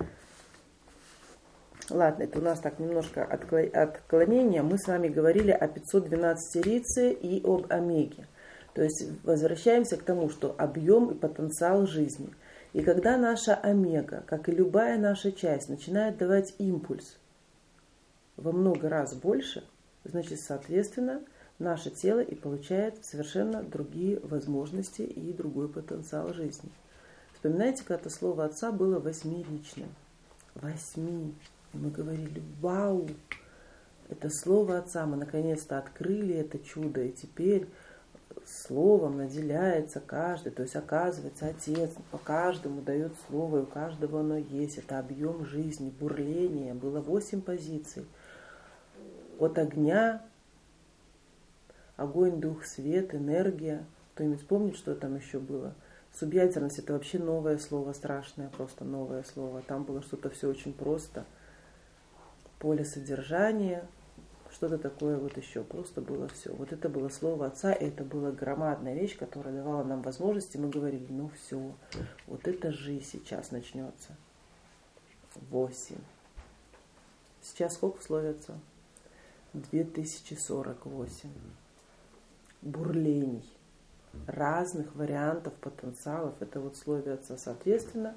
Ладно, это у нас так немножко отклонение. Мы с вами говорили о пятьсот двенадцать рице и об омеге. То есть возвращаемся к тому, что объем и потенциал жизни. И когда наша омега, как и любая наша часть, начинает давать импульс во много раз больше, значит, соответственно, наше тело и получает совершенно другие возможности и другой потенциал жизни. Вспоминайте, когда слово отца было восьмеричным. Восьми. И мы говорили, вау, это слово отца. Мы наконец-то открыли это чудо. И теперь словом наделяется каждый. То есть, оказывается, отец по каждому дает слово, и у каждого оно есть. Это объем жизни, бурление. Было восемь позиций. От огня, огонь, дух, свет, энергия. Кто-нибудь помнит, что там еще было? Субъядерность — это вообще новое слово, страшное, просто новое слово. Там было что-то все очень просто. Поле содержания, что-то такое вот еще. Просто было все. Вот это было слово отца, и это была громадная вещь, которая давала нам возможности. Мы говорили, ну все, вот эта жизнь сейчас начнется. Восемь. Сейчас сколько в слове отца? две тысячи сорок восемь. Бурлений. Разных вариантов, потенциалов. Это вот слово отца, соответственно,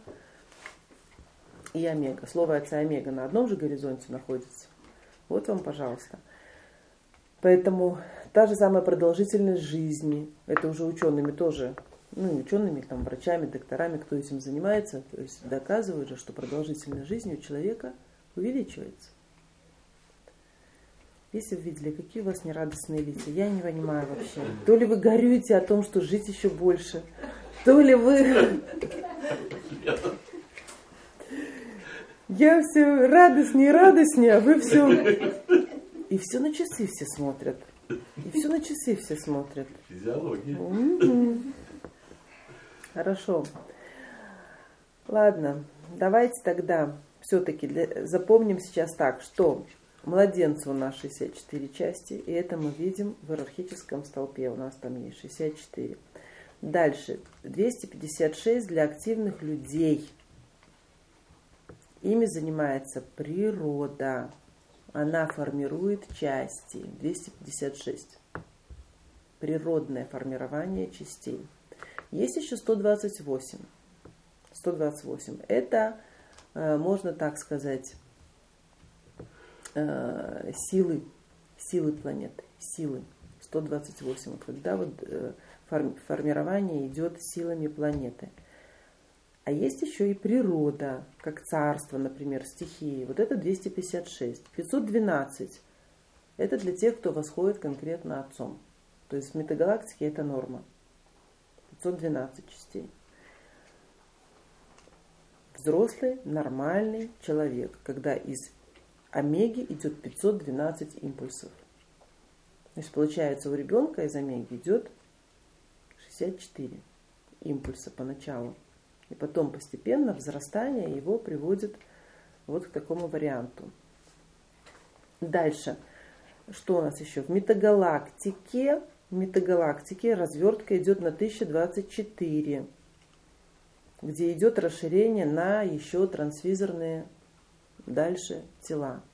и омега. Слово отца и омега на одном же горизонте находится. Вот вам, пожалуйста. Поэтому та же самая продолжительность жизни. Это уже учеными тоже, ну не учеными, там, врачами, докторами, кто этим занимается, то есть доказывают же, что продолжительность жизни у человека увеличивается. Если вы видели, какие у вас нерадостные лица, я не понимаю вообще. То ли вы горюете о том, что жить еще больше, то ли вы... Я все радостнее, радостнее, а вы все... И все на часы все смотрят. И все на часы все смотрят. Физиология. Mm-hmm. Хорошо. Ладно, давайте тогда все-таки для... запомним сейчас так, что... Младенцу у нас шестьдесят четыре части, и это мы видим в иерархическом столпе. У нас там есть шестьдесят четыре. Дальше. двести пятьдесят шесть для активных людей. Ими занимается природа. Она формирует части. двести пятьдесят шесть. Природное формирование частей. Есть еще сто двадцать восемь. сто двадцать восемь. Это, можно так сказать, силы, силы планеты, силы, сто двадцать восемь, когда вот формирование идет силами планеты. А есть еще и природа, как царство, например, стихии. Вот это двести пятьдесят шесть. пятьсот двенадцать это для тех, кто восходит конкретно отцом. То есть в метагалактике это норма. пятьсот двенадцать частей. Взрослый, нормальный человек, когда из омеги идет пятьсот двенадцать импульсов. Значит, получается, у ребенка из омеги идет шестьдесят четыре импульса поначалу. И потом постепенно взрастание его приводит вот к такому варианту. Дальше. Что у нас еще? В метагалактике, в метагалактике развертка идет на тысяча двадцать четыре, где идет расширение на еще трансвизорные дальше тела.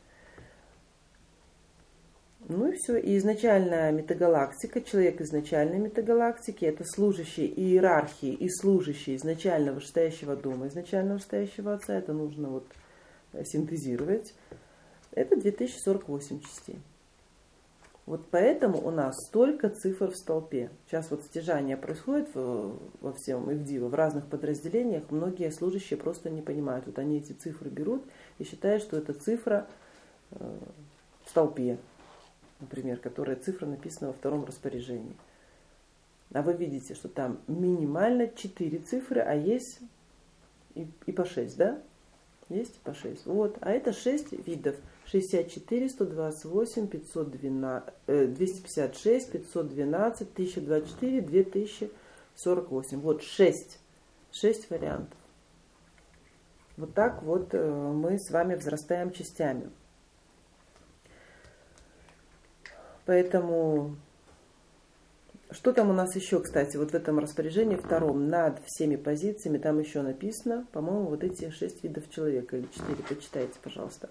Ну и все. И изначальная метагалактика, человек изначальной метагалактики, это служащий иерархии и служащий изначального вышестоящего дома, изначального вышестоящего отца, это нужно вот синтезировать. Это две тысячи сорок восемь частей. Вот поэтому у нас столько цифр в столпе. Сейчас вот стяжание происходит во всем Ивдива, в разных подразделениях. Многие служащие просто не понимают. Вот они эти цифры берут и считают, что это цифра в столпе, например, которая цифра написана во втором распоряжении. А вы видите, что там минимально четыре цифры, а есть и, и по шесть, да? Есть и по шесть. Вот. А это шесть видов. шестьдесят четыре, сто двадцать восемь, пятьсот двенадцать, двести пятьдесят шесть, пятьсот двенадцать, тысяча двадцать четыре, две тысячи сорок восемь. Вот шесть. шесть вариантов. Вот так вот мы с вами взрастаем частями. Поэтому, что там у нас еще, кстати, вот в этом распоряжении втором, над всеми позициями, там еще написано, по-моему, вот эти шесть видов человека, или четыре, почитайте, пожалуйста.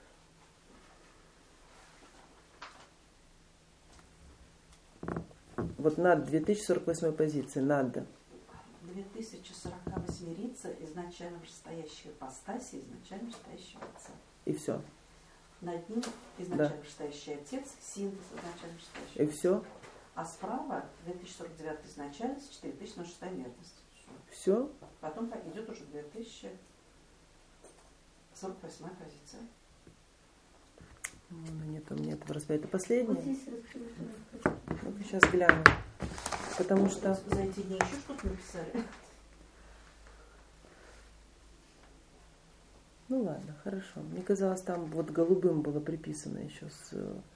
Вот над две тысячи сорок восьмой позиции, над. две тысячи сорок восьмерица изначально вышестоящая ипостаси, изначально вышестоящего отца. И все. Над ним изначально вышестоящий отец, синтез изначально вышестоящий. И все. А справа две тысячи сорок девятая изначальность, четыре тысячи на шестая мерность. Все. Потом идет уже две тысячи сорок восьмая позиция. Ну, нет, у меня этого разбора. Это последнее? Вот здесь раскрыто. Ну, сейчас гляну. Потому что... За эти дни еще что-то написали? Ну ладно, хорошо. Мне казалось, там вот голубым было приписано еще с...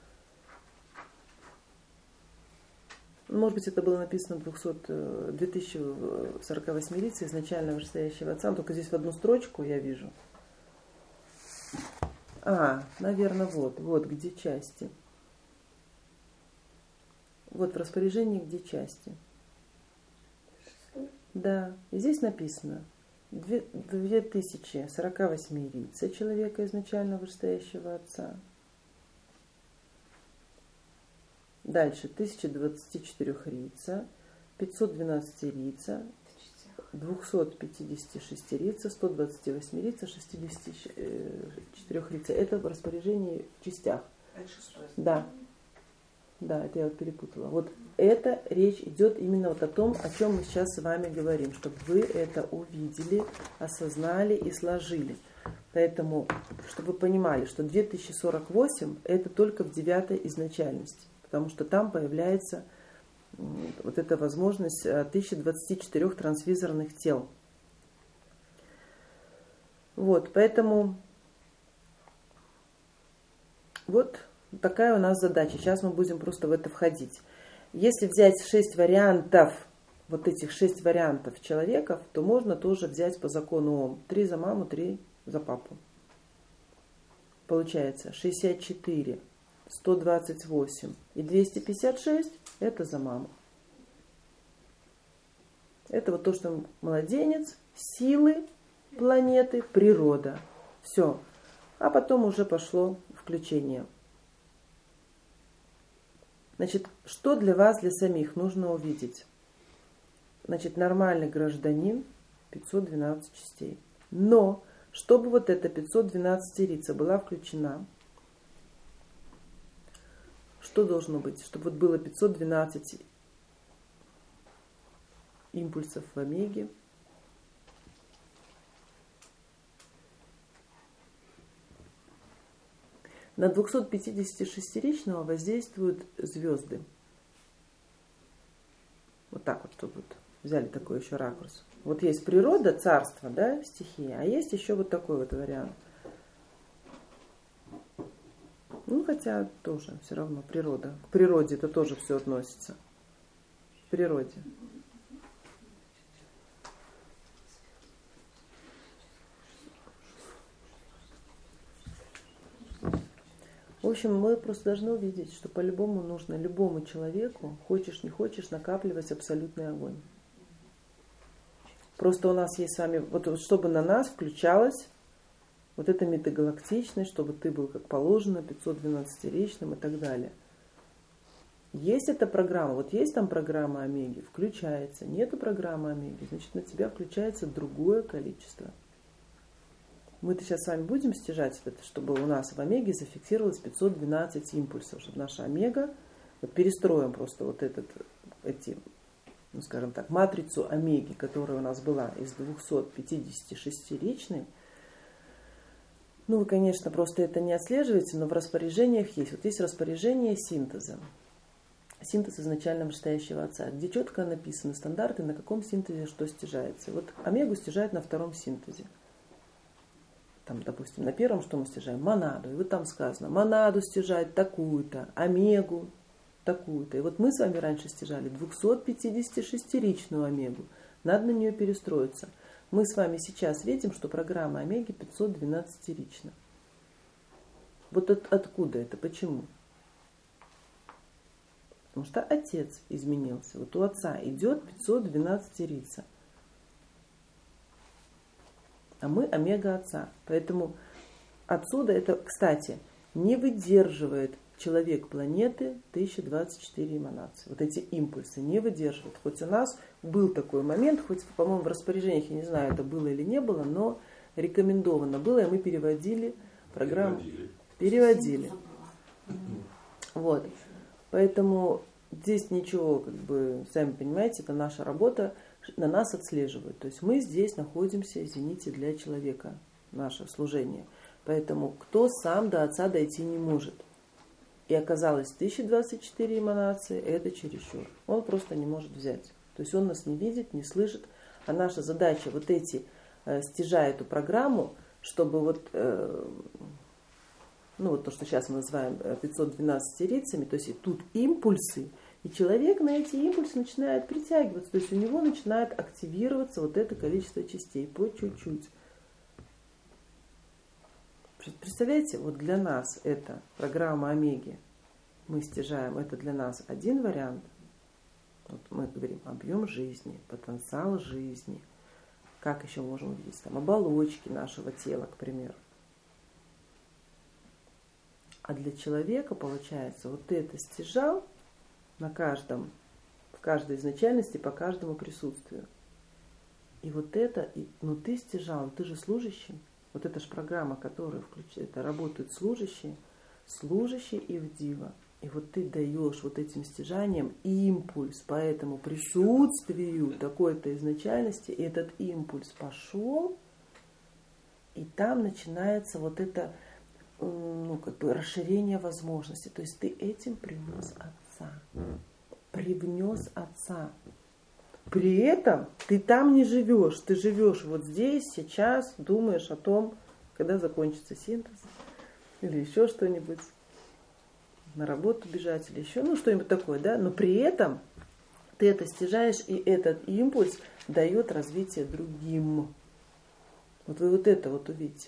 Может быть, это было написано две тысячи сорок восьмерица изначально вышестоящего отца, но только здесь в одну строчку я вижу. А, наверное, вот, вот где части. Вот в распоряжении где части. Да, и здесь написано две тысячи сорок восьмерица человека изначально вышестоящего отца. Дальше тысяча двадцать четыре рица, пятьсот двенадцать рица, двести пятьдесят шесть рица, сто двадцать восемь рица, шестьдесят четыре рица. Это в распоряжении в частях. Это шестое. Да. Да, это я вот перепутала. Вот это речь идет именно вот о том, о чем мы сейчас с вами говорим, чтобы вы это увидели, осознали и сложили. Поэтому, чтобы вы понимали, что две тысячи сорок восемь это только в девятой изначальности, потому что там появляется вот эта возможность тысяча двадцать четыре трансвизорных тел. Вот, поэтому вот такая у нас задача. Сейчас мы будем просто в это входить. Если взять шесть вариантов, вот этих шесть вариантов человеков, то можно тоже взять по закону Ом. Три за маму, три за папу. Получается шестьдесят четыре, сто двадцать восемь и двести пятьдесят шесть это за маму. Это вот то, что младенец, силы планеты, природа. Все. А потом уже пошло включение. Значит, что для вас, для самих нужно увидеть? Значит, нормальный гражданин, пятьсот двенадцать частей. Но, чтобы вот эта пятьсот двенадцать рица была включена, что должно быть? Чтобы вот было пятьсот двенадцать импульсов в омеге. На двухсотпятидесятишестиричного воздействуют звезды. Вот так вот. чтобы вот взяли такой еще ракурс. Вот есть природа, царство, да, стихия, а есть еще вот такой вот вариант. Ну, хотя тоже все равно природа. К природе это тоже все относится. К природе. В общем, мы просто должны увидеть, что по-любому нужно любому человеку, хочешь не хочешь, накапливать абсолютный огонь. Просто у нас есть с вами, вот, вот чтобы на нас включалась вот эта метагалактичность, чтобы ты был как положено, пятьсот двенадцатиричным и так далее. Есть эта программа, вот есть там программа Омеги, включается. Нету программы Омеги, значит на тебя включается другое количество. Мы-то сейчас с вами будем стяжать это, чтобы у нас в Омеге зафиксировалось пятьсот двенадцать импульсов, чтобы наша Омега, вот перестроим просто вот этот, эти, ну скажем так, матрицу Омеги, которая у нас была из двухсот пятидесяти шестиричной. Ну, вы, конечно, просто это не отслеживаете, но в распоряжениях есть. Вот есть распоряжение синтеза. Синтез изначально вышестоящего Отца, где четко написаны стандарты, на каком синтезе что стяжается. Вот Омегу стяжают на втором синтезе. Там, допустим, на первом что мы стяжаем? Монаду. И вот там сказано, монаду стяжать такую-то, омегу такую-то. И вот мы с вами раньше стяжали двухсот пятидесятишестиричную омегу. Надо на нее перестроиться. Мы с вами сейчас видим, что программа омеги пятьсот двенадцатирична. Вот от, откуда это? Почему? Потому что Отец изменился. Вот у Отца идет пятьсот двенадцатирица. А мы омега Отца. Поэтому отсюда это, кстати, не выдерживает человек планеты тысяча двадцать четыре эманации. Вот эти импульсы не выдерживают. Хоть у нас был такой момент, хоть, по-моему, в распоряжениях, я не знаю, это было или не было, но рекомендовано было, и мы переводили программу. Переводили. Переводили. Вот. Поэтому здесь ничего, как бы, сами понимаете, это наша работа. На нас отслеживают. То есть мы здесь находимся, извините, для человека, наше служение. Поэтому кто сам до Отца дойти не может. И оказалось тысяча двадцать четыре эманации, это чересчур. Он просто не может взять. То есть он нас не видит, не слышит. А наша задача вот эти, э, стяжая эту программу, чтобы вот, э, ну вот то, что сейчас мы называем пятьсот двенадцатирицами, то есть и тут импульсы, и человек на эти импульсы начинает притягиваться, то есть у него начинает активироваться вот это количество частей по чуть-чуть. Представляете, вот для нас это программа Омеги, мы стяжаем, это для нас один вариант. Вот мы говорим объем жизни, потенциал жизни, как еще можем увидеть, там оболочки нашего тела, к примеру. А для человека, получается, вот ты это стяжал, на каждом, в каждой изначальности, по каждому присутствию. И вот это, ну ты стяжал, ты же служащий. Вот эта же программа, которая включает, это работают служащие, служащие и вдива. И вот ты даешь вот этим стяжанием импульс по этому присутствию такой-то изначальности, и этот импульс пошел, и там начинается вот это, ну, как бы расширение возможностей. То есть ты этим привнес Отца. Привнес Отца. При этом ты там не живешь. Ты живешь вот здесь, сейчас, думаешь о том, когда закончится синтез. Или еще что-нибудь. На работу бежать или еще, ну что-нибудь такое, да. Но при этом ты это стяжаешь, и этот импульс дает развитие другим. Вот вы вот это вот увидите.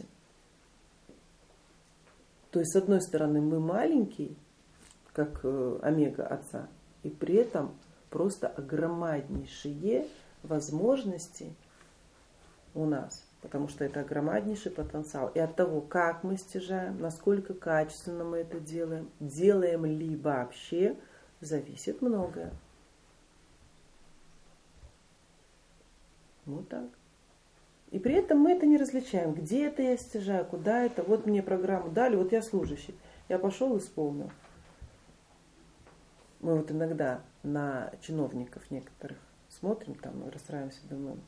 То есть, с одной стороны, мы маленький, как омега Отца, и при этом просто огромнейшие возможности у нас, потому что это огромнейший потенциал. И от того, как мы стяжаем, насколько качественно мы это делаем, делаем ли вообще, зависит многое. Вот так. И при этом мы это не различаем. Где это я стяжаю, куда это. Вот мне программу дали, вот я служащий. Я пошел, исполнил. Мы вот иногда на чиновников некоторых смотрим, там, мы расстраиваемся, думаем.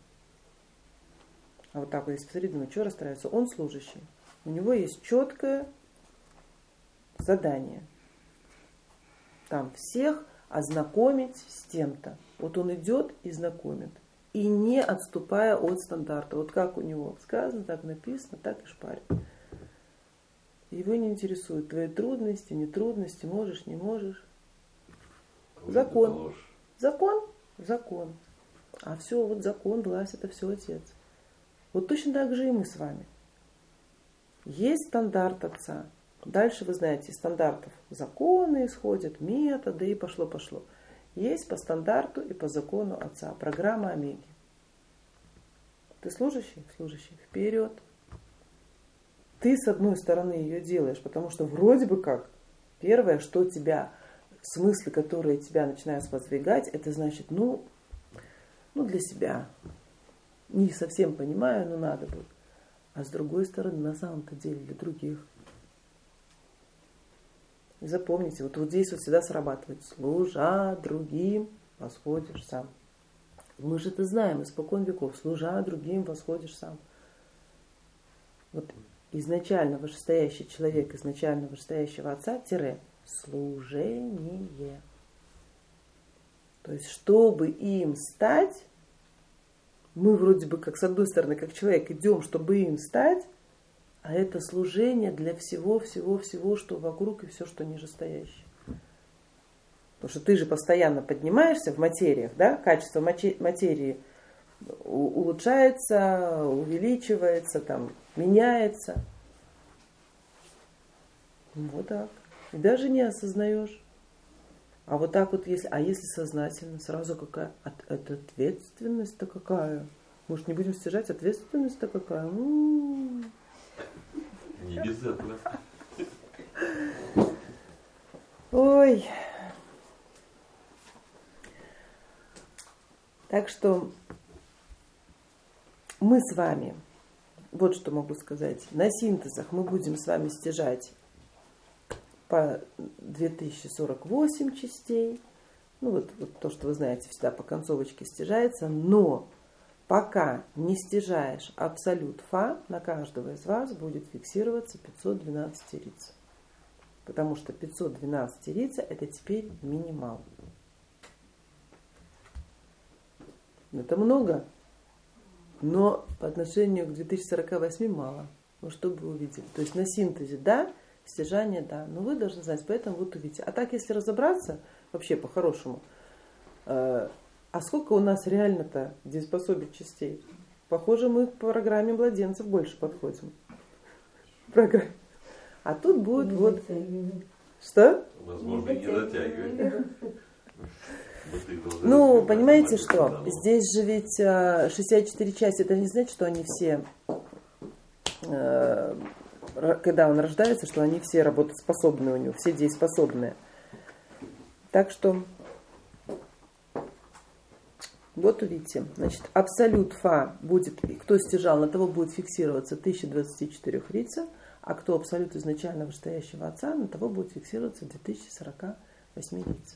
А вот так вот, если посмотреть, думаю, что расстраивается? Он служащий. У него есть четкое задание. Там всех ознакомить с тем-то. Вот он идет и знакомит. И не отступая от стандарта. Вот как у него сказано, так написано, так и шпарит. Его не интересуют твои трудности, не трудности, можешь, не можешь. Закон. Закон, закон. А все, вот закон, власть, это все Отец. Вот точно так же и мы с вами. Есть стандарт Отца. Дальше, вы знаете, из стандартов законы исходят, методы, и пошло-пошло. Есть по стандарту и по закону Отца. Программа Омеги. Ты служащий? Служащий. Вперед. Ты, с одной стороны, ее делаешь, потому что вроде бы как первое, что тебя, смыслы, которые тебя начинают сподвигать, это значит, ну, ну для себя. Не совсем понимаю, но надо бы. А с другой стороны, на самом-то деле для других. И запомните, вот, вот здесь вот всегда срабатывает. Служа другим, восходишь сам. Мы же это знаем испокон веков. Служа другим, восходишь сам. Вот изначально вышестоящий человек, изначально вышестоящего Отца, тире, служение. То есть, чтобы им стать, мы вроде бы как с одной стороны, как человек, идем, чтобы им стать, а это служение для всего-всего-всего, что вокруг и все, что нижестоящее. Потому что ты же постоянно поднимаешься в материях, да? Качество материи улучшается, увеличивается, там, меняется. Вот так. И даже не осознаешь. А вот так вот, если, а если сознательно, сразу какая? Это ответственность-то какая? Может, не будем стяжать? Ответственность-то какая? М-м-м. Не без этого. Ой. Так что мы с вами, вот что могу сказать, на синтезах мы будем с вами стяжать по две тысячи сорок восемь частей. Ну вот, вот то, что вы знаете, всегда по концовочке стяжается. Но пока не стяжаешь абсолют фа, на каждого из вас будет фиксироваться пятьсот двенадцать ириц. Потому что пятьсот двенадцать ириц это теперь минимал. Это много, но по отношению к две тысячи сорок восемь мало. Ну, что бы вы увидели. То есть на синтезе да, стяжание да, но вы должны знать, поэтому вот увидите. А так, если разобраться, вообще по-хорошему, э, а сколько у нас реально-то дееспособных частей? Похоже, мы к программе младенцев больше подходим. Программе. А тут будет не вот... Затягивает. Что? Возможно, не затягивает. Ну, понимаете что? Здесь же ведь шестьдесят четыре части, это не значит, что они все, когда он рождается, что они все работоспособны у него, все дееспособные. Так что, вот увидите, значит, абсолют фа будет, кто стяжал, на того будет фиксироваться тысяча двадцать четыре рица, а кто абсолют изначально вышестоящего Отца, на того будет фиксироваться две тысячи сорок восемь рица.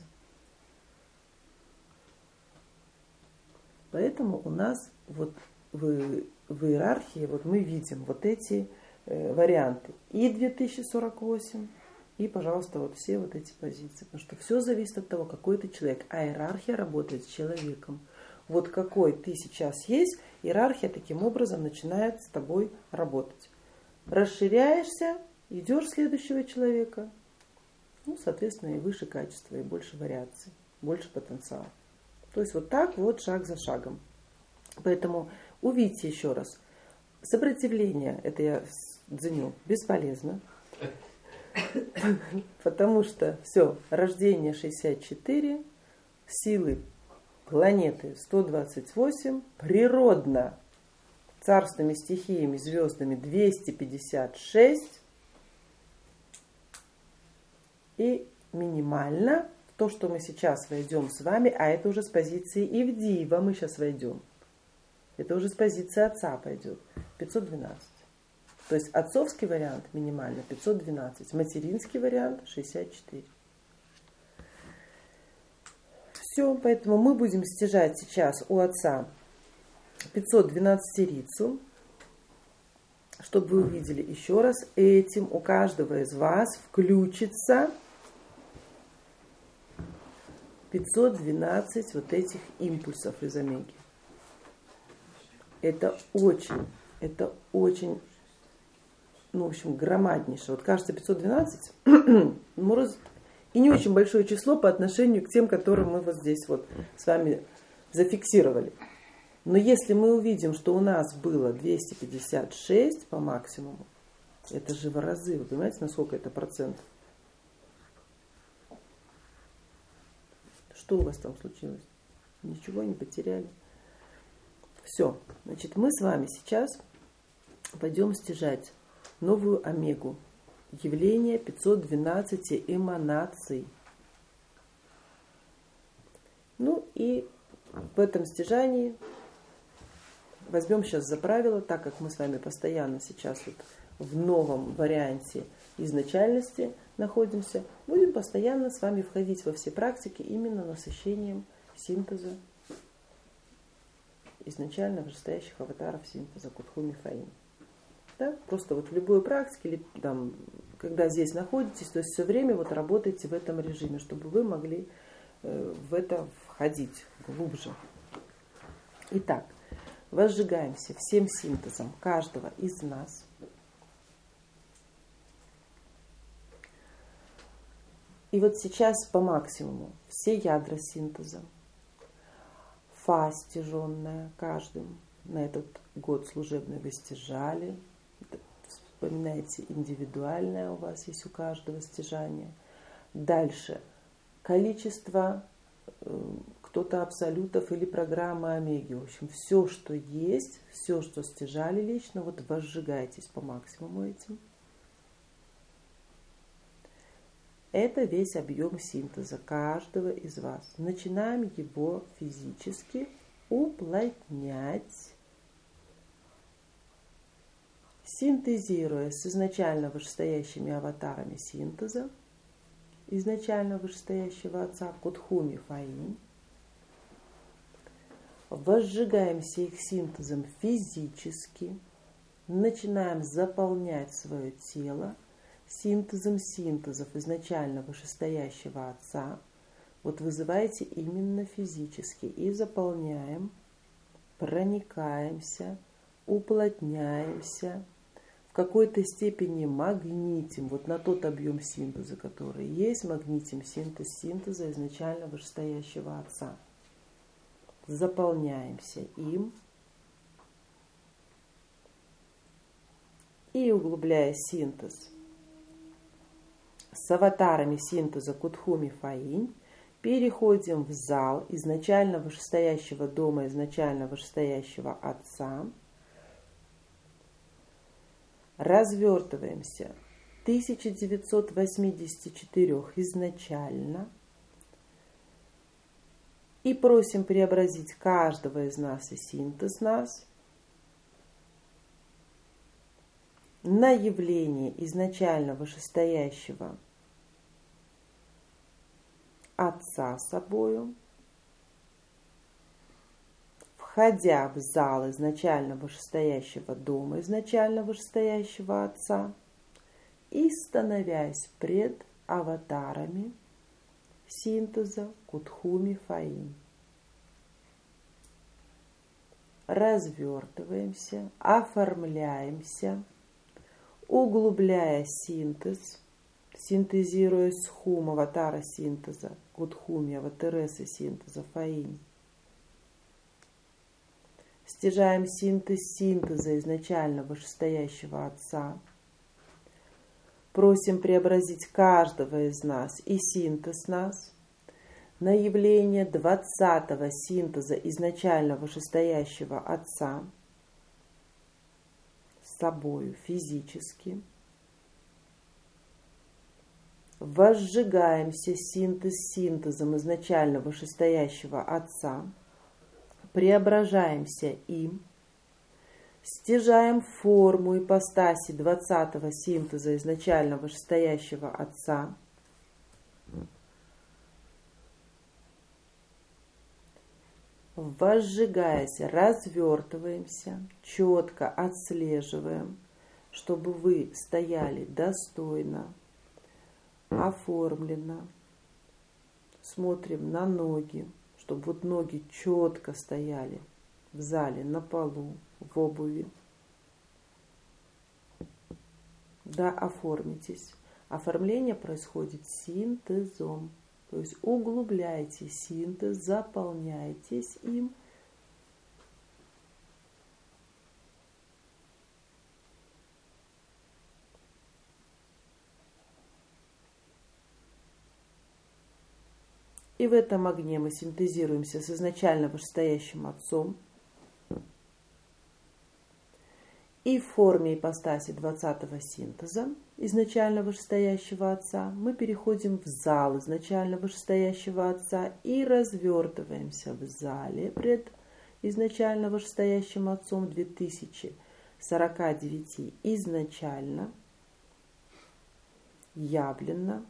Поэтому у нас вот в, в иерархии вот мы видим вот эти э, варианты. И две тысячи сорок восемь, и, пожалуйста, вот все вот эти позиции. Потому что все зависит от того, какой ты человек. А иерархия работает с человеком. Вот какой ты сейчас есть, иерархия таким образом начинает с тобой работать. Расширяешься, идешь следующего человека. Ну, соответственно, и выше качество, и больше вариаций, больше потенциала. То есть вот так вот шаг за шагом. Поэтому увидите еще раз. Сопротивление, это я дзеню, бесполезно. Потому что все, рождение шестьдесят четыре, силы планеты сто двадцать восемь, природно царственными стихиями, звездами двести пятьдесят шесть и минимально то, что мы сейчас войдем с вами, а это уже с позиции Ивдиева мы сейчас войдем. Это уже с позиции Отца пойдет. пятьсот двенадцать. То есть отцовский вариант минимально пятьсот двенадцать. Материнский вариант шестьдесят четыре. Все, поэтому мы будем стяжать сейчас у Отца пятьсот двенадцать рицу. Чтобы вы увидели еще раз, этим у каждого из вас включится пятьсот двенадцать вот этих импульсов из омеги. Это очень, это очень, ну, в общем, громаднейшее. Вот кажется, пятьсот двенадцать, может, и не очень большое число по отношению к тем, которые мы вот здесь вот с вами зафиксировали. Но если мы увидим, что у нас было двести пятьдесят шесть по максимуму, это же в разы, вы понимаете, насколько это процентов? Что у вас там случилось? Ничего не потеряли? Все. Значит, мы с вами сейчас пойдем стяжать новую омегу. Явление пятьсот двенадцать эманаций. Ну и в этом стяжании возьмем сейчас за правило, так как мы с вами постоянно сейчас вот в новом варианте изначальности находимся, будем постоянно с вами входить во все практики именно насыщением синтеза изначально вышестоящих аватаров синтеза Кутхуми Фаин. Да? Просто вот в любой практике, или там, когда здесь находитесь, то есть все время вот работайте в этом режиме, чтобы вы могли э, в это входить глубже. Итак, возжигаемся всем синтезом каждого из нас. И вот сейчас по максимуму все ядра синтеза, фа стяженная каждым, на этот год служебный вы стяжали, вспоминайте, индивидуальное у вас есть у каждого стяжание. Дальше количество, кто-то абсолютов или программа омеги, в общем, все, что есть, все, что стяжали лично, вот возжигайтесь по максимуму этим. Это весь объем синтеза каждого из вас. Начинаем его физически уплотнять, синтезируя с изначально вышестоящими аватарами синтеза, изначально вышестоящего Отца Кутхуми Фаин. Возжигаемся их синтезом физически, начинаем заполнять свое тело синтезом синтезов изначально вышестоящего Отца. Вот вызывайте именно физически и заполняем, проникаемся, уплотняемся, в какой-то степени магнитим, вот на тот объем синтеза, который есть, магнитим синтез синтеза изначально вышестоящего Отца. Заполняемся им и, углубляя синтез с аватарами синтеза Кутхуми Фаин, переходим в зал изначально вышестоящего дома, изначально вышестоящего Отца. Развертываемся тысяча девятьсот восемьдесят четыре изначально и просим преобразить каждого из нас и синтез нас на явление изначально вышестоящего Отца собою, входя в зал изначально вышестоящего дома, изначально вышестоящего Отца, и становясь пред аватарами синтеза Кутхуми Фаин. Развертываемся, оформляемся, углубляя синтез, синтезируя схум аватара синтеза Кутхуми, аватаресы синтеза Фаин. Стяжаем синтез синтеза изначально вышестоящего Отца. Просим преобразить каждого из нас и синтез нас на явление двадцатого синтеза изначально вышестоящего Отца с собою физически. Возжигаемся синтез синтезом изначально вышестоящего Отца, преображаемся им, стяжаем форму ипостаси двадцатого синтеза изначально вышестоящего Отца, возжигаясь, развертываемся, четко отслеживаем, чтобы вы стояли достойно, оформлено, смотрим на ноги, чтобы вот ноги четко стояли в зале, на полу, в обуви. Да, оформитесь. Оформление происходит синтезом. То есть углубляйте синтез, заполняйтесь им. И в этом огне мы синтезируемся с изначально вышестоящим Отцом. И в форме ипостаси двадцатого синтеза изначально вышестоящего Отца мы переходим в зал изначально вышестоящего Отца и развертываемся в зале пред изначально вышестоящим Отцом две тысячи сорока девяти изначально, явленно,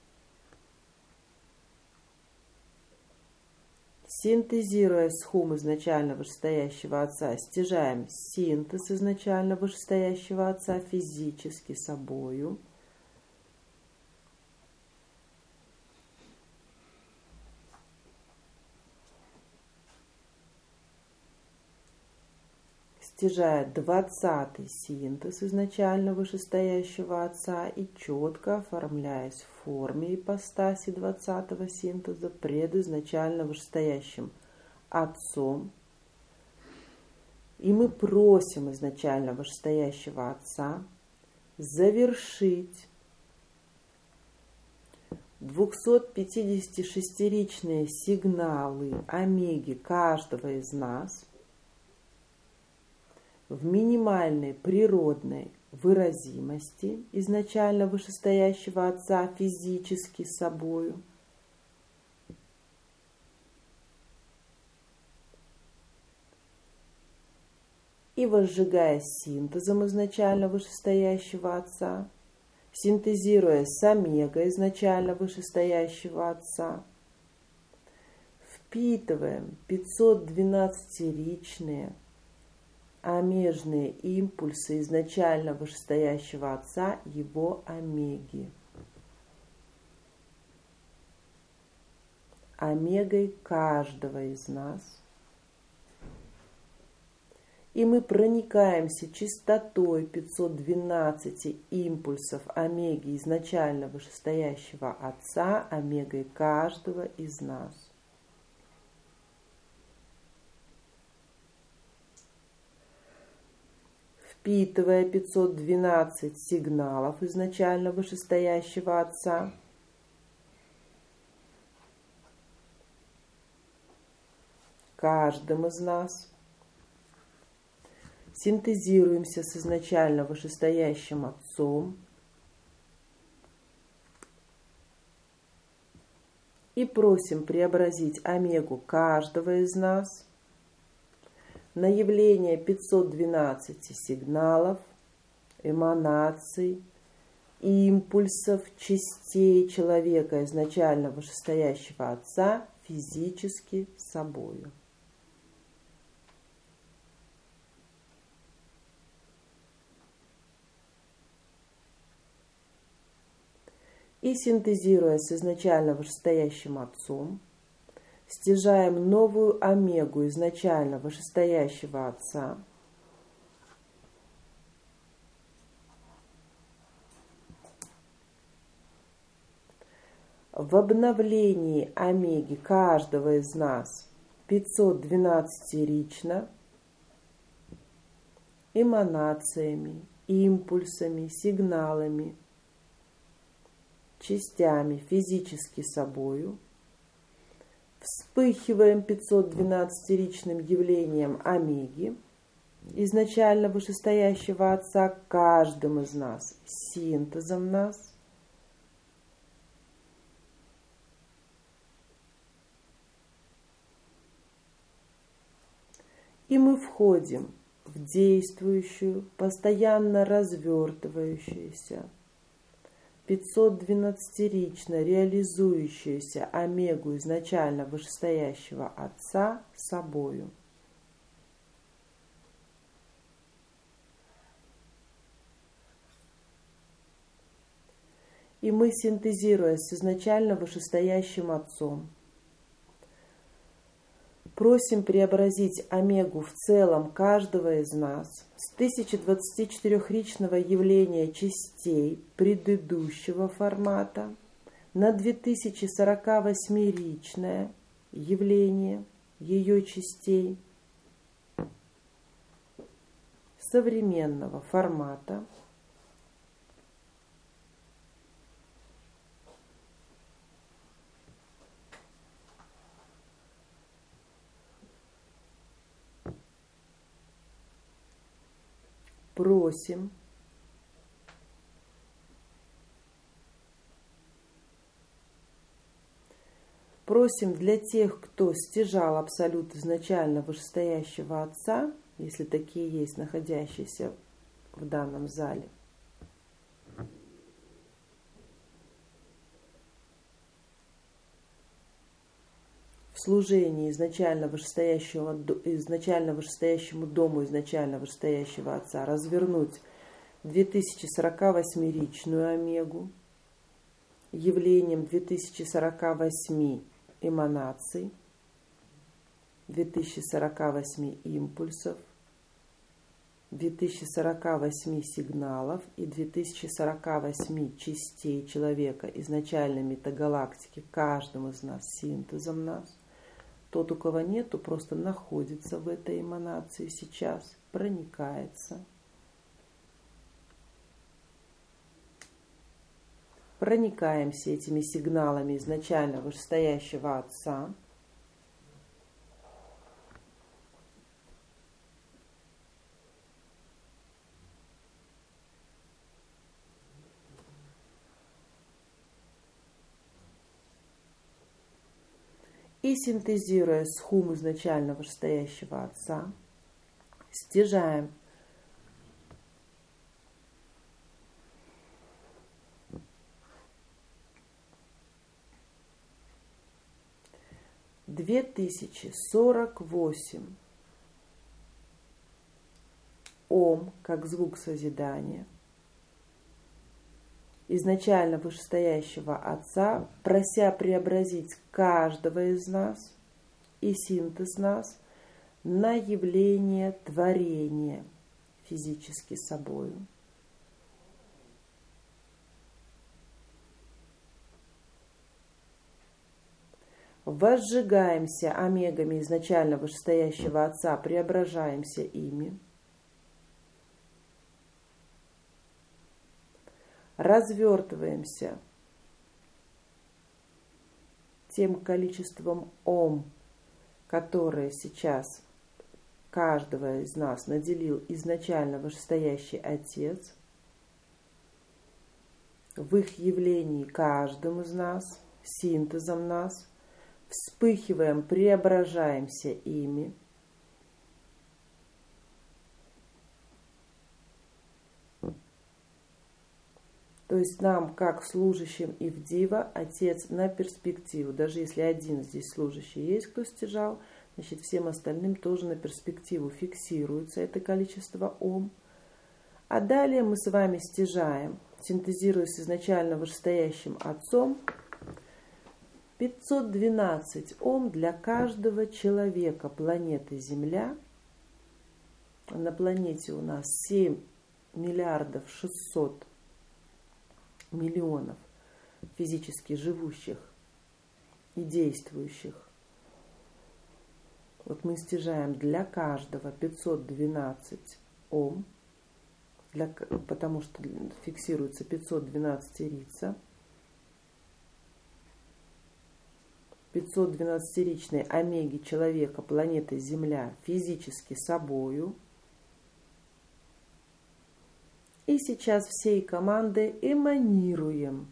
синтезируя схум изначально вышестоящего Отца, стяжаем синтез изначально вышестоящего Отца физически собою. Стяжая двадцатый синтез изначально вышестоящего Отца и четко оформляясь в форме ипостаси двадцатого синтеза пред изначально вышестоящим Отцом. И мы просим изначально вышестоящего Отца завершить двухсотпятидесятишестиричные сигналы омеги каждого из нас в минимальной природной выразимости изначально вышестоящего Отца физически собою. И возжигая синтезом изначально вышестоящего Отца, синтезируя с омега изначально вышестоящего Отца, впитываем пятьсот двенадцатиричные омежные импульсы изначально вышестоящего Отца, его омеги. Омегой каждого из нас. И мы проникаемся чистотой пятьсот двенадцати импульсов омеги изначально вышестоящего Отца, омегой каждого из нас. Впитывая пятьсот двенадцать сигналов изначально вышестоящего Отца, каждым из нас синтезируемся с изначально вышестоящим Отцом и просим преобразить омегу каждого из нас на явление пятьсот двенадцати сигналов, эманаций, импульсов, частей человека изначально вышестоящего Отца физически собою. И синтезируя с изначально вышестоящим Отцом, стяжаем новую омегу изначально вышестоящего Отца, в обновлении омеги каждого из нас пятьсот двенадцатирично эманациями, импульсами, сигналами, частями физически собою, вспыхиваем пятьсот двенадцатиричным явлением омеги, изначально вышестоящего Отца, каждым из нас, синтезом нас, и мы входим в действующую, постоянно развертывающуюся, пятьсот двенадцатирично реализующуюся омегу изначально вышестоящего Отца собою. И мы, синтезируя с изначально вышестоящим Отцом, просим преобразить омегу в целом каждого из нас с тысяча двадцати четырёхричного явления частей предыдущего формата на две тысячи сорокавосьмиричное явление ее частей современного формата, просим просим для тех, кто стяжал абсолют изначально вышестоящего Отца, если такие есть, находящиеся в данном зале, в служении изначально вышестоящего, изначально вышестоящему дому изначально вышестоящего Отца развернуть две тысячи сорокавосьмиричную омегу явлением две тысячи сорока восьми эманаций, две тысячи сорока восьми импульсов, две тысячи сорока восьми сигналов и две тысячи сорока восьми частей человека изначальной метагалактики, каждым из нас, синтезом нас. Тот, у кого нету, просто находится в этой эманации сейчас, проникается. Проникаемся этими сигналами изначально вышестоящего Отца. И синтезируя с хум изначально вышестоящего Отца, стяжаем две тысячи сорок восемь Ом, как звук созидания, изначально вышестоящего Отца, прося преобразить каждого из нас и синтез нас на явление творения физически собою. Возжигаемся омегами изначально вышестоящего Отца, преображаемся ими. Развертываемся тем количеством Ом, которое сейчас каждого из нас наделил изначально вышестоящий Отец, в их явлении каждым из нас, синтезом нас, вспыхиваем, преображаемся ими. То есть нам, как служащим и в Дива, Отец на перспективу, даже если один здесь служащий есть, кто стяжал, значит всем остальным тоже на перспективу фиксируется это количество Ом. А далее мы с вами стяжаем, синтезируя с изначально вышестоящим Отцом, пятьсот двенадцать Ом для каждого человека планеты Земля. На планете у нас семь миллиардов шестьсот миллионов физически живущих и действующих. Вот мы стяжаем для каждого пятьсот двенадцать Ом, для, потому что фиксируется пятьсот двенадцать рица. пятьсот двенадцатиричной омеги человека планеты Земля физически собою. И сейчас всей командой эманируем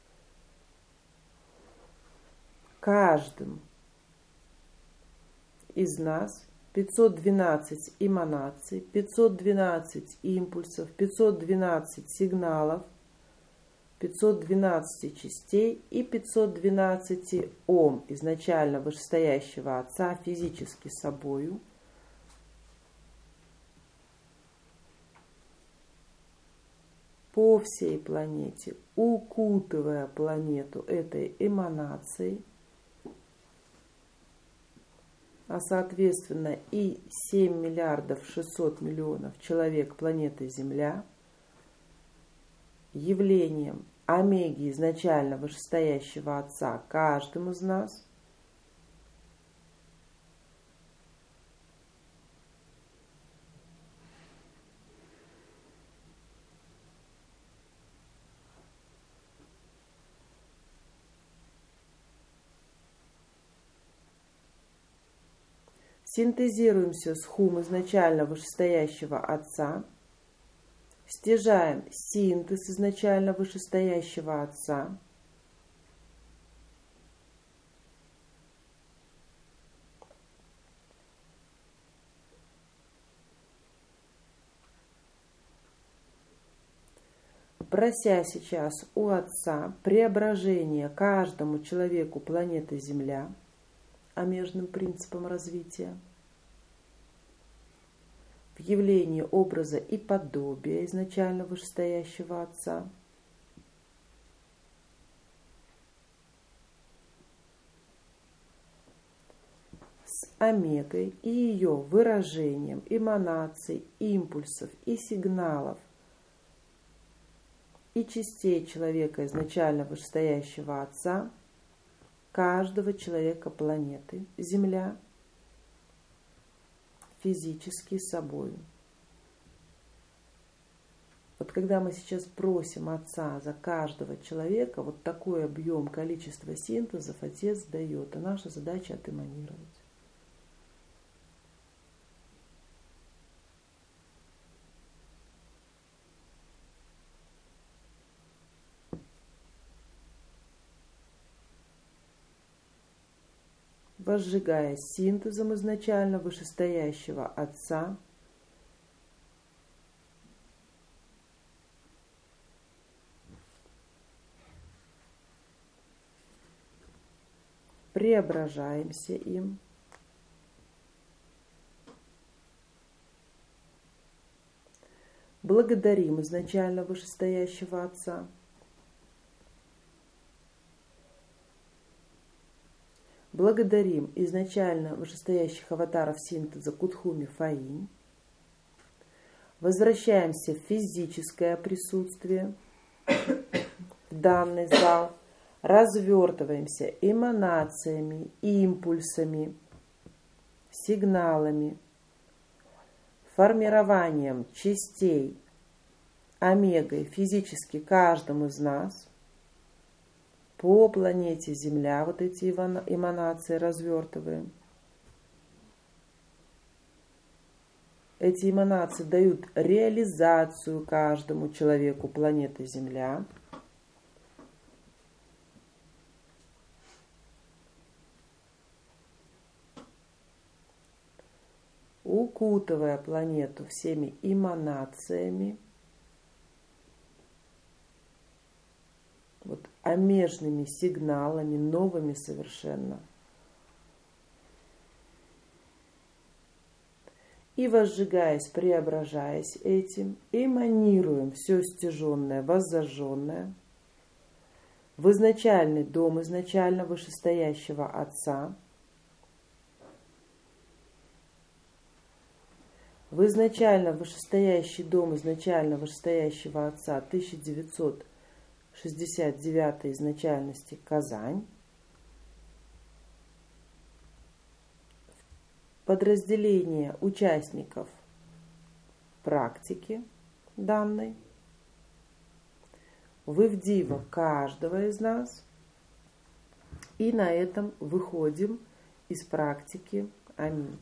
каждым из нас пятьсот двенадцать эманаций, пятьсот двенадцать импульсов, пятьсот двенадцать сигналов, пятьсот двенадцать частей и пятьсот двенадцать Ом изначально вышестоящего Отца физически собою. По по всей планете, укутывая планету этой эманацией, а соответственно и семь миллиардов шестьсот миллионов человек планеты Земля, явлением омеги изначально вышестоящего Отца каждым из нас, синтезируемся с хум изначально вышестоящего Отца, стяжаем синтез изначально вышестоящего Отца, прося сейчас у Отца преображение каждому человеку планеты Земля омежным принципом развития, в явлении образа и подобия изначально вышестоящего Отца, с омегой и ее выражением эманаций, импульсов и сигналов и частей человека изначально вышестоящего Отца, каждого человека планеты Земля, физически собою. Вот когда мы сейчас просим Отца за каждого человека, вот такой объем, количество синтезов Отец дает, а наша задача отэманировать. Возжигая синтезом изначально вышестоящего Отца, преображаемся им, благодарим изначально вышестоящего Отца, благодарим изначально вышестоящих аватаров синтеза Кутхуми Фаинь, возвращаемся в физическое присутствие, в данный зал, развертываемся эманациями, импульсами, сигналами, формированием частей омегой физически каждому из нас, по планете Земля вот эти эманации развертываем. Эти эманации дают реализацию каждому человеку планеты Земля. Укутывая планету всеми эманациями, вот омежными сигналами, новыми совершенно. И возжигаясь, преображаясь этим, эманируем все стяженное, воззажженное в изначальный дом изначально вышестоящего Отца, в изначально вышестоящий дом изначально вышестоящего Отца тысяча девятьсот шестьдесят девятой изначальности Казань, подразделение участников практики данной, в Ивдива каждого из нас, и на этом выходим из практики. Аминь.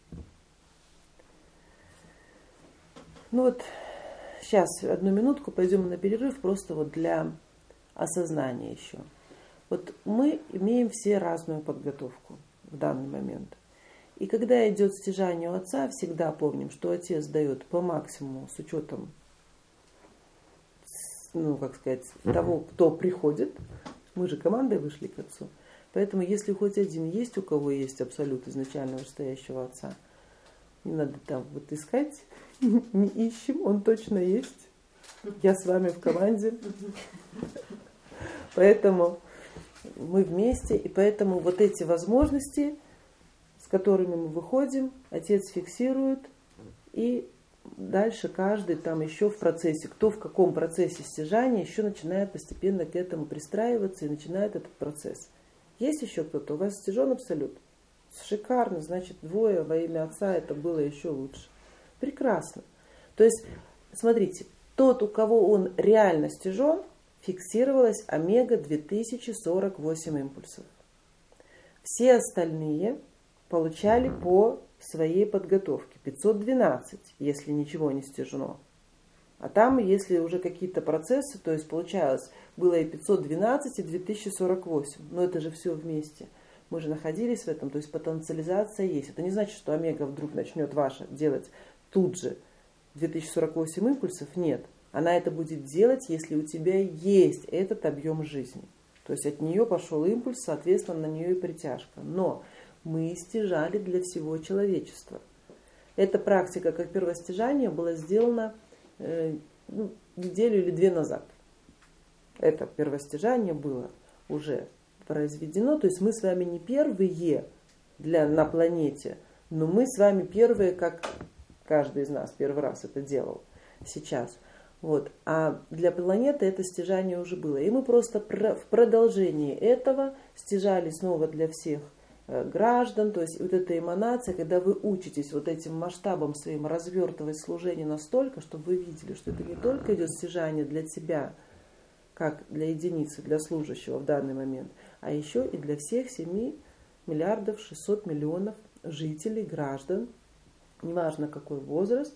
Ну вот, сейчас одну минутку пойдем на перерыв, просто вот для осознания еще. Вот мы имеем все разную подготовку в данный момент. И когда идет стяжание у Отца, всегда помним, что Отец дает по максимуму с учетом, ну, как сказать, того, кто приходит. Мы же командой вышли к Отцу. Поэтому, если хоть один есть, у кого есть абсолют изначально вышестоящего Отца, не надо там вот искать, не ищем, он точно есть. Я с вами в команде. Поэтому мы вместе, и поэтому вот эти возможности, с которыми мы выходим, Отец фиксирует, и дальше каждый там еще в процессе, кто в каком процессе стяжания, еще начинает постепенно к этому пристраиваться и начинает этот процесс. Есть еще кто-то? У вас стяжен абсолют? Шикарно, значит, двое во имя Отца, это было еще лучше. Прекрасно. То есть, смотрите, тот, у кого он реально стяжен, фиксировалось омега две тысячи сорок восемь импульсов. Все остальные получали по своей подготовке пятьсот двенадцать, если ничего не стяжено. А там, если уже какие-то процессы, то есть получалось, было и пятьсот двенадцать, и две тысячи сорок восемь. Но это же все вместе. Мы же находились в этом, то есть потенциализация есть. Это не значит, что омега вдруг начнет ваша делать тут же две тысячи сорок восемь импульсов. Нет. Она это будет делать, если у тебя есть этот объем жизни. То есть от нее пошел импульс, соответственно, на нее и притяжка. Но мы стяжали для всего человечества. Эта практика, как первостяжание, была сделана э, ну, неделю или две назад. Это первостяжание было уже произведено. То есть мы с вами не первые для, на планете, но мы с вами первые, как каждый из нас первый раз это делал сейчас. Вот. А для планеты это стяжание уже было. И мы просто в продолжении этого стяжали снова для всех граждан. То есть вот эта эманация, когда вы учитесь вот этим масштабом своим развертывать служение настолько, чтобы вы видели, что это не только идет стяжание для тебя, как для единицы, для служащего в данный момент, а еще и для всех семи миллиардов шестьсот миллионов жителей, граждан, неважно какой возраст,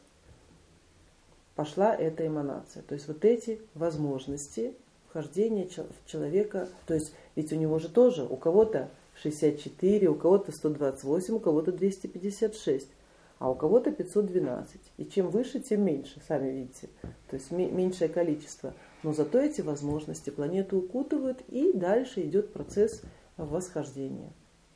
пошла эта эманация. То есть вот эти возможности вхождения человека, то есть ведь у него же тоже, у кого-то шестьдесят четыре, у кого-то сто двадцать восемь, у кого-то двести пятьдесят шесть, а у кого-то пятьсот двенадцать. И чем выше, тем меньше, сами видите. То есть меньшее количество. Но зато эти возможности планету укутывают, и дальше идет процесс восхождения.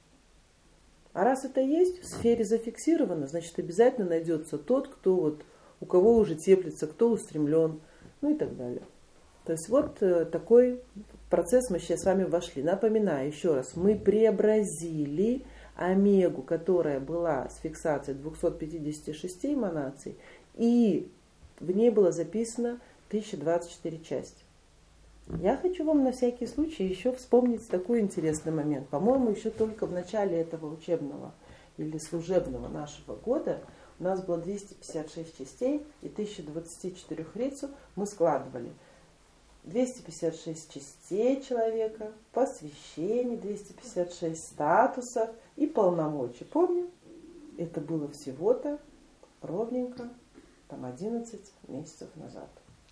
А раз это есть, в сфере зафиксировано, значит обязательно найдется тот, кто вот у кого уже теплится, кто устремлен, ну и так далее. То есть вот такой процесс мы сейчас с вами вошли. Напоминаю еще раз, мы преобразили омегу, которая была с фиксацией двухсот пятидесяти шести эманаций, и в ней было записано тысяча двадцать четыре части. Я хочу вам на всякий случай еще вспомнить такой интересный момент. По-моему, еще только в начале этого учебного или служебного нашего года у нас было двести пятьдесят шесть частей, и тысяча двадцать четыре рейцу мы складывали. двести пятьдесят шесть частей человека, посвящений, двести пятьдесят шесть статусов и полномочий. Помню? Это было всего-то ровненько там одиннадцать месяцев назад.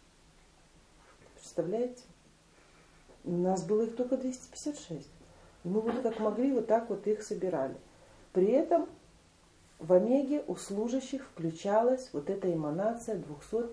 Представляете? У нас было их только двести пятьдесят шесть. И мы вот как могли, вот так вот их собирали. При этом в омеге у служащих включалась вот эта эманация двухсот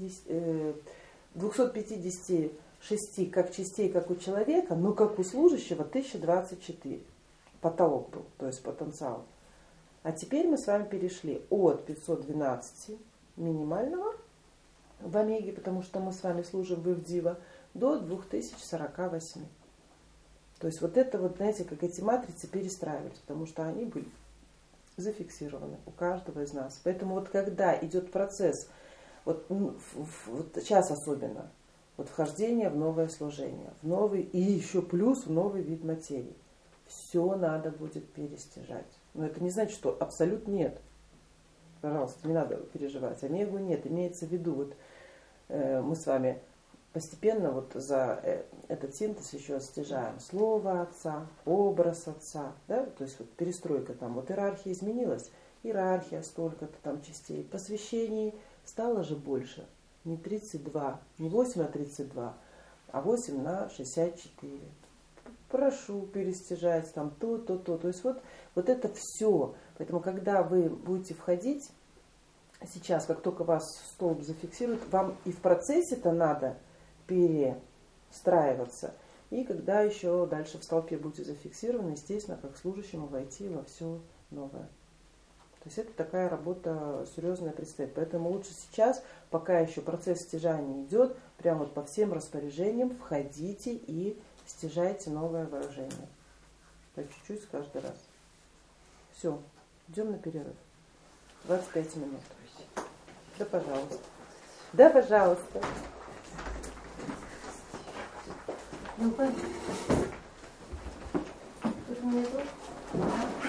пятидесяти шести как частей, как у человека, но как у служащего тысяча двадцать четыре. Потолок был, то есть потенциал. А теперь мы с вами перешли от пятисот двенадцати минимального в омеге, потому что мы с вами служим в Ивдива, до две тысячи сорока восьми. То есть вот это вот, знаете, как эти матрицы перестраивались, потому что они были зафиксированы у каждого из нас. Поэтому вот когда идет процесс, вот, вот сейчас особенно, вот вхождение в новое служение, в новый, и еще плюс в новый вид материи, все надо будет перестяжать. Но это не значит, что абсолют нет. Пожалуйста, не надо переживать. Омегу нет. Имеется в виду, вот э, мы с вами постепенно вот за э, этот синтез еще стяжаем слово Отца, образ Отца, да, то есть вот перестройка там, вот иерархия изменилась, иерархия столько-то там частей, посвящений стало же больше, не тридцать два, не восемь на тридцать два, а восемь на шестьдесят четыре. Прошу перестяжать там то, то, то, то есть вот, вот это все. Поэтому когда вы будете входить, сейчас, как только вас столб зафиксирует, вам и в процессе-то надо перестраиваться. И когда еще дальше в столпе будете зафиксированы, естественно, как служащему войти во все новое. То есть это такая работа серьезная предстоит. Поэтому лучше сейчас, пока еще процесс стяжания идет, прямо вот по всем распоряжениям входите и стяжайте новое выражение. По чуть-чуть каждый раз. Все, идем на перерыв. двадцать пять минут. Да, пожалуйста. Да, пожалуйста. Ну, понятно. Тут у меня тоже.